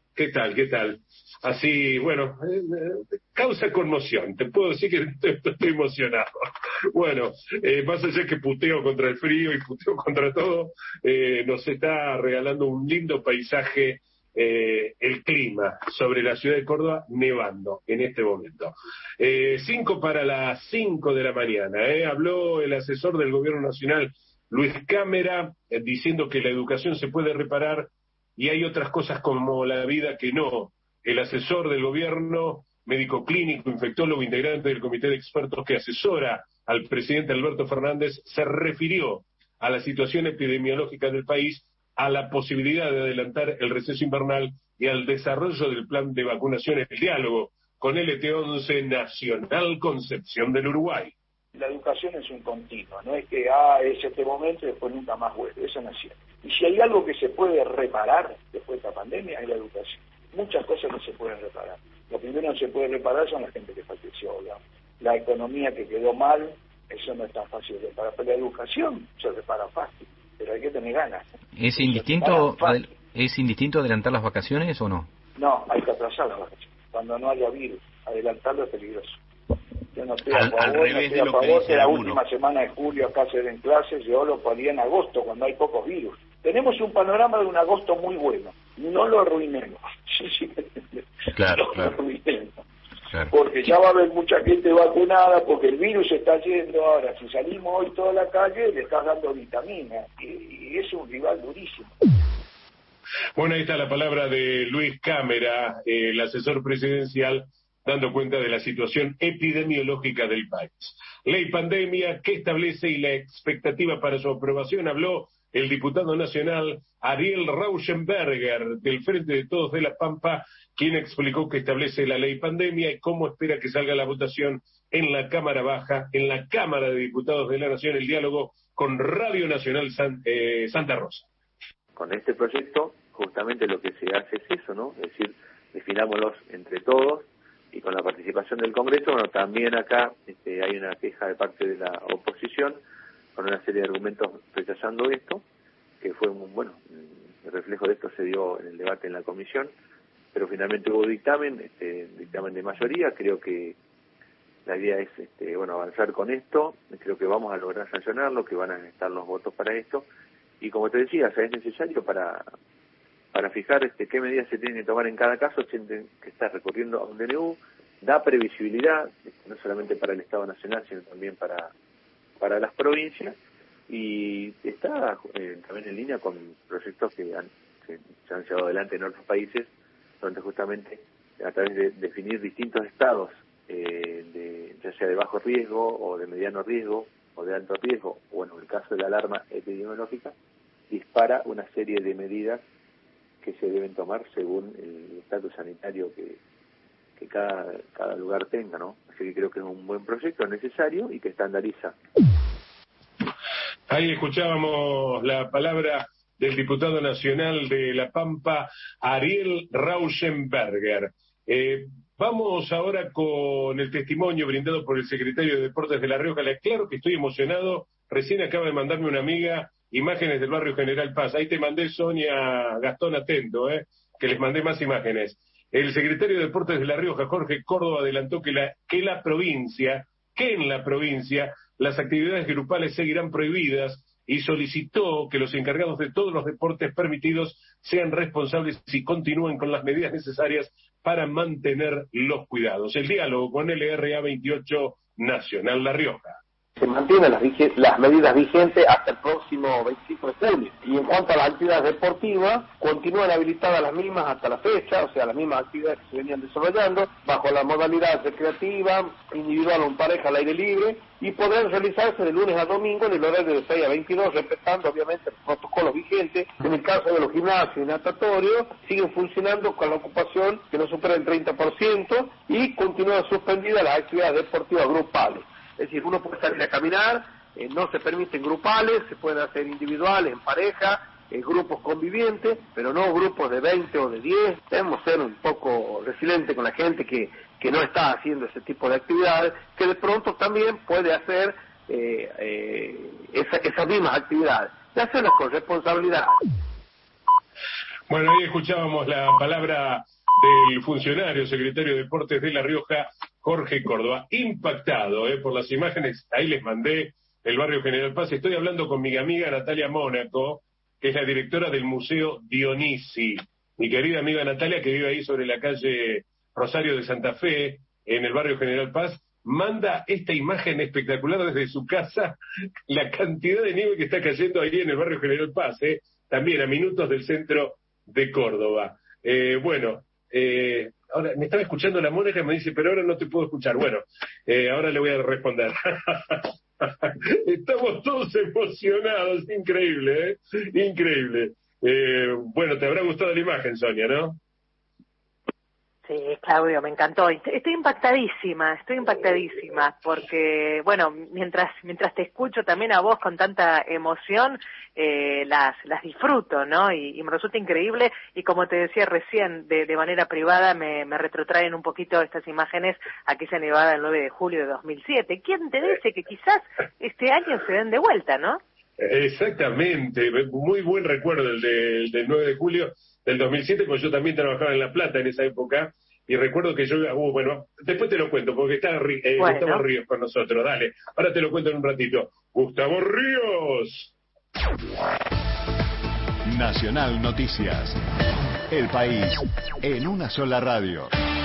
Así, bueno, causa conmoción, te puedo decir que estoy emocionado. Bueno, más allá que puteo contra el frío y puteo contra todo, nos está regalando un lindo paisaje. El clima sobre la ciudad de Córdoba, nevando en este momento. 5 para las 5 de la mañana. Habló el asesor del Gobierno Nacional, Luis Cámara, diciendo que la educación se puede reparar y hay otras cosas como la vida que no. El asesor del Gobierno, médico clínico, infectólogo, integrante del comité de expertos que asesora al presidente Alberto Fernández, se refirió a la situación epidemiológica del país, a la posibilidad de adelantar el receso invernal y al desarrollo del plan de vacunación, el diálogo con LT11 Nacional Concepción del Uruguay. La educación es un continuo, no es que es este momento y después nunca más vuelve, eso no es cierto. Y si hay algo que se puede reparar después de esta pandemia es la educación. Muchas cosas no se pueden reparar. Lo primero que no se puede reparar son la gente que falleció, digamos. La economía que quedó mal, eso no es tan fácil de reparar, pero la educación se repara fácil. Pero hay que tener ganas. ¿Es indistinto adelantar las vacaciones o no? No, hay que atrasar las vacaciones. Cuando no haya virus, adelantarlo es peligroso. Yo no estoy a favor que la última semana de julio acá se den clases, yo lo ponía en agosto, cuando hay pocos virus. Tenemos un panorama de un agosto muy bueno. No lo arruinemos. Claro. Lo arruinemos. Claro. Porque ya va a haber mucha gente vacunada, porque el virus está yendo. Ahora, si salimos hoy toda la calle, le estás dando vitamina, y es un rival durísimo. Bueno, ahí está la palabra de Luis Cámara, el asesor presidencial, dando cuenta de la situación epidemiológica del país. Ley pandemia, ¿qué establece y la expectativa para su aprobación? Habló el diputado nacional Ariel Rauschenberger, del Frente de Todos de La Pampa, quien explicó que establece la ley pandemia y cómo espera que salga la votación en la Cámara Baja, en la Cámara de Diputados de la Nación, el diálogo con Radio Nacional Santa Rosa. Con este proyecto, justamente lo que se hace es eso, ¿no? Es decir, definámoslos entre todos y con la participación del Congreso. Bueno, también acá hay una queja de parte de la oposición con una serie de argumentos rechazando esto, que fue el reflejo de esto se dio en el debate en la comisión, pero finalmente hubo dictamen de mayoría. Creo que la idea es avanzar con esto, creo que vamos a lograr sancionarlo, que van a estar los votos para esto, y como te decía, es necesario para fijar qué medidas se tienen que tomar en cada caso, sienten que está recurriendo a un DNU, da previsibilidad, no solamente para el Estado Nacional, sino también para las provincias, y está también en línea con proyectos que se han llevado adelante en otros países, donde justamente a través de definir distintos estados de ya sea de bajo riesgo o de mediano riesgo o de alto riesgo, o en el caso de la alarma epidemiológica, dispara una serie de medidas que se deben tomar según el estatus sanitario que cada lugar tenga, ¿no? Así que creo que es un buen proyecto, necesario y que estandariza. Ahí escuchábamos la palabra del diputado nacional de La Pampa, Ariel Rauschenberger. Vamos ahora con el testimonio brindado por el secretario de Deportes de La Rioja. Le aclaro que estoy emocionado. Recién acaba de mandarme una amiga imágenes del barrio General Paz. Ahí te mandé, Sonia, Gastón, atento, que les mandé más imágenes. El secretario de Deportes de La Rioja, Jorge Córdoba, adelantó que en la provincia las actividades grupales seguirán prohibidas y solicitó que los encargados de todos los deportes permitidos sean responsables y continúen con las medidas necesarias para mantener los cuidados. El diálogo con LRA 28 Nacional La Rioja. Se mantienen las medidas vigentes hasta el próximo 25 de junio. Y en cuanto a las actividades deportivas, continúan habilitadas las mismas hasta la fecha, o sea, las mismas actividades que se venían desarrollando, bajo la modalidad recreativa, individual o en pareja al aire libre, y podrán realizarse de lunes a domingo en el horario de 6 a 22, respetando obviamente los protocolos vigentes. En el caso de los gimnasios y natatorios, siguen funcionando con la ocupación que no supera el 30% y continúan suspendidas las actividades deportivas grupales. Es decir, uno puede salir a caminar, no se permiten grupales, se pueden hacer individuales, en pareja, grupos convivientes, pero no grupos de 20 o de 10. Debemos ser un poco resilientes con la gente que no está haciendo ese tipo de actividades, que de pronto también puede hacer esas mismas actividades, y hacerlas con responsabilidad. Bueno, ahí escuchábamos la palabra del funcionario secretario de Deportes de La Rioja, Jorge Córdoba, impactado por las imágenes. Ahí les mandé el barrio General Paz. Estoy hablando con mi amiga Natalia Mónaco, que es la directora del Museo Dionisi. Mi querida amiga Natalia, que vive ahí sobre la calle Rosario de Santa Fe, en el barrio General Paz, manda esta imagen espectacular desde su casa, la cantidad de nieve que está cayendo ahí en el barrio General Paz, también a minutos del centro de Córdoba. Ahora me estaba escuchando la Mónica y me dice, pero ahora no te puedo escuchar. Bueno, ahora le voy a responder. Estamos todos emocionados, increíble, increíble. Bueno, te habrá gustado la imagen, Sonia, ¿no? Sí, Claudio, me encantó. Estoy impactadísima, porque, bueno, mientras te escucho también a vos con tanta emoción, las disfruto, ¿no? Y me resulta increíble, y como te decía recién, de manera privada, me retrotraen un poquito estas imágenes a aquella nevada el 9 de julio de 2007. ¿Quién te dice que quizás este año se den de vuelta, no? Exactamente, muy buen recuerdo el del 9 de julio del 2007, porque yo también trabajaba en La Plata en esa época, y recuerdo que yo, bueno, después te lo cuento, porque está Gustavo Ríos con nosotros, dale, ahora te lo cuento en un ratito. ¡Gustavo Ríos! Nacional Noticias. El país en una sola radio.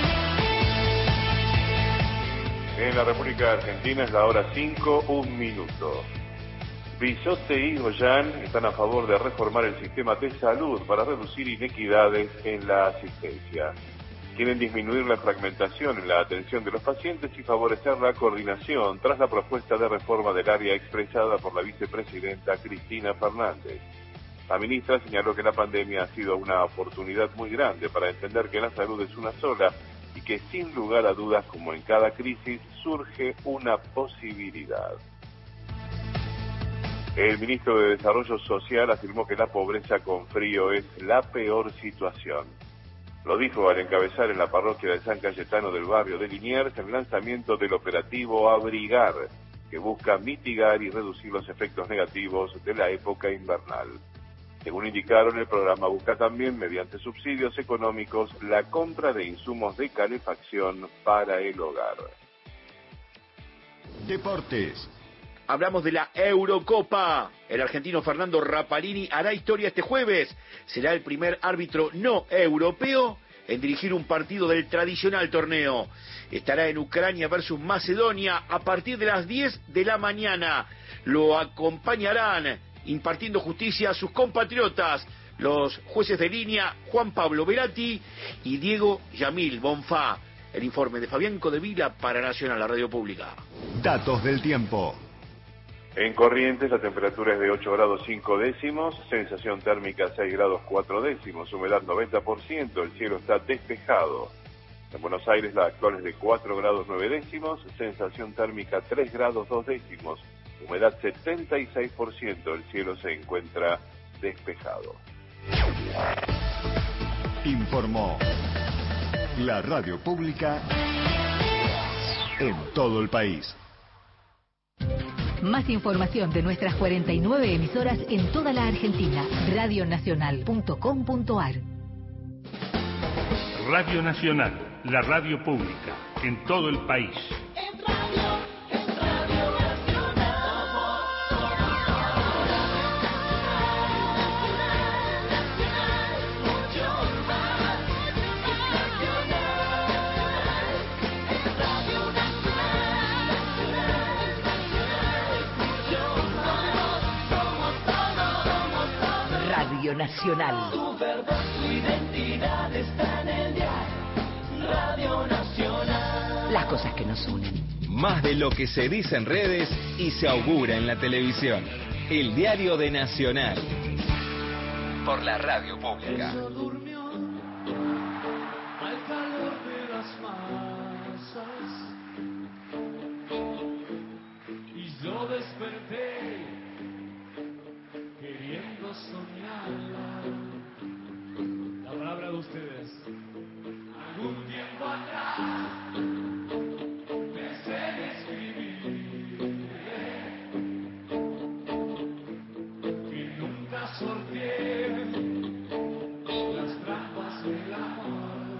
En la República Argentina es la hora 5, 1 minuto. Bisotte y Goyan están a favor de reformar el sistema de salud para reducir inequidades en la asistencia. Quieren disminuir la fragmentación en la atención de los pacientes y favorecer la coordinación tras la propuesta de reforma del área expresada por la vicepresidenta Cristina Fernández. La ministra señaló que la pandemia ha sido una oportunidad muy grande para entender que la salud es una sola y que sin lugar a dudas, como en cada crisis, surge una posibilidad. El ministro de Desarrollo Social afirmó que la pobreza con frío es la peor situación. Lo dijo al encabezar en la parroquia de San Cayetano del barrio de Liniers el lanzamiento del operativo Abrigar, que busca mitigar y reducir los efectos negativos de la época invernal. Según indicaron, el programa busca también, mediante subsidios económicos, la compra de insumos de calefacción para el hogar. Deportes. Hablamos de la Eurocopa. El argentino Fernando Rapalini hará historia este jueves. Será el primer árbitro no europeo en dirigir un partido del tradicional torneo. Estará en Ucrania versus Macedonia a partir de las 10 de la mañana. Lo acompañarán, impartiendo justicia a sus compatriotas, los jueces de línea Juan Pablo Veratti y Diego Yamil Bonfá. El informe de Fabián Codevila para Nacional, la radio pública. Datos del tiempo. En Corrientes la temperatura es de 8 grados 5 décimos, sensación térmica 6 grados 4 décimos, humedad 90%, el cielo está despejado. En Buenos Aires la actual es de 4 grados 9 décimos, sensación térmica 3 grados 2 décimos, humedad 76%, el cielo se encuentra despejado. Informó la radio pública en todo el país. Más información de nuestras 49 emisoras en toda la Argentina. Radionacional.com.ar. Radio Nacional, la radio pública en todo el país. Radio Nacional. Tu verdad, tu identidad está en el diario Radio Nacional. Las cosas que nos unen. Más de lo que se dice en redes y se augura en la televisión. El diario de Nacional. Por la radio pública. Ella durmió al calor de las masas y yo desperté queriendo soñarla. La palabra de ustedes. Algún tiempo atrás pensé en escribir que nunca sorteé las trampas del amor.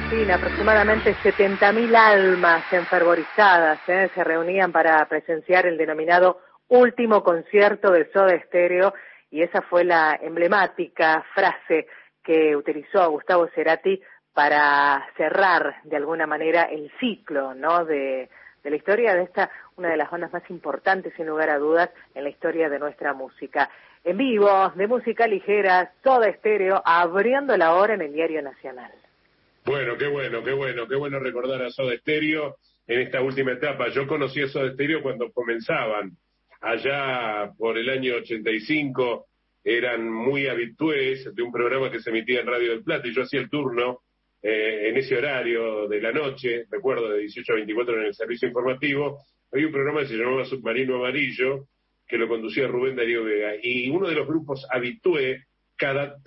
Argentina, aproximadamente 70.000 almas enfervorizadas se reunían para presenciar el denominado último concierto de Soda Stereo, y esa fue la emblemática frase que utilizó Gustavo Cerati para cerrar de alguna manera el ciclo, ¿no?, de la historia de esta, una de las bandas más importantes, sin lugar a dudas, en la historia de nuestra música. En vivo, de música ligera, Soda Stereo, abriendo la hora en el Diario Nacional. Bueno, qué bueno recordar a Soda Stereo en esta última etapa. Yo conocí a Soda Stereo cuando comenzaban, allá por el año 85, eran muy habitués de un programa que se emitía en Radio del Plata, y yo hacía el turno en ese horario de la noche, recuerdo, de 18 a 24 en el servicio informativo. Había un programa que se llamaba Submarino Amarillo, que lo conducía Rubén Darío Vega, y uno de los grupos habitué, cada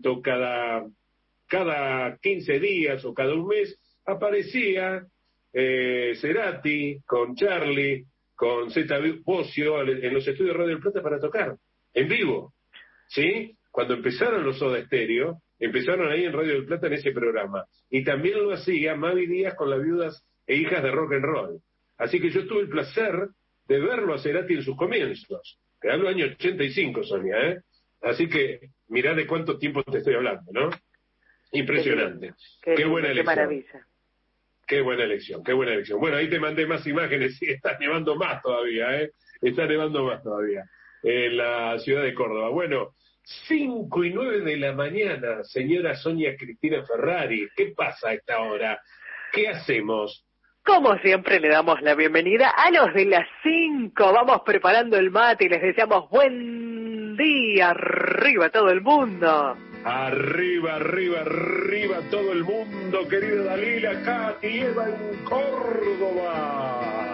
15 días o cada un mes, aparecía Cerati con Charlie, con Zeta Bocio en los estudios de Radio del Plata para tocar, en vivo, ¿sí? Cuando empezaron los Soda Stereo, empezaron ahí en Radio del Plata en ese programa, y también lo hacía Mavi Díaz con las Viudas e Hijas de Rock and Roll. Así que yo tuve el placer de verlo a Cerati en sus comienzos, que hablo del año 85, Sonia, ¿eh? Así que mirá de cuánto tiempo te estoy hablando, ¿no? Impresionante. Qué buena elección. Qué maravilla. Qué buena elección. Bueno, ahí te mandé más imágenes, y está nevando más todavía, ¿eh? Está nevando más todavía en la ciudad de Córdoba. Bueno, 5:09 de la mañana, señora Sonia Cristina Ferrari. ¿Qué pasa a esta hora? ¿Qué hacemos? Como siempre, le damos la bienvenida a los de las 5. Vamos preparando el mate y les deseamos buen día. Arriba todo el mundo. Arriba todo el mundo, querida Dalila, Katy, Eva en Córdoba.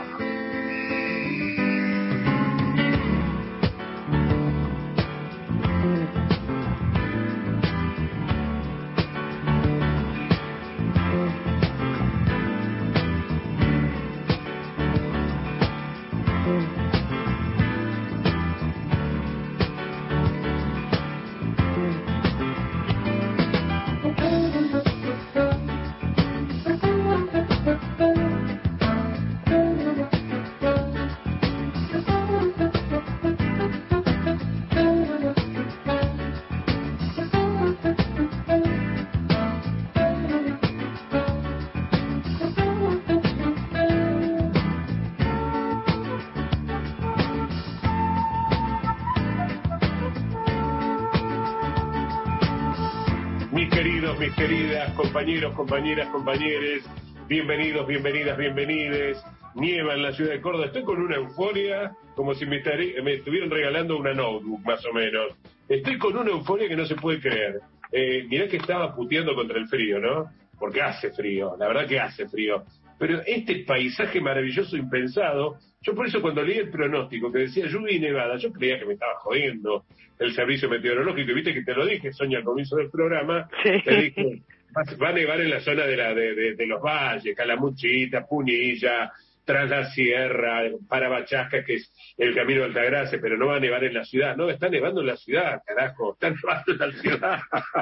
Mis queridas compañeros, compañeras, compañeres, bienvenidos, bienvenides. Nieva en la ciudad de Córdoba. Estoy con una euforia, como si me estuvieran regalando una notebook, más o menos. Estoy con una euforia que no se puede creer. Mirá que estaba puteando contra el frío, ¿no? Porque hace frío, la verdad que hace frío. Pero este paisaje maravilloso, impensado, yo por eso cuando leí el pronóstico que decía lluvia y nevada, yo creía que me estaba jodiendo el servicio meteorológico, y viste que te lo dije, Sonia, al comienzo del programa, sí. Te dije, va a nevar en la zona de los valles, Calamuchita, Punilla, Tras la Sierra, Parabachasca, que es el camino de Altagracia, pero no va a nevar en la ciudad. No, está nevando en la ciudad, carajo, está nevando en la ciudad.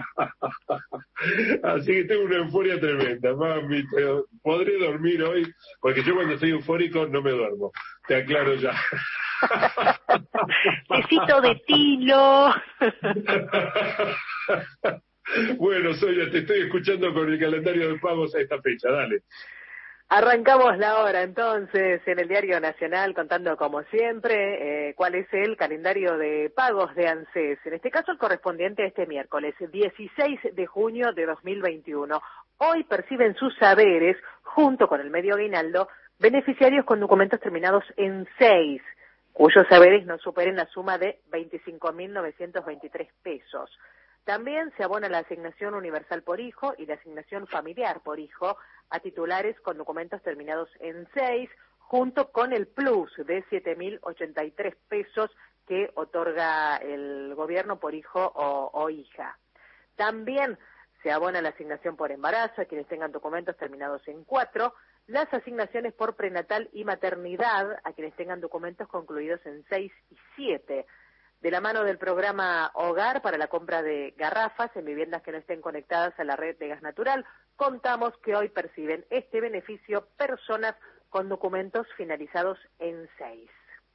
Así que tengo una euforia tremenda, mami, podré dormir hoy, porque yo cuando estoy eufórico no me duermo, te aclaro ya. Besito de tilo. Bueno, Sonia, te estoy escuchando con el calendario de pagos a esta fecha, dale. Arrancamos la hora entonces en el Diario Nacional, contando como siempre cuál es el calendario de pagos de ANSES, en este caso el correspondiente a este miércoles 16 de junio de 2021. Hoy perciben sus saberes, junto con el medio aguinaldo, beneficiarios con documentos terminados en 6, cuyos saberes no superen la suma de 25.923 pesos. También se abona la asignación universal por hijo y la asignación familiar por hijo a titulares con documentos terminados en 6, junto con el plus de 7.083 pesos que otorga el gobierno por hijo o hija. También se abona la asignación por embarazo a quienes tengan documentos terminados en 4, las asignaciones por prenatal y maternidad a quienes tengan documentos concluidos en 6 y 7. De la mano del programa Hogar para la compra de garrafas en viviendas que no estén conectadas a la red de gas natural, contamos que hoy perciben este beneficio personas con documentos finalizados en 6.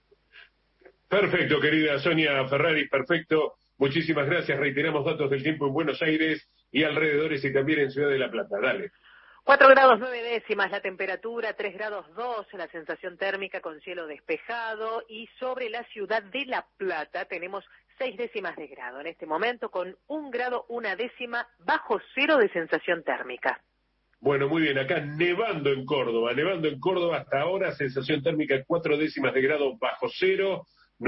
Perfecto, querida Sonia Ferrari, perfecto. Muchísimas gracias. Reiteramos datos del tiempo en Buenos Aires y alrededores y también en Ciudad de la Plata. Dale. 4 grados 9 décimas la temperatura, 3 grados 2 la sensación térmica con cielo despejado, y sobre la ciudad de La Plata tenemos 6 décimas de grado en este momento, con 1 grado 1 décima bajo cero de sensación térmica. Bueno, muy bien, acá nevando en Córdoba hasta ahora, sensación térmica 4 décimas de grado bajo cero,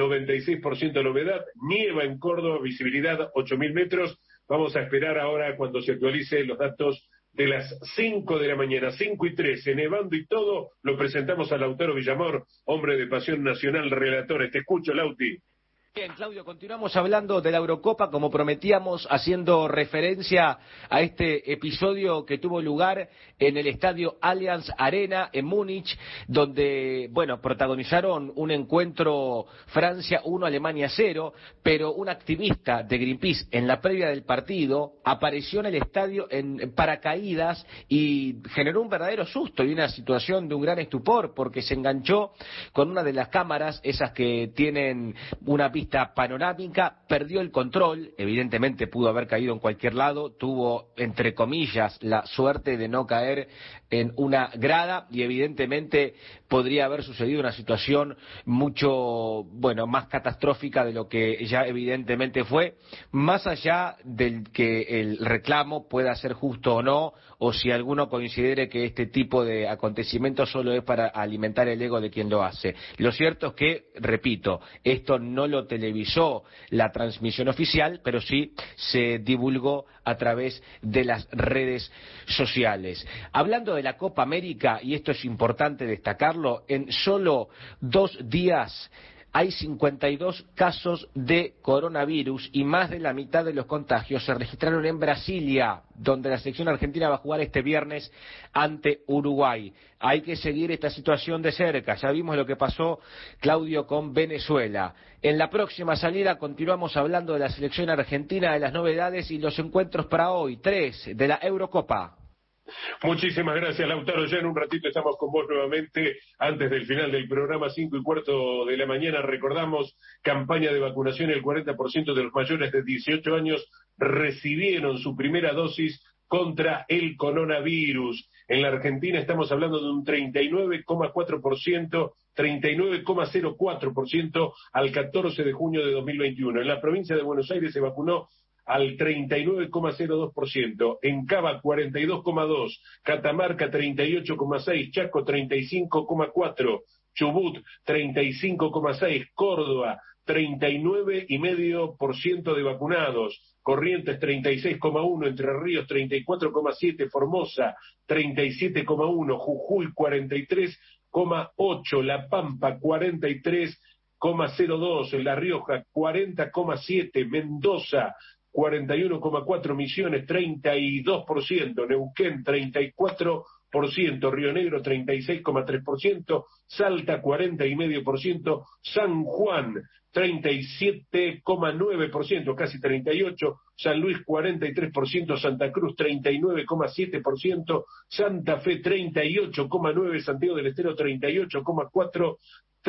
96% de la humedad, nieva en Córdoba, visibilidad 8.000 metros. Vamos a esperar ahora cuando se actualicen los datos de las 5 de la mañana, 5:13, nevando y todo, lo presentamos a Lautaro Villamor, hombre de Pasión Nacional, relator. Te escucho, Lauti. Bien, Claudio, continuamos hablando de la Eurocopa, como prometíamos, haciendo referencia a este episodio que tuvo lugar en el estadio Allianz Arena en Múnich, donde, bueno, protagonizaron un encuentro Francia 1, Alemania 0, pero un activista de Greenpeace en la previa del partido apareció en el estadio en paracaídas y generó un verdadero susto y una situación de un gran estupor, porque se enganchó con una de las cámaras, esas que tienen una pista panorámica, perdió el control, evidentemente pudo haber caído en cualquier lado, tuvo, entre comillas, la suerte de no caer en una grada y evidentemente podría haber sucedido una situación mucho, bueno, más catastrófica de lo que ya evidentemente fue, más allá del que el reclamo pueda ser justo o no, o si alguno considere que este tipo de acontecimientos solo es para alimentar el ego de quien lo hace. Lo cierto es que, repito, esto no lo televisó la transmisión oficial, pero sí se divulgó a través de las redes sociales. Hablando de la Copa América, y esto es importante destacarlo, en solo 2 días hay 52 casos de coronavirus y más de la mitad de los contagios se registraron en Brasilia, donde la selección argentina va a jugar este viernes ante Uruguay. Hay que seguir esta situación de cerca. Ya vimos lo que pasó, Claudio, con Venezuela. En la próxima salida continuamos hablando de la selección argentina, de las novedades y los encuentros para hoy, 3 de la Eurocopa. Muchísimas gracias, Lautaro. Ya en un ratito estamos con vos nuevamente antes del final del programa, 5:15 de la mañana. Recordamos, campaña de vacunación, el 40% de los mayores de 18 años recibieron su primera dosis contra el coronavirus. En la Argentina estamos hablando de un 39,4%, 39,04% al 14 de junio de 2021. En la provincia de Buenos Aires se vacunó al 39,02%, en Cava 42,2%, Catamarca 38,6%, Chaco 35,4%, Chubut 35,6%, Córdoba 39,5% de vacunados, Corrientes 36,1%, Entre Ríos 34,7%, Formosa 37,1%, Jujuy 43,8%, La Pampa 43,02%, La Rioja 40,7%, Mendoza 41,4%, Misiones 32%, Neuquén 34%, Río Negro 36,3%, Salta 40,5%, San Juan 37,9%, casi 38%, San Luis 43%, Santa Cruz 39,7%, Santa Fe 38,9%, Santiago del Estero 38,4%,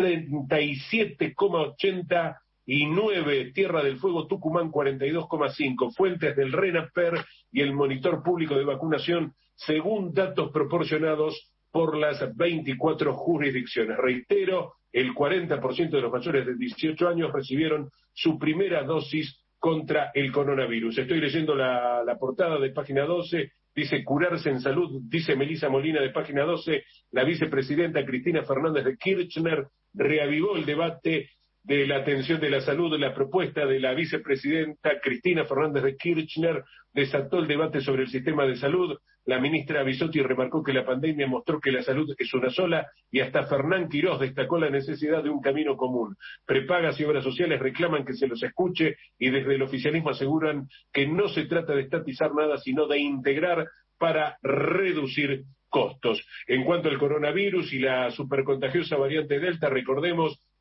37,89%, Tierra del Fuego, Tucumán 42,5%, fuentes del RENAPER y el Monitor Público de Vacunación, según datos proporcionados por las 24 jurisdicciones. Reitero, el 40% de los mayores de 18 años recibieron su primera dosis contra el coronavirus. Estoy leyendo la portada de página 12, dice curarse en salud, dice Melissa Molina de página 12, la vicepresidenta Cristina Fernández de Kirchner reavivó el debate de la atención de la salud. La propuesta de la vicepresidenta Cristina Fernández de Kirchner desató el debate sobre el sistema de salud. La ministra Bisotti remarcó que la pandemia mostró que la salud es una sola y hasta Fernán Quirós destacó la necesidad de un camino común. Prepagas y obras sociales reclaman que se los escuche y desde el oficialismo aseguran que no se trata de estatizar nada sino de integrar para reducir costos. En cuanto al coronavirus y la supercontagiosa variante Delta, recordemos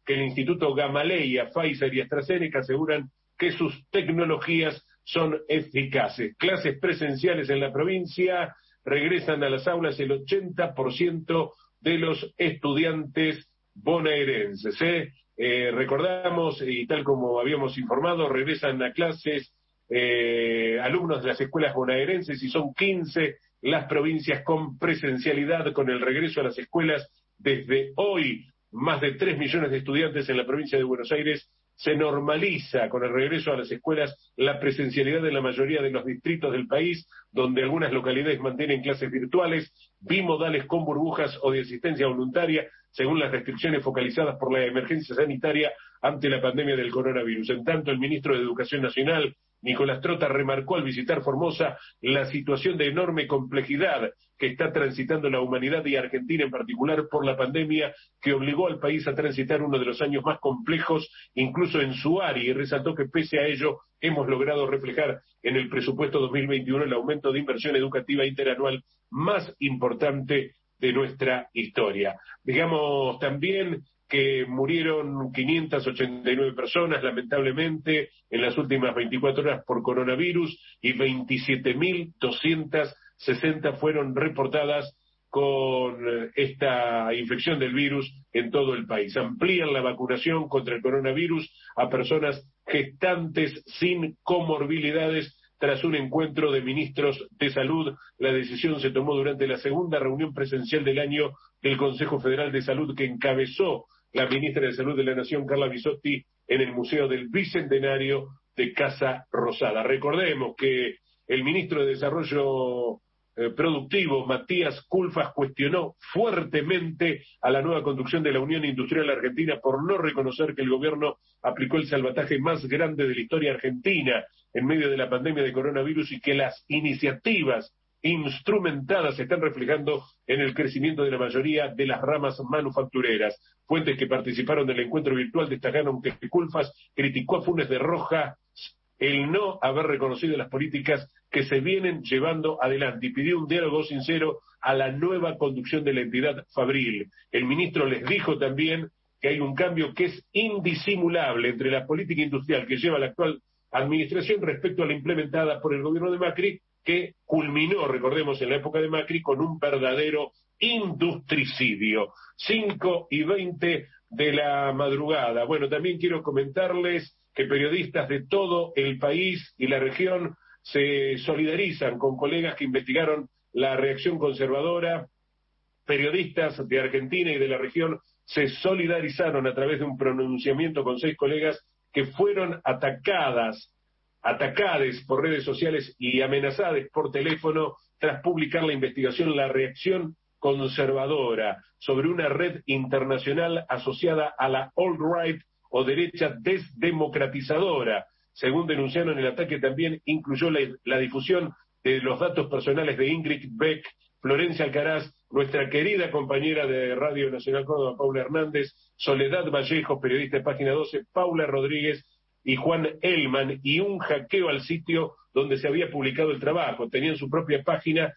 que el Instituto Gamaleya, Pfizer y AstraZeneca aseguran que sus tecnologías son eficaces. Clases presenciales en la provincia, regresan a las aulas el 80% de los estudiantes bonaerenses. Recordamos, y tal como habíamos informado, regresan a clases alumnos de las escuelas bonaerenses y son 15 las provincias con presencialidad con el regreso a las escuelas desde hoy. Más de 3 millones de estudiantes en la provincia de Buenos Aires. Se normaliza con el regreso a las escuelas la presencialidad en la mayoría de los distritos del país, donde algunas localidades mantienen clases virtuales, bimodales con burbujas o de asistencia voluntaria, según las restricciones focalizadas por la emergencia sanitaria ante la pandemia del coronavirus. En tanto, el ministro de Educación Nacional, Nicolás Trota, remarcó al visitar Formosa la situación de enorme complejidad que está transitando la humanidad y Argentina en particular por la pandemia que obligó al país a transitar uno de los años más complejos, incluso en su área, y resaltó que pese a ello hemos logrado reflejar en el presupuesto 2021 el aumento de inversión educativa interanual más importante de nuestra historia. Digamos también que murieron 589 personas, lamentablemente, en las últimas 24 horas por coronavirus y 27.260 fueron reportadas con esta infección del virus en todo el país. Amplían la vacunación contra el coronavirus a personas gestantes sin comorbilidades. Tras un encuentro de ministros de salud, la decisión se tomó durante la segunda reunión presencial del año del Consejo Federal de Salud que encabezó la ministra de Salud de la Nación, Carla Bisotti, en el Museo del Bicentenario de Casa Rosada. Recordemos que el ministro de Desarrollo Productivo, Matías Culfas, cuestionó fuertemente a la nueva conducción de la Unión Industrial Argentina por no reconocer que el gobierno aplicó el salvataje más grande de la historia argentina en medio de la pandemia de coronavirus y que las iniciativas instrumentadas se están reflejando en el crecimiento de la mayoría de las ramas manufactureras. Fuentes que participaron del encuentro virtual destacaron que Culfas criticó a Funes de Roja el no haber reconocido las políticas que se vienen llevando adelante y pidió un diálogo sincero a la nueva conducción de la entidad fabril. El ministro les dijo también que hay un cambio que es indisimulable entre la política industrial que lleva la actual administración respecto a la implementada por el gobierno de Macri, que culminó, recordemos, en la época de Macri con un verdadero industricidio. 5:20 de la madrugada. Bueno, también quiero comentarles que periodistas de todo el país y la región se solidarizan con colegas que investigaron la reacción conservadora. Periodistas de Argentina y de la región se solidarizaron a través de un pronunciamiento con 6 colegas que fueron atacades por redes sociales y amenazadas por teléfono tras publicar la investigación La Reacción Conservadora sobre una red internacional asociada a la alt-right o derecha desdemocratizadora. Según denunciaron, el ataque también incluyó la difusión de los datos personales de Ingrid Beck, Florencia Alcaraz, nuestra querida compañera de Radio Nacional Córdoba, Paula Hernández, Soledad Vallejo, periodista de Página 12, Paula Rodríguez y Juan Elman, y un hackeo al sitio donde se había publicado el trabajo. Tenían su propia página,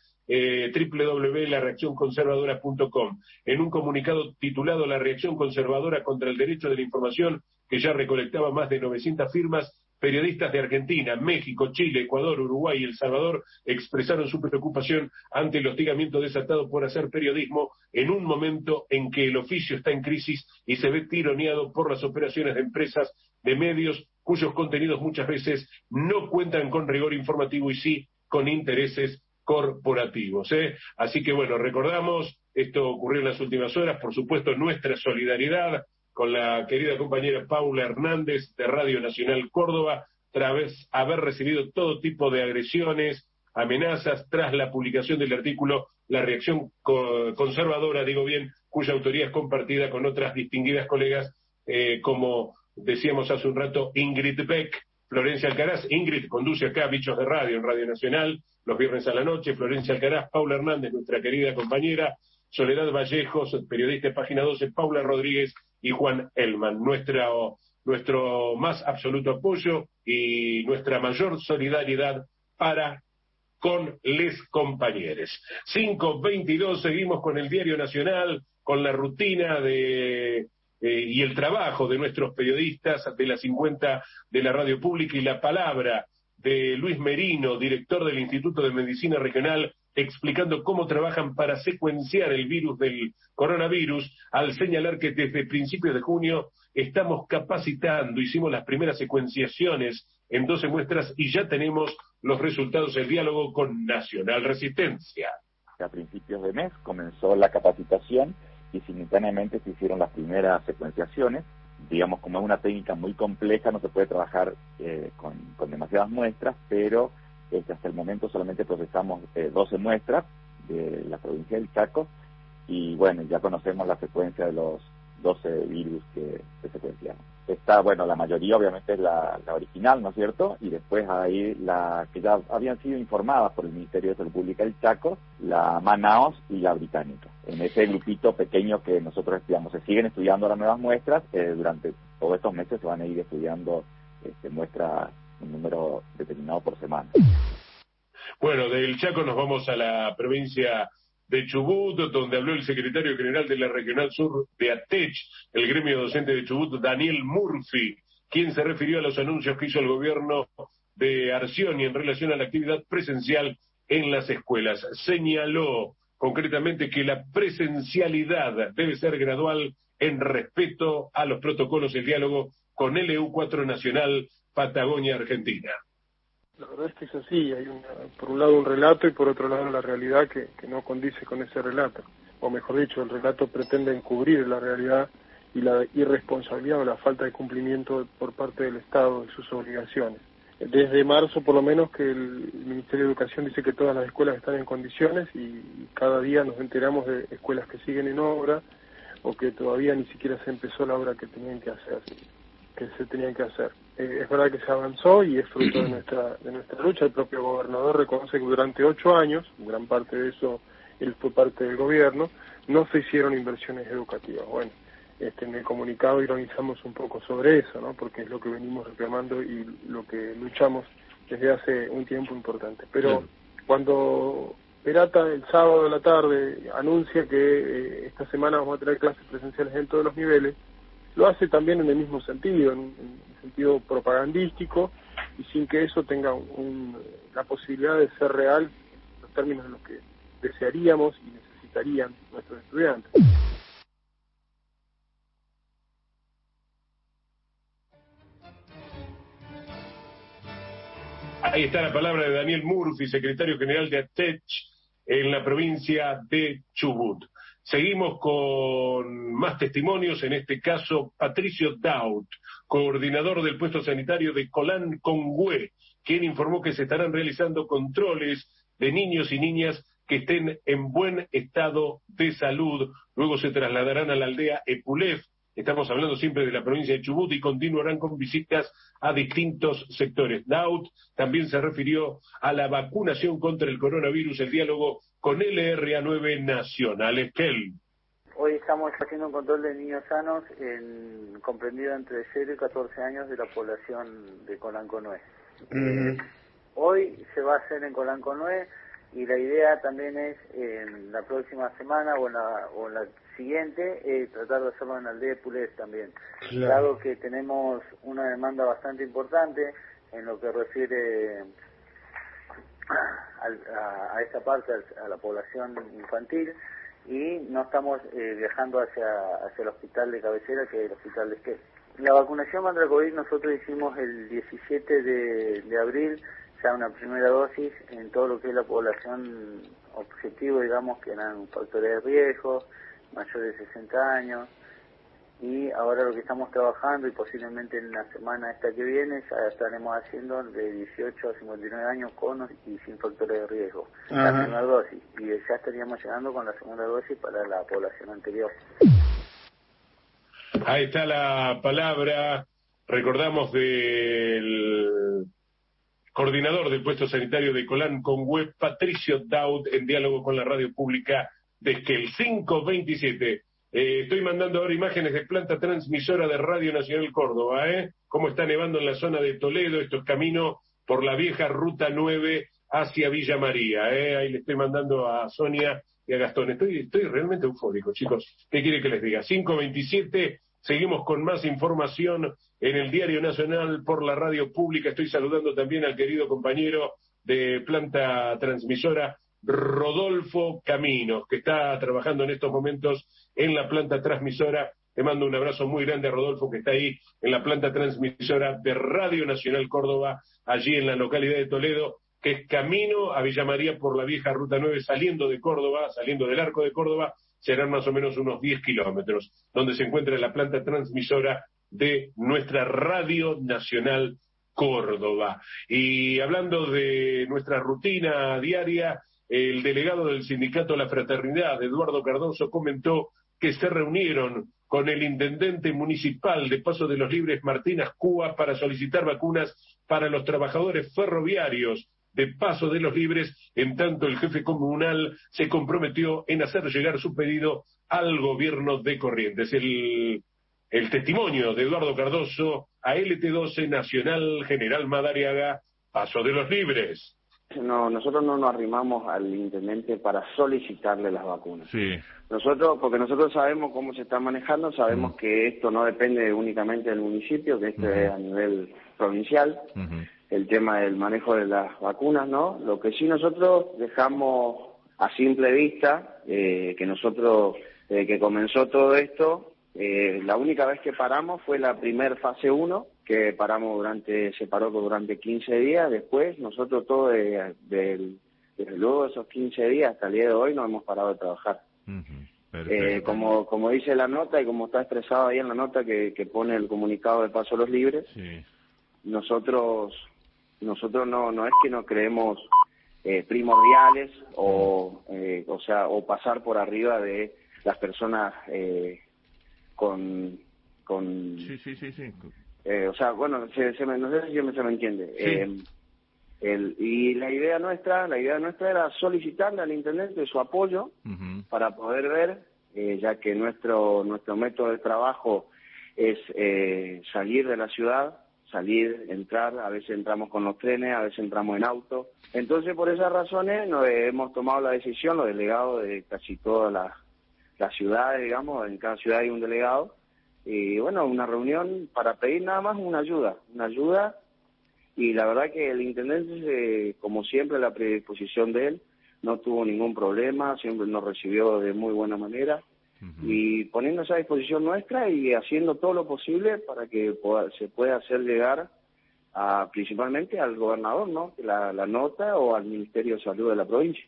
www.lareaccionconservadora.com. En un comunicado titulado La Reacción Conservadora contra el Derecho de la Información, que ya recolectaba más de 900 firmas, periodistas de Argentina, México, Chile, Ecuador, Uruguay y El Salvador expresaron su preocupación ante el hostigamiento desatado por hacer periodismo en un momento en que el oficio está en crisis y se ve tironeado por las operaciones de empresas de medios cuyos contenidos muchas veces no cuentan con rigor informativo y sí con intereses corporativos. Así que bueno, recordamos, esto ocurrió en las últimas horas, por supuesto nuestra solidaridad con la querida compañera Paula Hernández de Radio Nacional Córdoba, tras haber recibido todo tipo de agresiones, amenazas, tras la publicación del artículo La Reacción Conservadora, digo bien, cuya autoría es compartida con otras distinguidas colegas, como decíamos hace un rato, Ingrid Beck, Florencia Alcaraz. Ingrid conduce acá Bichos de Radio en Radio Nacional, los viernes a la noche. Florencia Alcaraz, Paula Hernández, nuestra querida compañera, Soledad Vallejos, periodista de Página 12, Paula Rodríguez y Juan Elman. Nuestro más absoluto apoyo y nuestra mayor solidaridad para con les compañeros. 5:22, seguimos con el Diario Nacional, con la rutina de y el trabajo de nuestros periodistas de la 50 de la radio pública y la palabra de Luis Merino, director del Instituto de Medicina Regional, explicando cómo trabajan para secuenciar el virus del coronavirus, al señalar que desde principios de junio estamos capacitando, hicimos las primeras secuenciaciones en 12 muestras y ya tenemos los resultados del diálogo con Nacional Resistencia. A principios de mes comenzó la capacitación y simultáneamente se hicieron las primeras secuenciaciones. Digamos, como es una técnica muy compleja, no se puede trabajar con demasiadas muestras, pero hasta el momento solamente procesamos 12 muestras de la provincia del Chaco y bueno, ya conocemos la secuencia de los 12 virus que secuenciamos. Está, bueno, la mayoría obviamente es la original, ¿no es cierto? Y después hay la que ya habían sido informadas por el Ministerio de Salud Pública del Chaco, la Manaos y la británica. En ese grupito pequeño que nosotros estudiamos, se siguen estudiando las nuevas muestras, durante todos estos meses se van a ir estudiando muestras, un número determinado por semana. Bueno, del Chaco nos vamos a la provincia de Chubut, donde habló el secretario general de la Regional Sur de ATECH, el gremio docente de Chubut, Daniel Murphy, quien se refirió a los anuncios que hizo el gobierno de Arcioni en relación a la actividad presencial en las escuelas. Señaló concretamente que la presencialidad debe ser gradual en respeto a los protocolos del diálogo con LU4 Nacional Patagonia Argentina. La verdad es que es así, hay por un lado un relato y por otro lado la realidad que no condice con ese relato. O mejor dicho, el relato pretende encubrir la realidad y la irresponsabilidad o la falta de cumplimiento por parte del Estado de sus obligaciones. Desde marzo, por lo menos, que el Ministerio de Educación dice que todas las escuelas están en condiciones y cada día nos enteramos de escuelas que siguen en obra o que todavía ni siquiera se empezó la obra que se tenían que hacer. Es verdad que se avanzó y es fruto de nuestra lucha. El propio gobernador reconoce que durante 8 años, gran parte de eso él fue parte del gobierno, no se hicieron inversiones educativas. Bueno, en el comunicado ironizamos un poco sobre eso, ¿no? Porque es lo que venimos reclamando y lo que luchamos desde hace un tiempo importante. Pero cuando Perata el sábado de la tarde anuncia que esta semana vamos a tener clases presenciales en todos los niveles, lo hace también en el mismo sentido, en sentido propagandístico, y sin que eso tenga la posibilidad de ser real en los términos en los que desearíamos y necesitarían nuestros estudiantes. Ahí está la palabra de Daniel Murphy, secretario general de ATECH en la provincia de Chubut. Seguimos con más testimonios, en este caso Patricio Daut, coordinador del puesto sanitario de Colán Congüe, quien informó que se estarán realizando controles de niños y niñas que estén en buen estado de salud. Luego se trasladarán a la aldea Epulef, estamos hablando siempre de la provincia de Chubut, y continuarán con visitas a distintos sectores. Daut también se refirió a la vacunación contra el coronavirus, el diálogo con LRA9 Nacional. Esquel. Hoy estamos haciendo un control de niños sanos comprendido entre 0 y 14 años de la población de Colán Congüe. Hoy se va a hacer en Colán Congüe y la idea también es en la próxima semana o en la siguiente tratar de hacerlo en la aldea de Pulés también. Claro. Dado que tenemos una demanda bastante importante en lo que refiere a esta parte, a la población infantil, y no estamos viajando hacia el hospital de cabecera, que es el hospital de Esquel. La vacunación contra el COVID nosotros hicimos el 17 de abril ya una primera dosis en todo lo que es la población objetivo, digamos, que eran factores de riesgo, mayores de 60 años, y ahora lo que estamos trabajando, y posiblemente en la semana esta que viene, ya estaremos haciendo de 18 a 59 años con y sin factores de riesgo. La primera dosis, y ya estaríamos llegando con la segunda dosis para la población anterior. Ahí está la palabra, recordamos, del coordinador del puesto sanitario de Colán Congüe, Patricio Daut, en diálogo con la radio pública de Esquel. 5:27. Estoy mandando ahora imágenes de planta transmisora de Radio Nacional Córdoba, cómo está nevando en la zona de Toledo. Esto es camino por la vieja Ruta 9 hacia Villa María, ahí le estoy mandando a Sonia y a Gastón. Estoy realmente eufórico, chicos. ¿Qué quiere que les diga? 5:27, Seguimos con más información en el Diario Nacional por la radio pública. Estoy saludando también al querido compañero de planta transmisora, Rodolfo Caminos, que está trabajando en estos momentos en la planta transmisora. Te mando un abrazo muy grande a Rodolfo, que está ahí en la planta transmisora de Radio Nacional Córdoba, allí en la localidad de Toledo, que es camino a Villa María por la vieja Ruta 9, saliendo de Córdoba, saliendo del Arco de Córdoba, serán más o menos unos 10 kilómetros, donde se encuentra la planta transmisora de nuestra Radio Nacional Córdoba. Y hablando de nuestra rutina diaria, el delegado del sindicato La Fraternidad, Eduardo Cardoso, comentó que se reunieron con el intendente municipal de Paso de los Libres, Martín Ascúa, para solicitar vacunas para los trabajadores ferroviarios de Paso de los Libres. En tanto, el jefe comunal se comprometió en hacer llegar su pedido al gobierno de Corrientes. El testimonio de Eduardo Cardoso a LT12 Nacional General Madariaga, Paso de los Libres. No, nosotros no nos arrimamos al intendente para solicitarle las vacunas. Sí. Porque nosotros sabemos cómo se está manejando, sabemos que esto no depende únicamente del municipio, que esto es a nivel provincial, el tema del manejo de las vacunas, ¿no? Lo que sí nosotros dejamos a simple vista, que nosotros, desde que comenzó todo esto, la única vez que paramos fue la primer fase 1, que se paró durante 15 días. Después nosotros todos, desde luego esos 15 días hasta el día de hoy, no hemos parado de trabajar. Como dice la nota y como está expresado ahí en la nota que pone el comunicado de Paso a los Libres, sí. nosotros no es que no creemos primordiales o pasar por arriba de las personas con sí. No sé si se me entiende. Sí. Y la idea nuestra era solicitarle al intendente su apoyo para poder ver, ya que nuestro método de trabajo es salir de la ciudad, entrar, a veces entramos con los trenes, a veces entramos en auto. Entonces, por esas razones, hemos tomado la decisión, los delegados de casi todas las ciudades, digamos, en cada ciudad hay un delegado, y bueno, una reunión para pedir nada más una ayuda, y la verdad que el intendente, como siempre, la predisposición de él, no tuvo ningún problema, siempre nos recibió de muy buena manera, y poniéndose a disposición nuestra y haciendo todo lo posible para que se pueda hacer llegar principalmente al gobernador, ¿no? La nota, o al Ministerio de Salud de la provincia.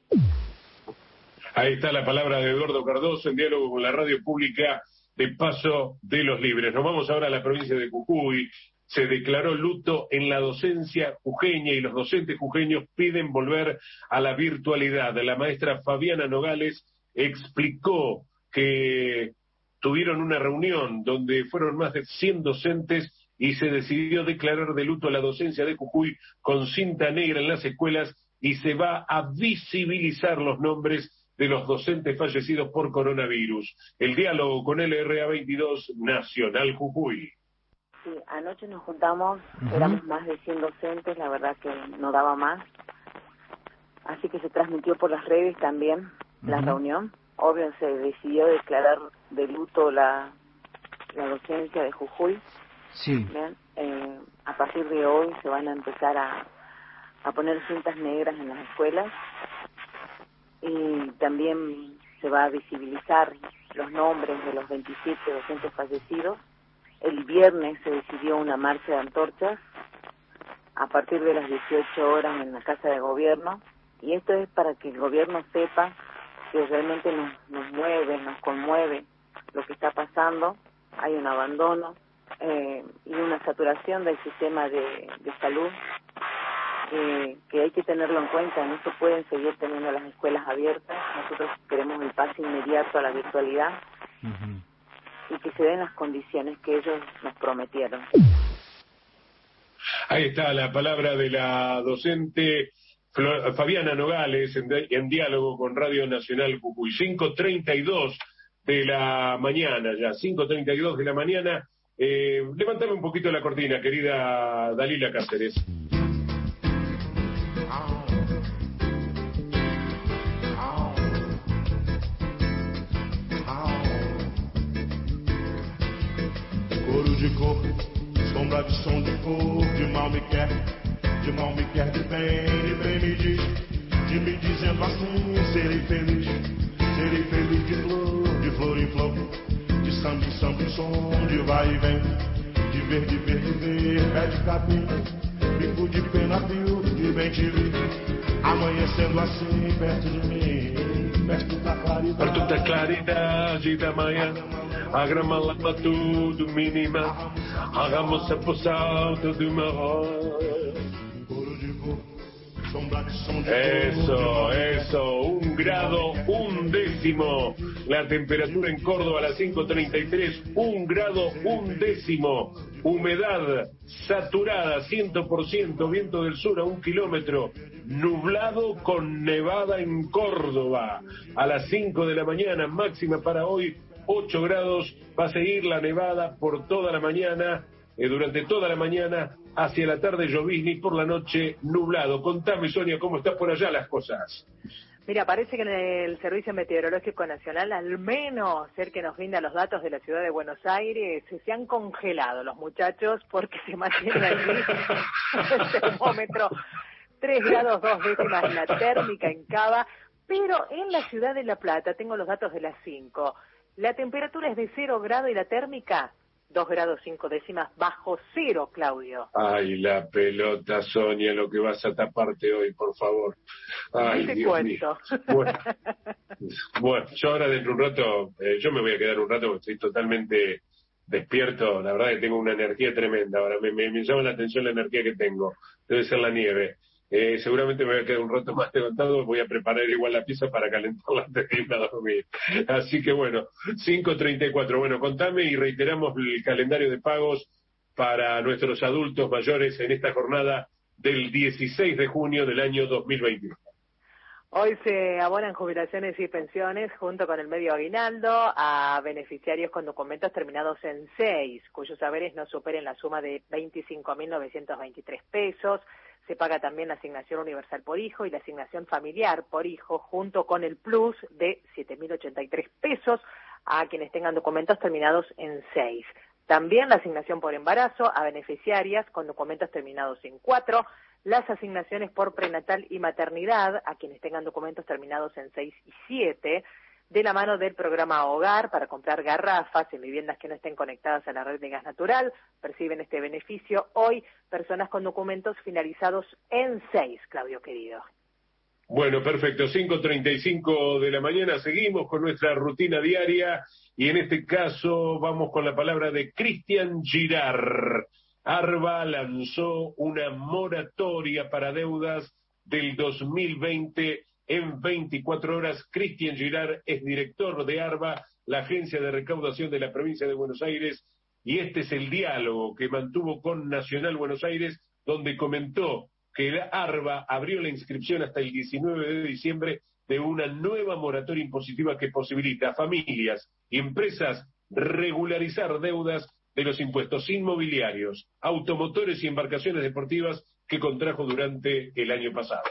Ahí está la palabra de Eduardo Cardoso en diálogo con la radio pública de Paso de los Libres. Nos vamos ahora a la provincia de Jujuy. Se declaró luto en la docencia jujeña y los docentes jujeños piden volver a la virtualidad. La maestra Fabiana Nogales explicó que tuvieron una reunión donde fueron más de 100 docentes y se decidió declarar de luto a la docencia de Jujuy con cinta negra en las escuelas, y se va a visibilizar los nombres de los docentes fallecidos por coronavirus. El diálogo con LRA 22 Nacional Jujuy. Sí, anoche nos juntamos, éramos más de 100 docentes, la verdad que no daba más. Así que se transmitió por las redes también la reunión. Obvio, se decidió declarar de luto la docencia de Jujuy. Sí. A partir de hoy se van a empezar a poner cintas negras en las escuelas, y también se va a visibilizar los nombres de los 27 docentes fallecidos. El viernes se decidió una marcha de antorchas a partir de las 18 horas en la Casa de Gobierno, y esto es para que el gobierno sepa que realmente nos mueve, nos conmueve lo que está pasando. Hay un abandono y una saturación del sistema de salud que hay que tenerlo en cuenta. No se pueden seguir teniendo las escuelas abiertas. Nosotros queremos el pase inmediato a la virtualidad y que se den las condiciones que ellos nos prometieron. Ahí está la palabra de la docente Fabiana Nogales en diálogo con Radio Nacional Jujuy. 5:32 de la mañana ya, 5:32 de la mañana. Levántame un poquito la cortina, querida Dalila Cáceres. de cor, sombra de som de cor, de mal me quer de bem me dizendo assim, serei feliz de flor em flor, de samba em som, de vai e vem, de ver, pé de capim, bico de pena, fio, de bem te vi, amanhecendo assim, perto de mim, perto da claridade da manhã, a grama lava tudo mínima, hagamos a salto de uma hora. Eso, 1 grado 1 décimo. La temperatura en Córdoba a las 5:33, 1 grado 1 décimo. Humedad saturada, 100%, viento del sur a 1 kilómetro. Nublado con nevada en Córdoba. A las 5 de la mañana, máxima para hoy, 8 grados. Va a seguir la nevada por toda la mañana. Durante toda la mañana, hacia la tarde llovizna y por la noche nublado. Contame, Sonia, ¿cómo están por allá las cosas? Mira, parece que en el Servicio Meteorológico Nacional, al menos el que nos brinda los datos de la ciudad de Buenos Aires, se han congelado los muchachos porque se mantiene allí el termómetro 3 grados 2 décimas la térmica en Cava, pero en la ciudad de La Plata, tengo los datos de las 5, la temperatura es de 0 grado y la térmica 2 grados 5 décimas bajo cero, Claudio. Ay, la pelota, Sonia, lo que vas a taparte hoy, por favor. Ay, te Dios cuento. Mío. Bueno, yo ahora dentro de un rato, yo me voy a quedar un rato porque estoy totalmente despierto. La verdad que tengo una energía tremenda. Ahora me llama la atención la energía que tengo. Debe ser la nieve. Seguramente me voy a quedar un rato más levantado, voy a preparar igual la pizza para calentarla antes de irme a dormir. Así que bueno, 5:34. Bueno, contame y reiteramos el calendario de pagos para nuestros adultos mayores en esta jornada del 16 de junio del año 2021. Hoy se abonan jubilaciones y pensiones junto con el medio aguinaldo a beneficiarios con documentos terminados en 6, cuyos saberes no superen la suma de 25.923 pesos. Se paga también la asignación universal por hijo y la asignación familiar por hijo, junto con el plus de 7.083 pesos a quienes tengan documentos terminados en 6. También la asignación por embarazo a beneficiarias con documentos terminados en 4, las asignaciones por prenatal y maternidad a quienes tengan documentos terminados en 6 y 7, de la mano del programa Hogar para comprar garrafas en viviendas que no estén conectadas a la red de gas natural. Perciben este beneficio hoy personas con documentos finalizados en 6, Claudio querido. Bueno, perfecto, 5:35 de la mañana, seguimos con nuestra rutina diaria y en este caso vamos con la palabra de Cristian Girard. ARBA lanzó una moratoria para deudas del 2020 en 24 horas. Cristian Girard es director de ARBA, la agencia de recaudación de la provincia de Buenos Aires, y este es el diálogo que mantuvo con Nacional Buenos Aires, donde comentó que la ARBA abrió la inscripción hasta el 19 de diciembre de una nueva moratoria impositiva que posibilita a familias y empresas regularizar deudas de los impuestos inmobiliarios, automotores y embarcaciones deportivas que contrajo durante el año pasado.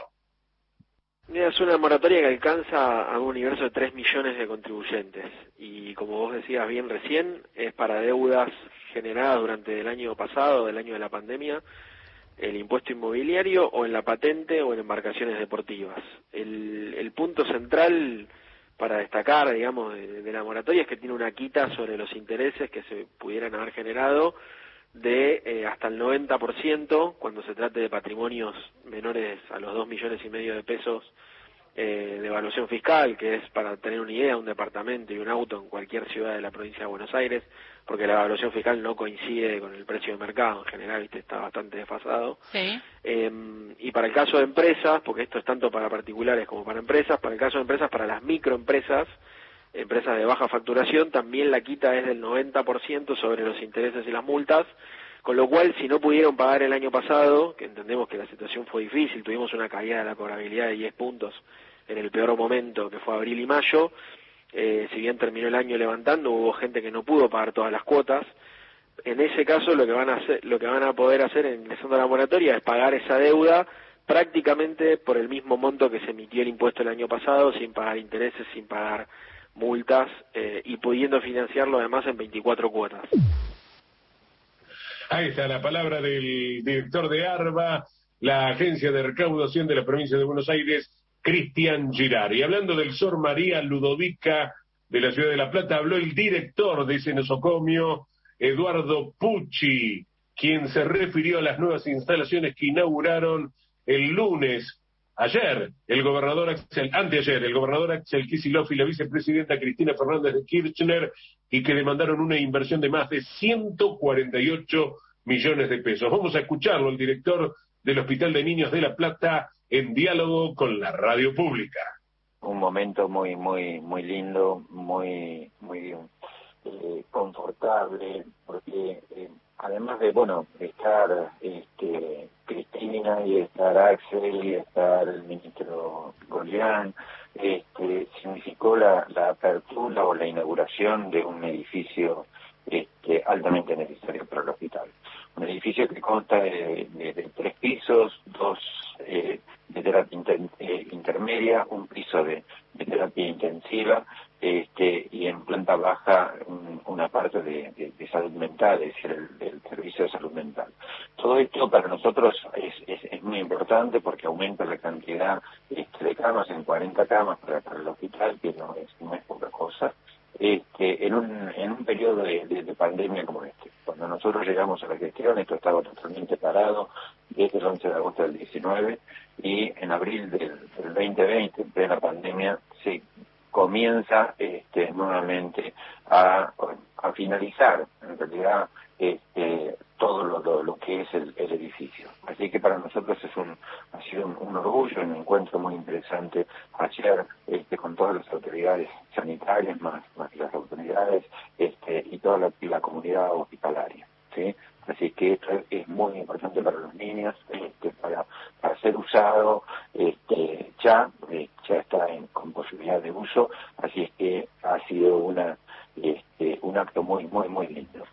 Es una moratoria que alcanza a un universo de 3 millones de contribuyentes y, como vos decías bien recién, es para deudas generadas durante el año pasado, del año de la pandemia, el impuesto inmobiliario o en la patente o en embarcaciones deportivas. El punto central para destacar, digamos, de la moratoria es que tiene una quita sobre los intereses que se pudieran haber generado de hasta el 90% cuando se trate de patrimonios menores a los 2,5 millones de pesos de evaluación fiscal, que es, para tener una idea, un departamento y un auto en cualquier ciudad de la provincia de Buenos Aires, porque la evaluación fiscal no coincide con el precio de mercado, en general, está bastante desfasado. Sí. Y para el caso de empresas, porque esto es tanto para particulares como para empresas, para el caso de empresas, para las microempresas, empresas de baja facturación, también la quita es del 90% sobre los intereses y las multas, con lo cual, si no pudieron pagar el año pasado, que entendemos que la situación fue difícil, tuvimos una caída de la cobrabilidad de 10 puntos en el peor momento, que fue abril y mayo, si bien terminó el año levantando, hubo gente que no pudo pagar todas las cuotas. En ese caso, lo que van a poder hacer ingresando a la moratoria es pagar esa deuda prácticamente por el mismo monto que se emitió el impuesto el año pasado, sin pagar intereses, sin pagar multas y pudiendo financiarlo además en 24 cuotas. Ahí está la palabra del director de ARBA, la agencia de recaudación de la provincia de Buenos Aires, Cristian Girard. Y hablando del Sor María Ludovica de la ciudad de La Plata, habló el director de ese nosocomio, Eduardo Pucci, quien se refirió a las nuevas instalaciones que inauguraron el lunes. Anteayer, el gobernador Axel Kicillof y la vicepresidenta Cristina Fernández de Kirchner, y que demandaron una inversión de más de 148 millones de pesos. Vamos a escucharlo, el director del Hospital de Niños de La Plata, en diálogo con la radio pública. Un momento muy lindo, muy confortable, porque además de, estar Cristina y estar Axel y estar el ministro Golián, significó la apertura o la inauguración de un edificio altamente necesario para el hospital. Un edificio que consta de 3 pisos, 2 de terapia intermedia, un piso de terapia intensiva, y en planta baja una parte de salud mental, es decir, el servicio de salud mental. Todo esto para nosotros es muy importante porque aumenta la cantidad de camas, en 40 camas para el hospital, que no es poca cosa, en un periodo de pandemia como este. Cuando nosotros llegamos a la gestión, esto estaba totalmente parado desde el 11 de agosto del 19, y en abril del 2020, en plena pandemia, se comienza nuevamente a finalizar, en realidad, todo lo que es el edificio. Así que para nosotros ha sido un orgullo, un encuentro muy interesante ayer con todas las autoridades sanitarias, más las autoridades y toda la comunidad hospitalaria, ¿sí? Así que esto es muy importante para los niños, para ser usado, ya está con posibilidad de uso, así es que ha sido un acto muy lindo.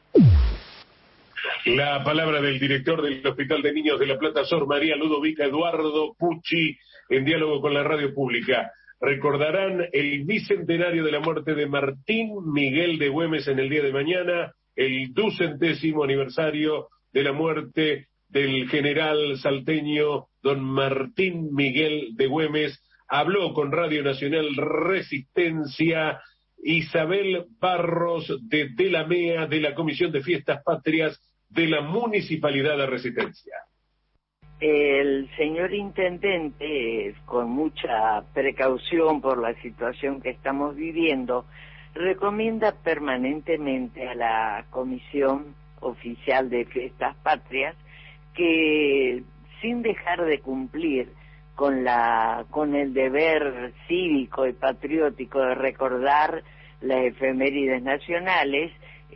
La palabra del director del Hospital de Niños de La Plata, Sor María Ludovica, Eduardo Pucci, en diálogo con la radio pública. Recordarán el bicentenario de la muerte de Martín Miguel de Güemes en el día de mañana, el 200º aniversario de la muerte del general salteño don Martín Miguel de Güemes. Habló con Radio Nacional Resistencia Isabel Barros de la MEA, de la Comisión de Fiestas Patrias de la Municipalidad de Resistencia. El señor intendente, con mucha precaución por la situación que estamos viviendo, recomienda permanentemente a la Comisión Oficial de Fiestas Patrias que, sin dejar de cumplir con el deber cívico y patriótico de recordar las efemérides nacionales,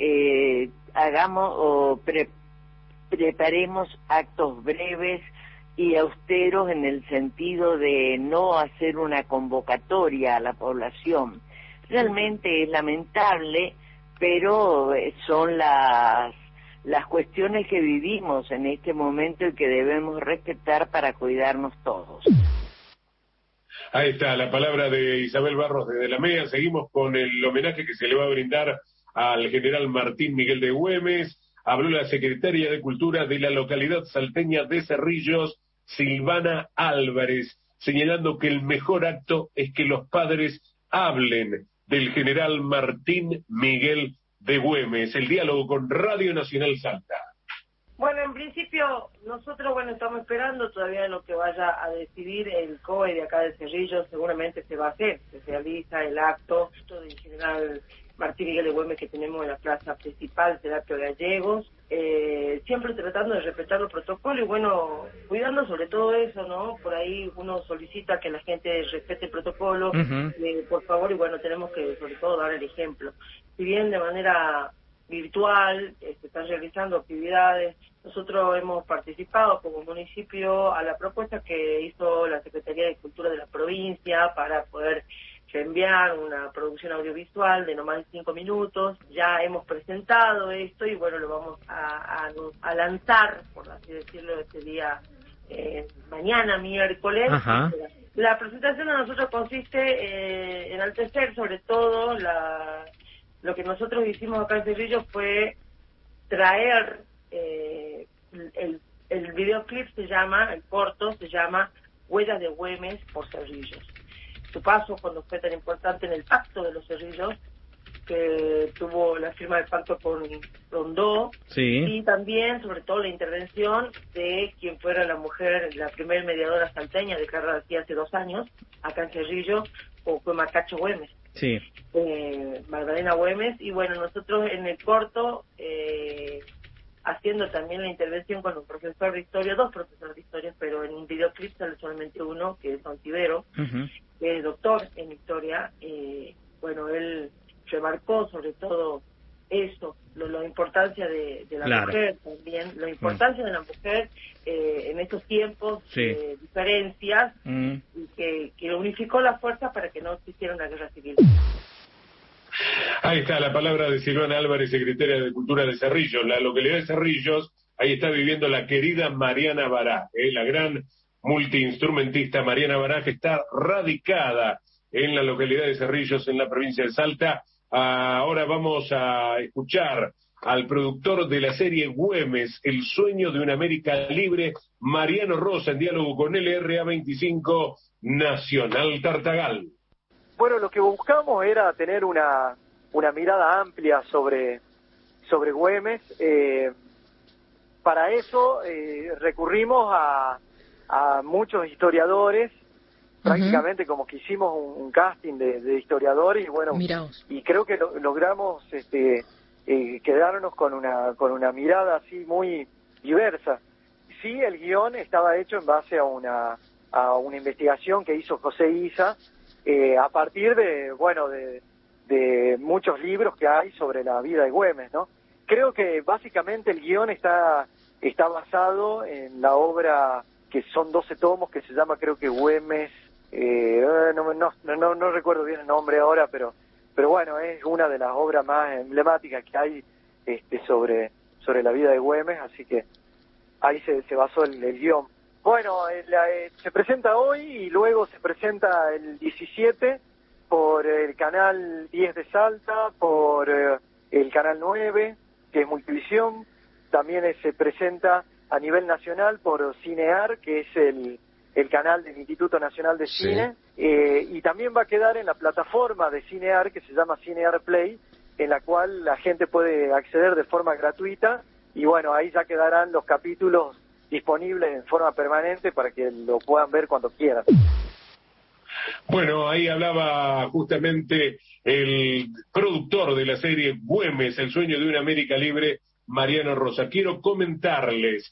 preparemos actos breves y austeros en el sentido de no hacer una convocatoria a la población. Realmente es lamentable, pero son las cuestiones que vivimos en este momento y que debemos respetar para cuidarnos todos. Ahí está la palabra de Isabel Barros de la MEA. Seguimos con el homenaje que se le va a brindar al general Martín Miguel de Güemes. Habló la secretaria de Cultura de la localidad salteña de Cerrillos, Silvana Álvarez, señalando que el mejor acto es que los padres hablen del general Martín Miguel de Güemes. El diálogo con Radio Nacional Salta. Bueno, en principio, nosotros, estamos esperando todavía lo que vaya a decidir el COE de acá de Cerrillos. Seguramente se va a hacer, se realiza el acto del general Martín Miguel de Güemes que tenemos en la plaza principal, Serapio Gallegos, siempre tratando de respetar los protocolos y cuidando sobre todo eso, ¿no? Por ahí uno solicita que la gente respete el protocolo, por favor, y tenemos que sobre todo dar el ejemplo. Si bien de manera virtual se están realizando actividades, nosotros hemos participado como municipio a la propuesta que hizo la Secretaría de Cultura de la provincia para poder enviar una producción audiovisual de no más de 5 minutos. Ya hemos presentado esto y lo vamos a lanzar, por así decirlo, este día, mañana, miércoles. Ajá. La presentación de nosotros consiste en enaltecer sobre todo lo que nosotros hicimos acá en Cerrillos fue traer el videoclip el corto se llama Huellas de Güemes por Cerrillos. Su paso cuando fue tan importante en el pacto de los Cerrillos, que tuvo la firma del pacto con Rondó, y también, sobre todo, la intervención de quien fuera la mujer, la primera mediadora salteña de Carrera García hace 2 años, acá en Cerrillo, o fue Macacho Güemes. Magdalena Güemes, y bueno, nosotros en el corto, haciendo también la intervención con un profesor de historia, 2 profesores de historia, pero en un videoclip sale solamente uno, que es Ontivero, que es doctor en historia. Bueno, él remarcó sobre todo eso, la importancia de la mujer también, la importancia de la mujer en estos tiempos de diferencias, y que unificó la fuerza para que no existiera una guerra civil. Ahí está la palabra de Silvana Álvarez, secretaria de Cultura de Cerrillos. La localidad de Cerrillos, ahí está viviendo la querida Mariana Bará, la gran multiinstrumentista Mariana Bará, que está radicada en la localidad de Cerrillos, en la provincia de Salta. Ahora vamos a escuchar al productor de la serie Güemes, El sueño de una América libre, Mariano Rosa, en diálogo con LRA 25 Nacional Tartagal. Bueno, lo que buscamos era tener una mirada amplia sobre Güemes. Para eso recurrimos a muchos historiadores, prácticamente como que hicimos un casting de historiadores, y bueno, y creo que logramos quedarnos con una mirada así muy diversa. Sí, el guión estaba hecho en base a una investigación que hizo José Isa, a partir de muchos libros que hay sobre la vida de Güemes, ¿no? Creo que básicamente el guión está basado en la obra, que son 12 tomos, que se llama, creo que Güemes, no recuerdo bien el nombre ahora, pero bueno, es una de las obras más emblemáticas que hay sobre la vida de Güemes, así que ahí se basó el guión. Bueno, se presenta hoy y luego se presenta el 17 por el canal 10 de Salta, por el canal 9, que es Multivisión. También se presenta a nivel nacional por Cinear, que es el canal del Instituto Nacional de Cine, y también va a quedar en la plataforma de Cinear, que se llama Cinear Play, en la cual la gente puede acceder de forma gratuita, y bueno, ahí ya quedarán los capítulos disponibles en forma permanente para que lo puedan ver cuando quieran. Bueno, ahí hablaba justamente el productor de la serie Güemes, El sueño de una América libre, Mariano Rosa. Quiero comentarles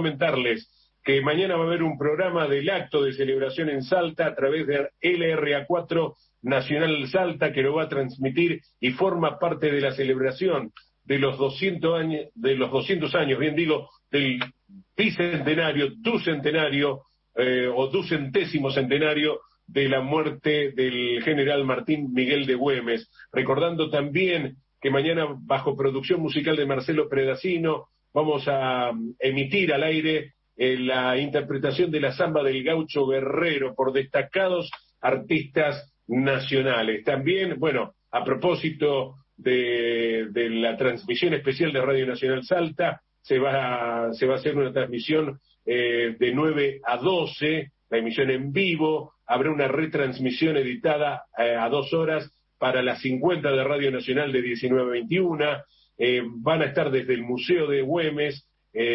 que mañana va a haber un programa del acto de celebración en Salta a través de LRA4 Nacional Salta, que lo va a transmitir y forma parte de la celebración de los 200 años, bien digo, del bicentenario, ducentenario o ducentésimo centenario de la muerte del general Martín Miguel de Güemes. Recordando también que mañana, bajo producción musical de Marcelo Predacino, vamos a emitir al aire la interpretación de la samba del Gaucho Guerrero por destacados artistas nacionales. También, bueno, a propósito de la transmisión especial de Radio Nacional Salta, se va a hacer una transmisión de 9 a 12, la emisión en vivo. Habrá una retransmisión editada a 2 horas para las 50 de Radio Nacional de 19 a 21. Van a estar desde el Museo de Güemes.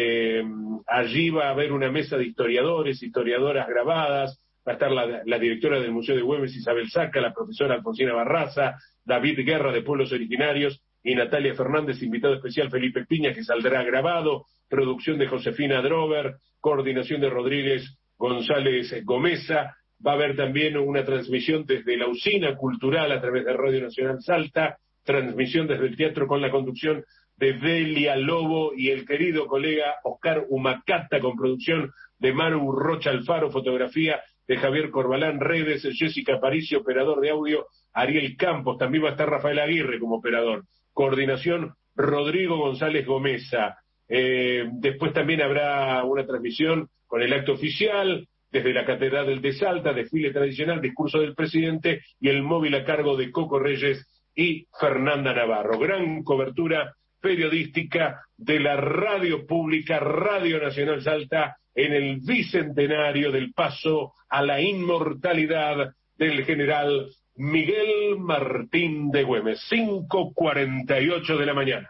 Allí va a haber una mesa de historiadoras grabadas. Va a estar la directora del Museo de Güemes, Isabel Saca, la profesora Alfonsina Barraza, David Guerra de Pueblos Originarios y Natalia Fernández, invitado especial Felipe Piña, que saldrá grabado, producción de Josefina Drover, coordinación de Rodríguez González Gomesa. Va a haber también una transmisión desde la Usina Cultural a través de Radio Nacional Salta, transmisión desde el teatro con la conducción de Delia Lobo y el querido colega Oscar Humacata, con producción de Maru Rocha Alfaro, fotografía de Javier Corbalán, redes, Jessica Aparicio, operador de audio, Ariel Campos, también va a estar Rafael Aguirre como operador, coordinación Rodrigo González Gomesa. Después también habrá una transmisión con el acto oficial desde la Catedral de Salta, desfile tradicional, discurso del presidente y el móvil a cargo de Coco Reyes y Fernanda Navarro. Gran cobertura periodística de la radio pública, Radio Nacional Salta, en el bicentenario del paso a la inmortalidad del general Miguel Martín de Güemes. 5:48 de la mañana.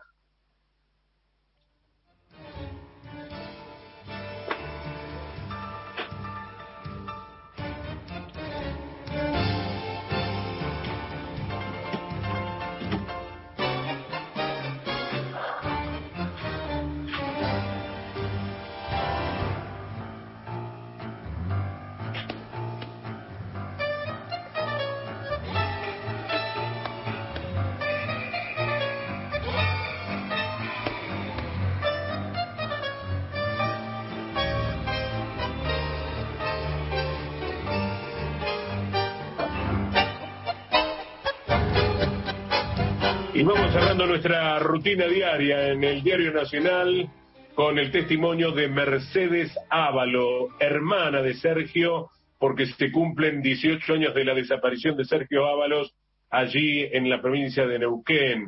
Y vamos cerrando nuestra rutina diaria en el Diario Nacional con el testimonio de Mercedes Ávalo, hermana de Sergio, porque se cumplen 18 años de la desaparición de Sergio Ábalos allí en la provincia de Neuquén,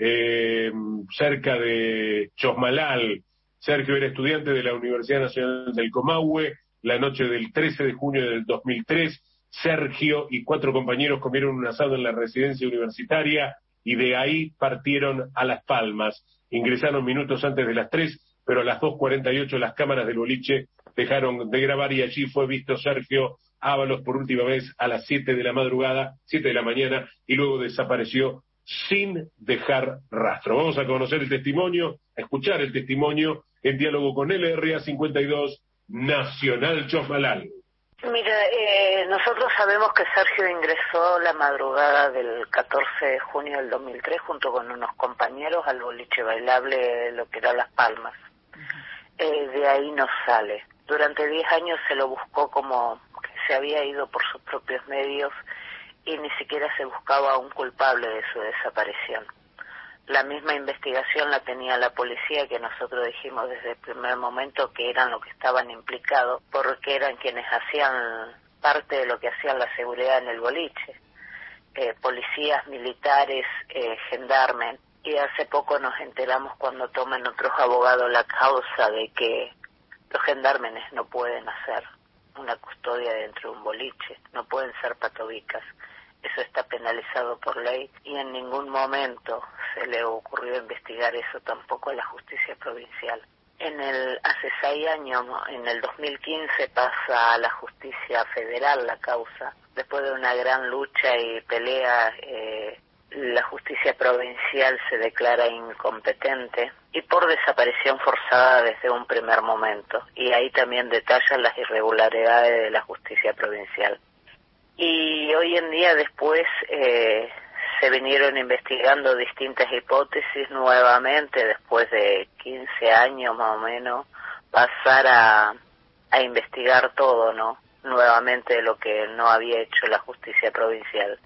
cerca de Chosmalal. Sergio era estudiante de la Universidad Nacional del Comahue. La noche del 13 de junio del 2003, Sergio y 4 compañeros comieron un asado en la residencia universitaria y de ahí partieron a Las Palmas. Ingresaron minutos antes de las 3, pero a las 2:48 las cámaras del boliche dejaron de grabar y allí fue visto Sergio Ábalos por última vez a las 7 de la mañana, y luego desapareció sin dejar rastro. Vamos a conocer el testimonio, a escuchar el testimonio en diálogo con LRA 52 Nacional Chosmalal. Mira, nosotros sabemos que Sergio ingresó la madrugada del 14 de junio del 2003 junto con unos compañeros al boliche bailable, lo que era Las Palmas. De ahí no sale. Durante 10 años se lo buscó como que se había ido por sus propios medios y ni siquiera se buscaba un culpable de su desaparición. La misma investigación la tenía la policía, que nosotros dijimos desde el primer momento que eran los que estaban implicados, porque eran quienes hacían parte de lo que hacían la seguridad en el boliche. Policías, militares, gendarmes. Y hace poco nos enteramos cuando toman otros abogados la causa de que los gendarmes no pueden hacer una custodia dentro de un boliche, no pueden ser patobicas. Eso está penalizado por ley y en ningún momento se le ocurrió investigar eso tampoco a la justicia provincial. Hace 6 años, en el 2015, pasa a la justicia federal la causa. Después de una gran lucha y pelea, la justicia provincial se declara incompetente y por desaparición forzada desde un primer momento. Y ahí también detallan las irregularidades de la justicia provincial. Y hoy en día después se vinieron investigando distintas hipótesis nuevamente, después de 15 años más o menos, pasar a investigar todo, ¿no? Nuevamente de lo que no había hecho la justicia provincial.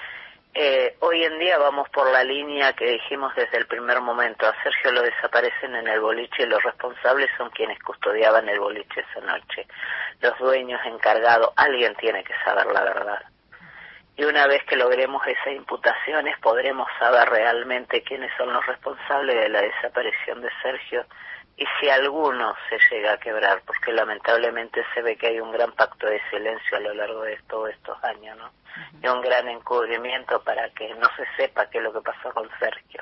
Hoy en día vamos por la línea que dijimos desde el primer momento. A Sergio lo desaparecen en el boliche y los responsables son quienes custodiaban el boliche esa noche. Los dueños, encargados, alguien tiene que saber la verdad. Y una vez que logremos esas imputaciones podremos saber realmente quiénes son los responsables de la desaparición de Sergio y si alguno se llega a quebrar, porque lamentablemente se ve que hay un gran pacto de silencio a lo largo de todos estos años, ¿no? Y un gran encubrimiento para que no se sepa qué es lo que pasó con Sergio.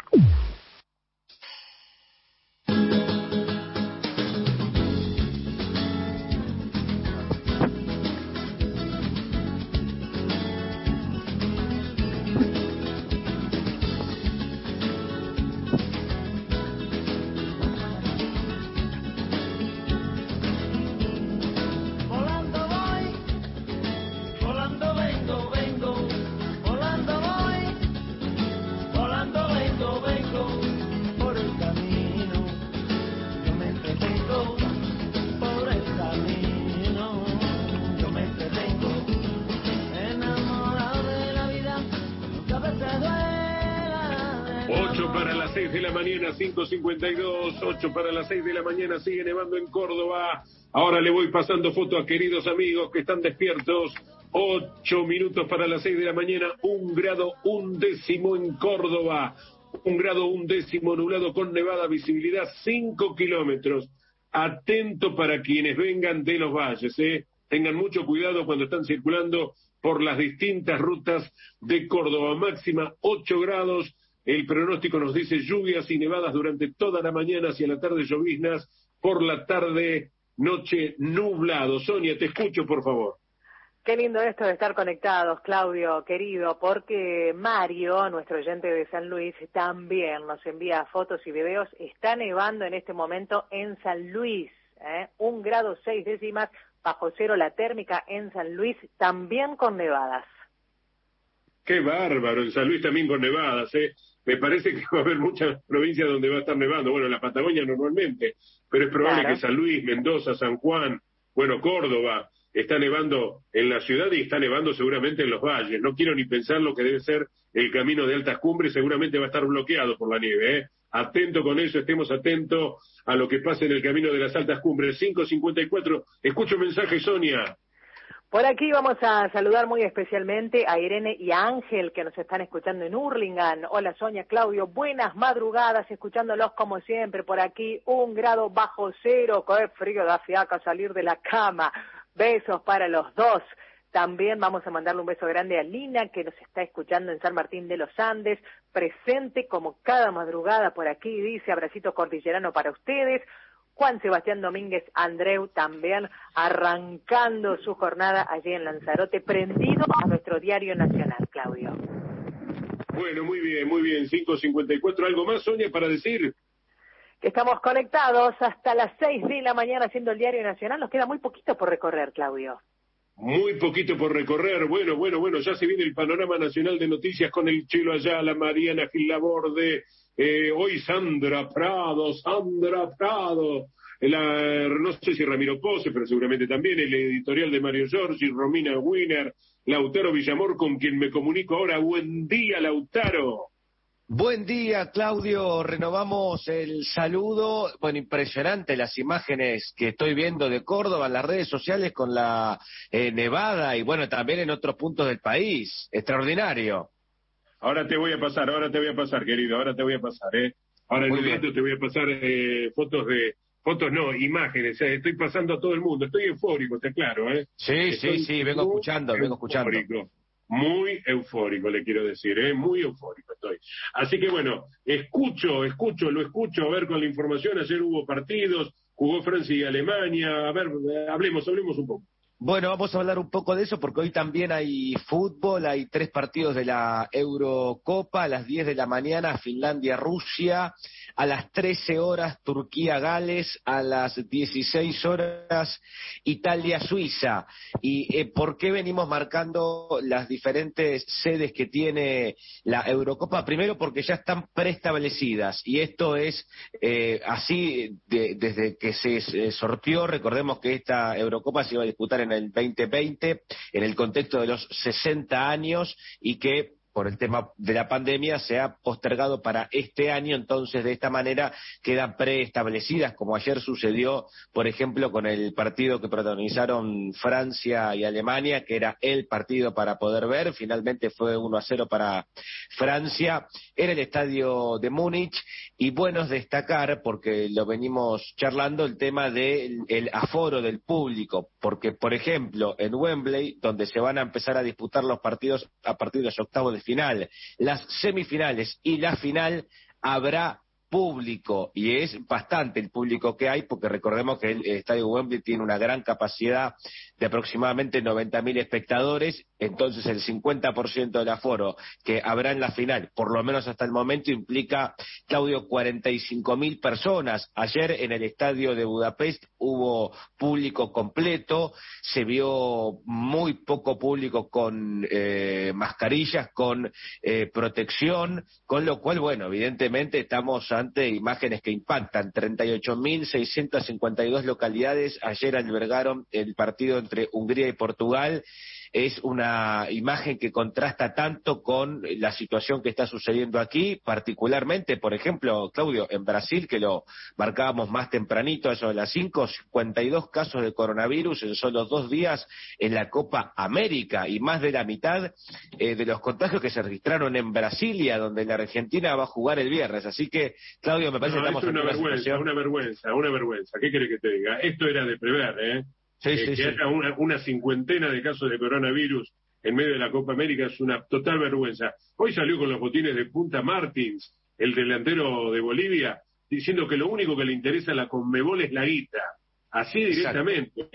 Para las 6 de la mañana, 5:52, 8 para las 6 de la mañana, sigue nevando en Córdoba. Ahora le voy pasando fotos a queridos amigos que están despiertos. 8 minutos para las 6 de la mañana, 1 grado 1 décimo en Córdoba. 1 grado 1 nublado con nevada, visibilidad 5 kilómetros. Atento para quienes vengan de los valles, tengan mucho cuidado cuando están circulando por las distintas rutas de Córdoba. Máxima 8 grados, el pronóstico nos dice lluvias y nevadas durante toda la mañana, hacia la tarde lloviznas, por la tarde, noche nublado. Sonia, te escucho, por favor. Qué lindo esto de estar conectados, Claudio, querido, porque Mario, nuestro oyente de San Luis, también nos envía fotos y videos. Está nevando en este momento en San Luis, 1 grado 6 décimas bajo cero la térmica en San Luis, también con nevadas. Qué bárbaro, en San Luis también con nevadas, Me parece que va a haber muchas provincias donde va a estar nevando, bueno, en la Patagonia normalmente, pero es probable que San Luis, Mendoza, San Juan, bueno, Córdoba, está nevando en la ciudad y está nevando seguramente en los valles. No quiero ni pensar lo que debe ser el camino de altas cumbres, seguramente va a estar bloqueado por la nieve, Atento con eso, estemos atentos a lo que pase en el camino de las altas cumbres. 5:54, escucho mensaje, Sonia. Por aquí vamos a saludar muy especialmente a Irene y a Ángel, que nos están escuchando en Hurlingham. Hola Sonia, Claudio, buenas madrugadas, escuchándolos como siempre por aquí, 1 grado bajo cero, qué frío da fiaca salir de la cama. Besos para los dos. También vamos a mandarle un beso grande a Lina, que nos está escuchando en San Martín de los Andes, presente como cada madrugada por aquí, dice, abracito cordillerano para ustedes. Juan Sebastián Domínguez Andreu también arrancando su jornada allí en Lanzarote, prendido a nuestro diario nacional, Claudio. Bueno, muy bien, 5:54. ¿Algo más, Sonia, para decir? Que estamos conectados hasta las 6 de la mañana haciendo el diario nacional. Nos queda muy poquito por recorrer, Claudio. Muy poquito por recorrer. Bueno, ya se viene el panorama nacional de noticias con el Chelo Ayala, Mariana Gil Laborde, hoy Sandra Prado, no sé si Ramiro Pose, pero seguramente también, el editorial de Mario Giorgi, Romina Wiener, Lautaro Villamor, con quien me comunico ahora. Buen día, Lautaro. Buen día, Claudio. Renovamos el saludo. Bueno, impresionante las imágenes que estoy viendo de Córdoba en las redes sociales con la nevada y bueno, también en otros puntos del país. Extraordinario. Ahora te voy a pasar, querido, Ahora en un rato te voy a pasar imágenes. Estoy pasando a todo el mundo. Estoy eufórico, está claro, Sí, vengo escuchando. Muy eufórico, le quiero decir, muy eufórico estoy. Así que bueno, lo escucho, a ver con la información. Ayer hubo partidos, jugó Francia y Alemania, a ver, hablemos un poco. Bueno, vamos a hablar un poco de eso porque hoy también hay fútbol, hay 3 partidos de la Eurocopa, a las 10 de la mañana Finlandia-Rusia, a las 13 horas Turquía-Gales, a las 16 horas Italia-Suiza. ¿Y por qué venimos marcando las diferentes sedes que tiene la Eurocopa? Primero porque ya están preestablecidas y esto es así desde que se sorteó. Recordemos que esta Eurocopa se iba a disputar en el 2020, en el contexto de los 60 años y que por el tema de la pandemia se ha postergado para este año, entonces de esta manera quedan preestablecidas, como ayer sucedió, por ejemplo, con el partido que protagonizaron Francia y Alemania, que era el partido para poder ver, finalmente fue 1-0 para Francia, en el estadio de Múnich, y bueno es destacar, porque lo venimos charlando, el tema del aforo del público, porque por ejemplo, en Wembley, donde se van a empezar a disputar los partidos a partir de los octavos de final, las semifinales y la final, habrá público, y es bastante el público que hay, porque recordemos que el estadio Wembley tiene una gran capacidad de aproximadamente 90.000 espectadores, entonces el 50% del aforo que habrá en la final, por lo menos hasta el momento, implica, Claudio, 45.000 personas. Ayer en el estadio de Budapest hubo público completo, se vio muy poco público con mascarillas, con protección, con lo cual, bueno, evidentemente estamos ante imágenes que impactan. 38.652 localidades ayer albergaron el partido entre Hungría y Portugal. es una imagen que contrasta tanto con la situación que está sucediendo aquí, particularmente, por ejemplo, Claudio, en Brasil, que lo marcábamos más tempranito, a eso de las 5, 52 casos de coronavirus en solo 2 días en la Copa América, y más de la mitad de los contagios que se registraron en Brasilia, donde la Argentina va a jugar el viernes. Así que, Claudio, me parece que estamos en una situación... Una vergüenza. ¿Qué querés que te diga? Esto era de prever, ¿eh? Que haya una cincuentena de casos de coronavirus en medio de la Copa América es una total vergüenza. Hoy salió con los botines de punta Martins, el delantero de Bolivia, diciendo que lo único que le interesa a la Conmebol es la guita. Así directamente,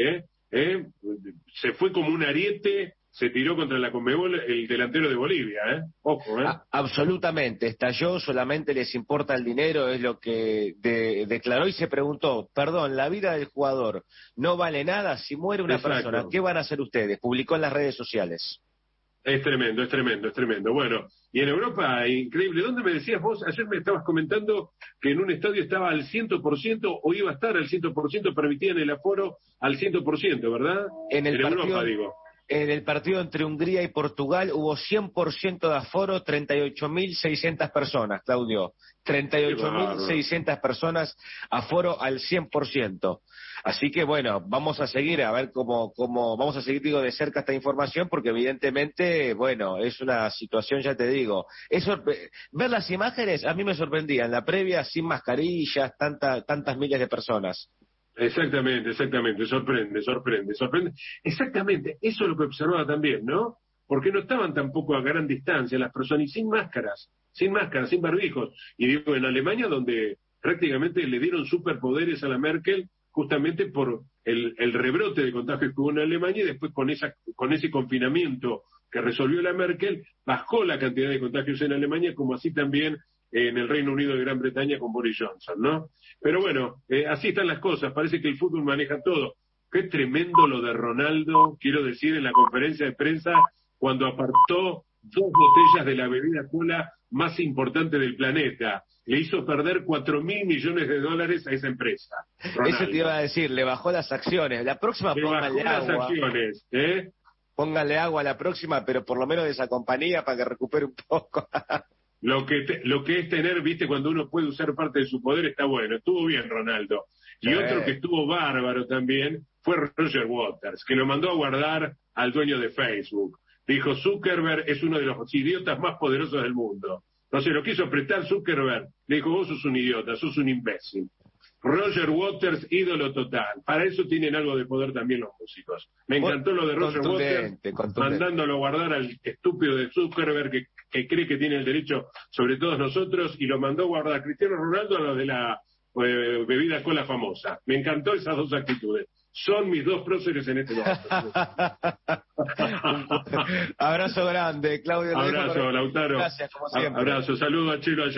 Se fue como un ariete, se tiró contra la Conmebol el delantero de Bolivia, Ojo, Absolutamente, estalló, solamente les importa el dinero, es lo que declaró, y se preguntó, perdón, la vida del jugador no vale nada, si muere una persona, ¿qué van a hacer ustedes? Publicó en las redes sociales. Es tremendo. Bueno, y en Europa, increíble. ¿Dónde me decías vos? Ayer me estabas comentando que en un estadio estaba al 100% o iba a estar al 100%, permitían el aforo al 100%, ¿verdad? En Europa, digo. En el partido entre Hungría y Portugal hubo 100% de aforo, 38.600 personas, Claudio. 38.600 personas, aforo al 100%. Así que bueno, vamos a seguir a ver cómo vamos a seguir, digo, de cerca esta información, porque evidentemente, bueno, es una situación, ya te digo, ver las imágenes a mí me sorprendía, en la previa sin mascarillas, tantas miles de personas. Exactamente, sorprende. Exactamente, eso es lo que observaba también, ¿no? Porque no estaban tampoco a gran distancia las personas, y sin máscaras, sin barbijos. Y digo, en Alemania, donde prácticamente le dieron superpoderes a la Merkel, justamente por el rebrote de contagios que hubo en Alemania, y después con ese confinamiento que resolvió la Merkel, bajó la cantidad de contagios en Alemania, como así también en el Reino Unido de Gran Bretaña con Boris Johnson, ¿no? Pero bueno, así están las cosas, parece que el fútbol maneja todo. Qué tremendo lo de Ronaldo, quiero decir, en la conferencia de prensa, cuando apartó 2 botellas de la bebida cola más importante del planeta. Le hizo perder $4.000 millones a esa empresa. Ronaldo. Eso te iba a decir, le bajó las acciones. La próxima pónganle agua. Las acciones, Pónganle agua a la próxima, pero por lo menos de esa compañía para que recupere un poco. Lo que es tener, viste, cuando uno puede usar parte de su poder, está bueno. Estuvo bien Ronaldo. Y otro que estuvo bárbaro también fue Roger Waters, que lo mandó a guardar al dueño de Facebook. Dijo, Zuckerberg es uno de los idiotas más poderosos del mundo. Entonces lo quiso apretar Zuckerberg. Le dijo, vos sos un idiota, sos un imbécil. Roger Waters, ídolo total. Para eso tienen algo de poder también los músicos. Me encantó lo de Roger Waters, mandándolo a guardar al estúpido de Zuckerberg que cree que tiene el derecho sobre todos nosotros, y lo mandó a guardar a Cristiano Ronaldo a lo de la bebida cola famosa. Me encantó esas 2 actitudes. Son mis 2 próceres en este momento. Abrazo grande, Claudio. Abrazo, Lautaro. Gracias, como siempre. Abrazo, saludo a Chelo allá.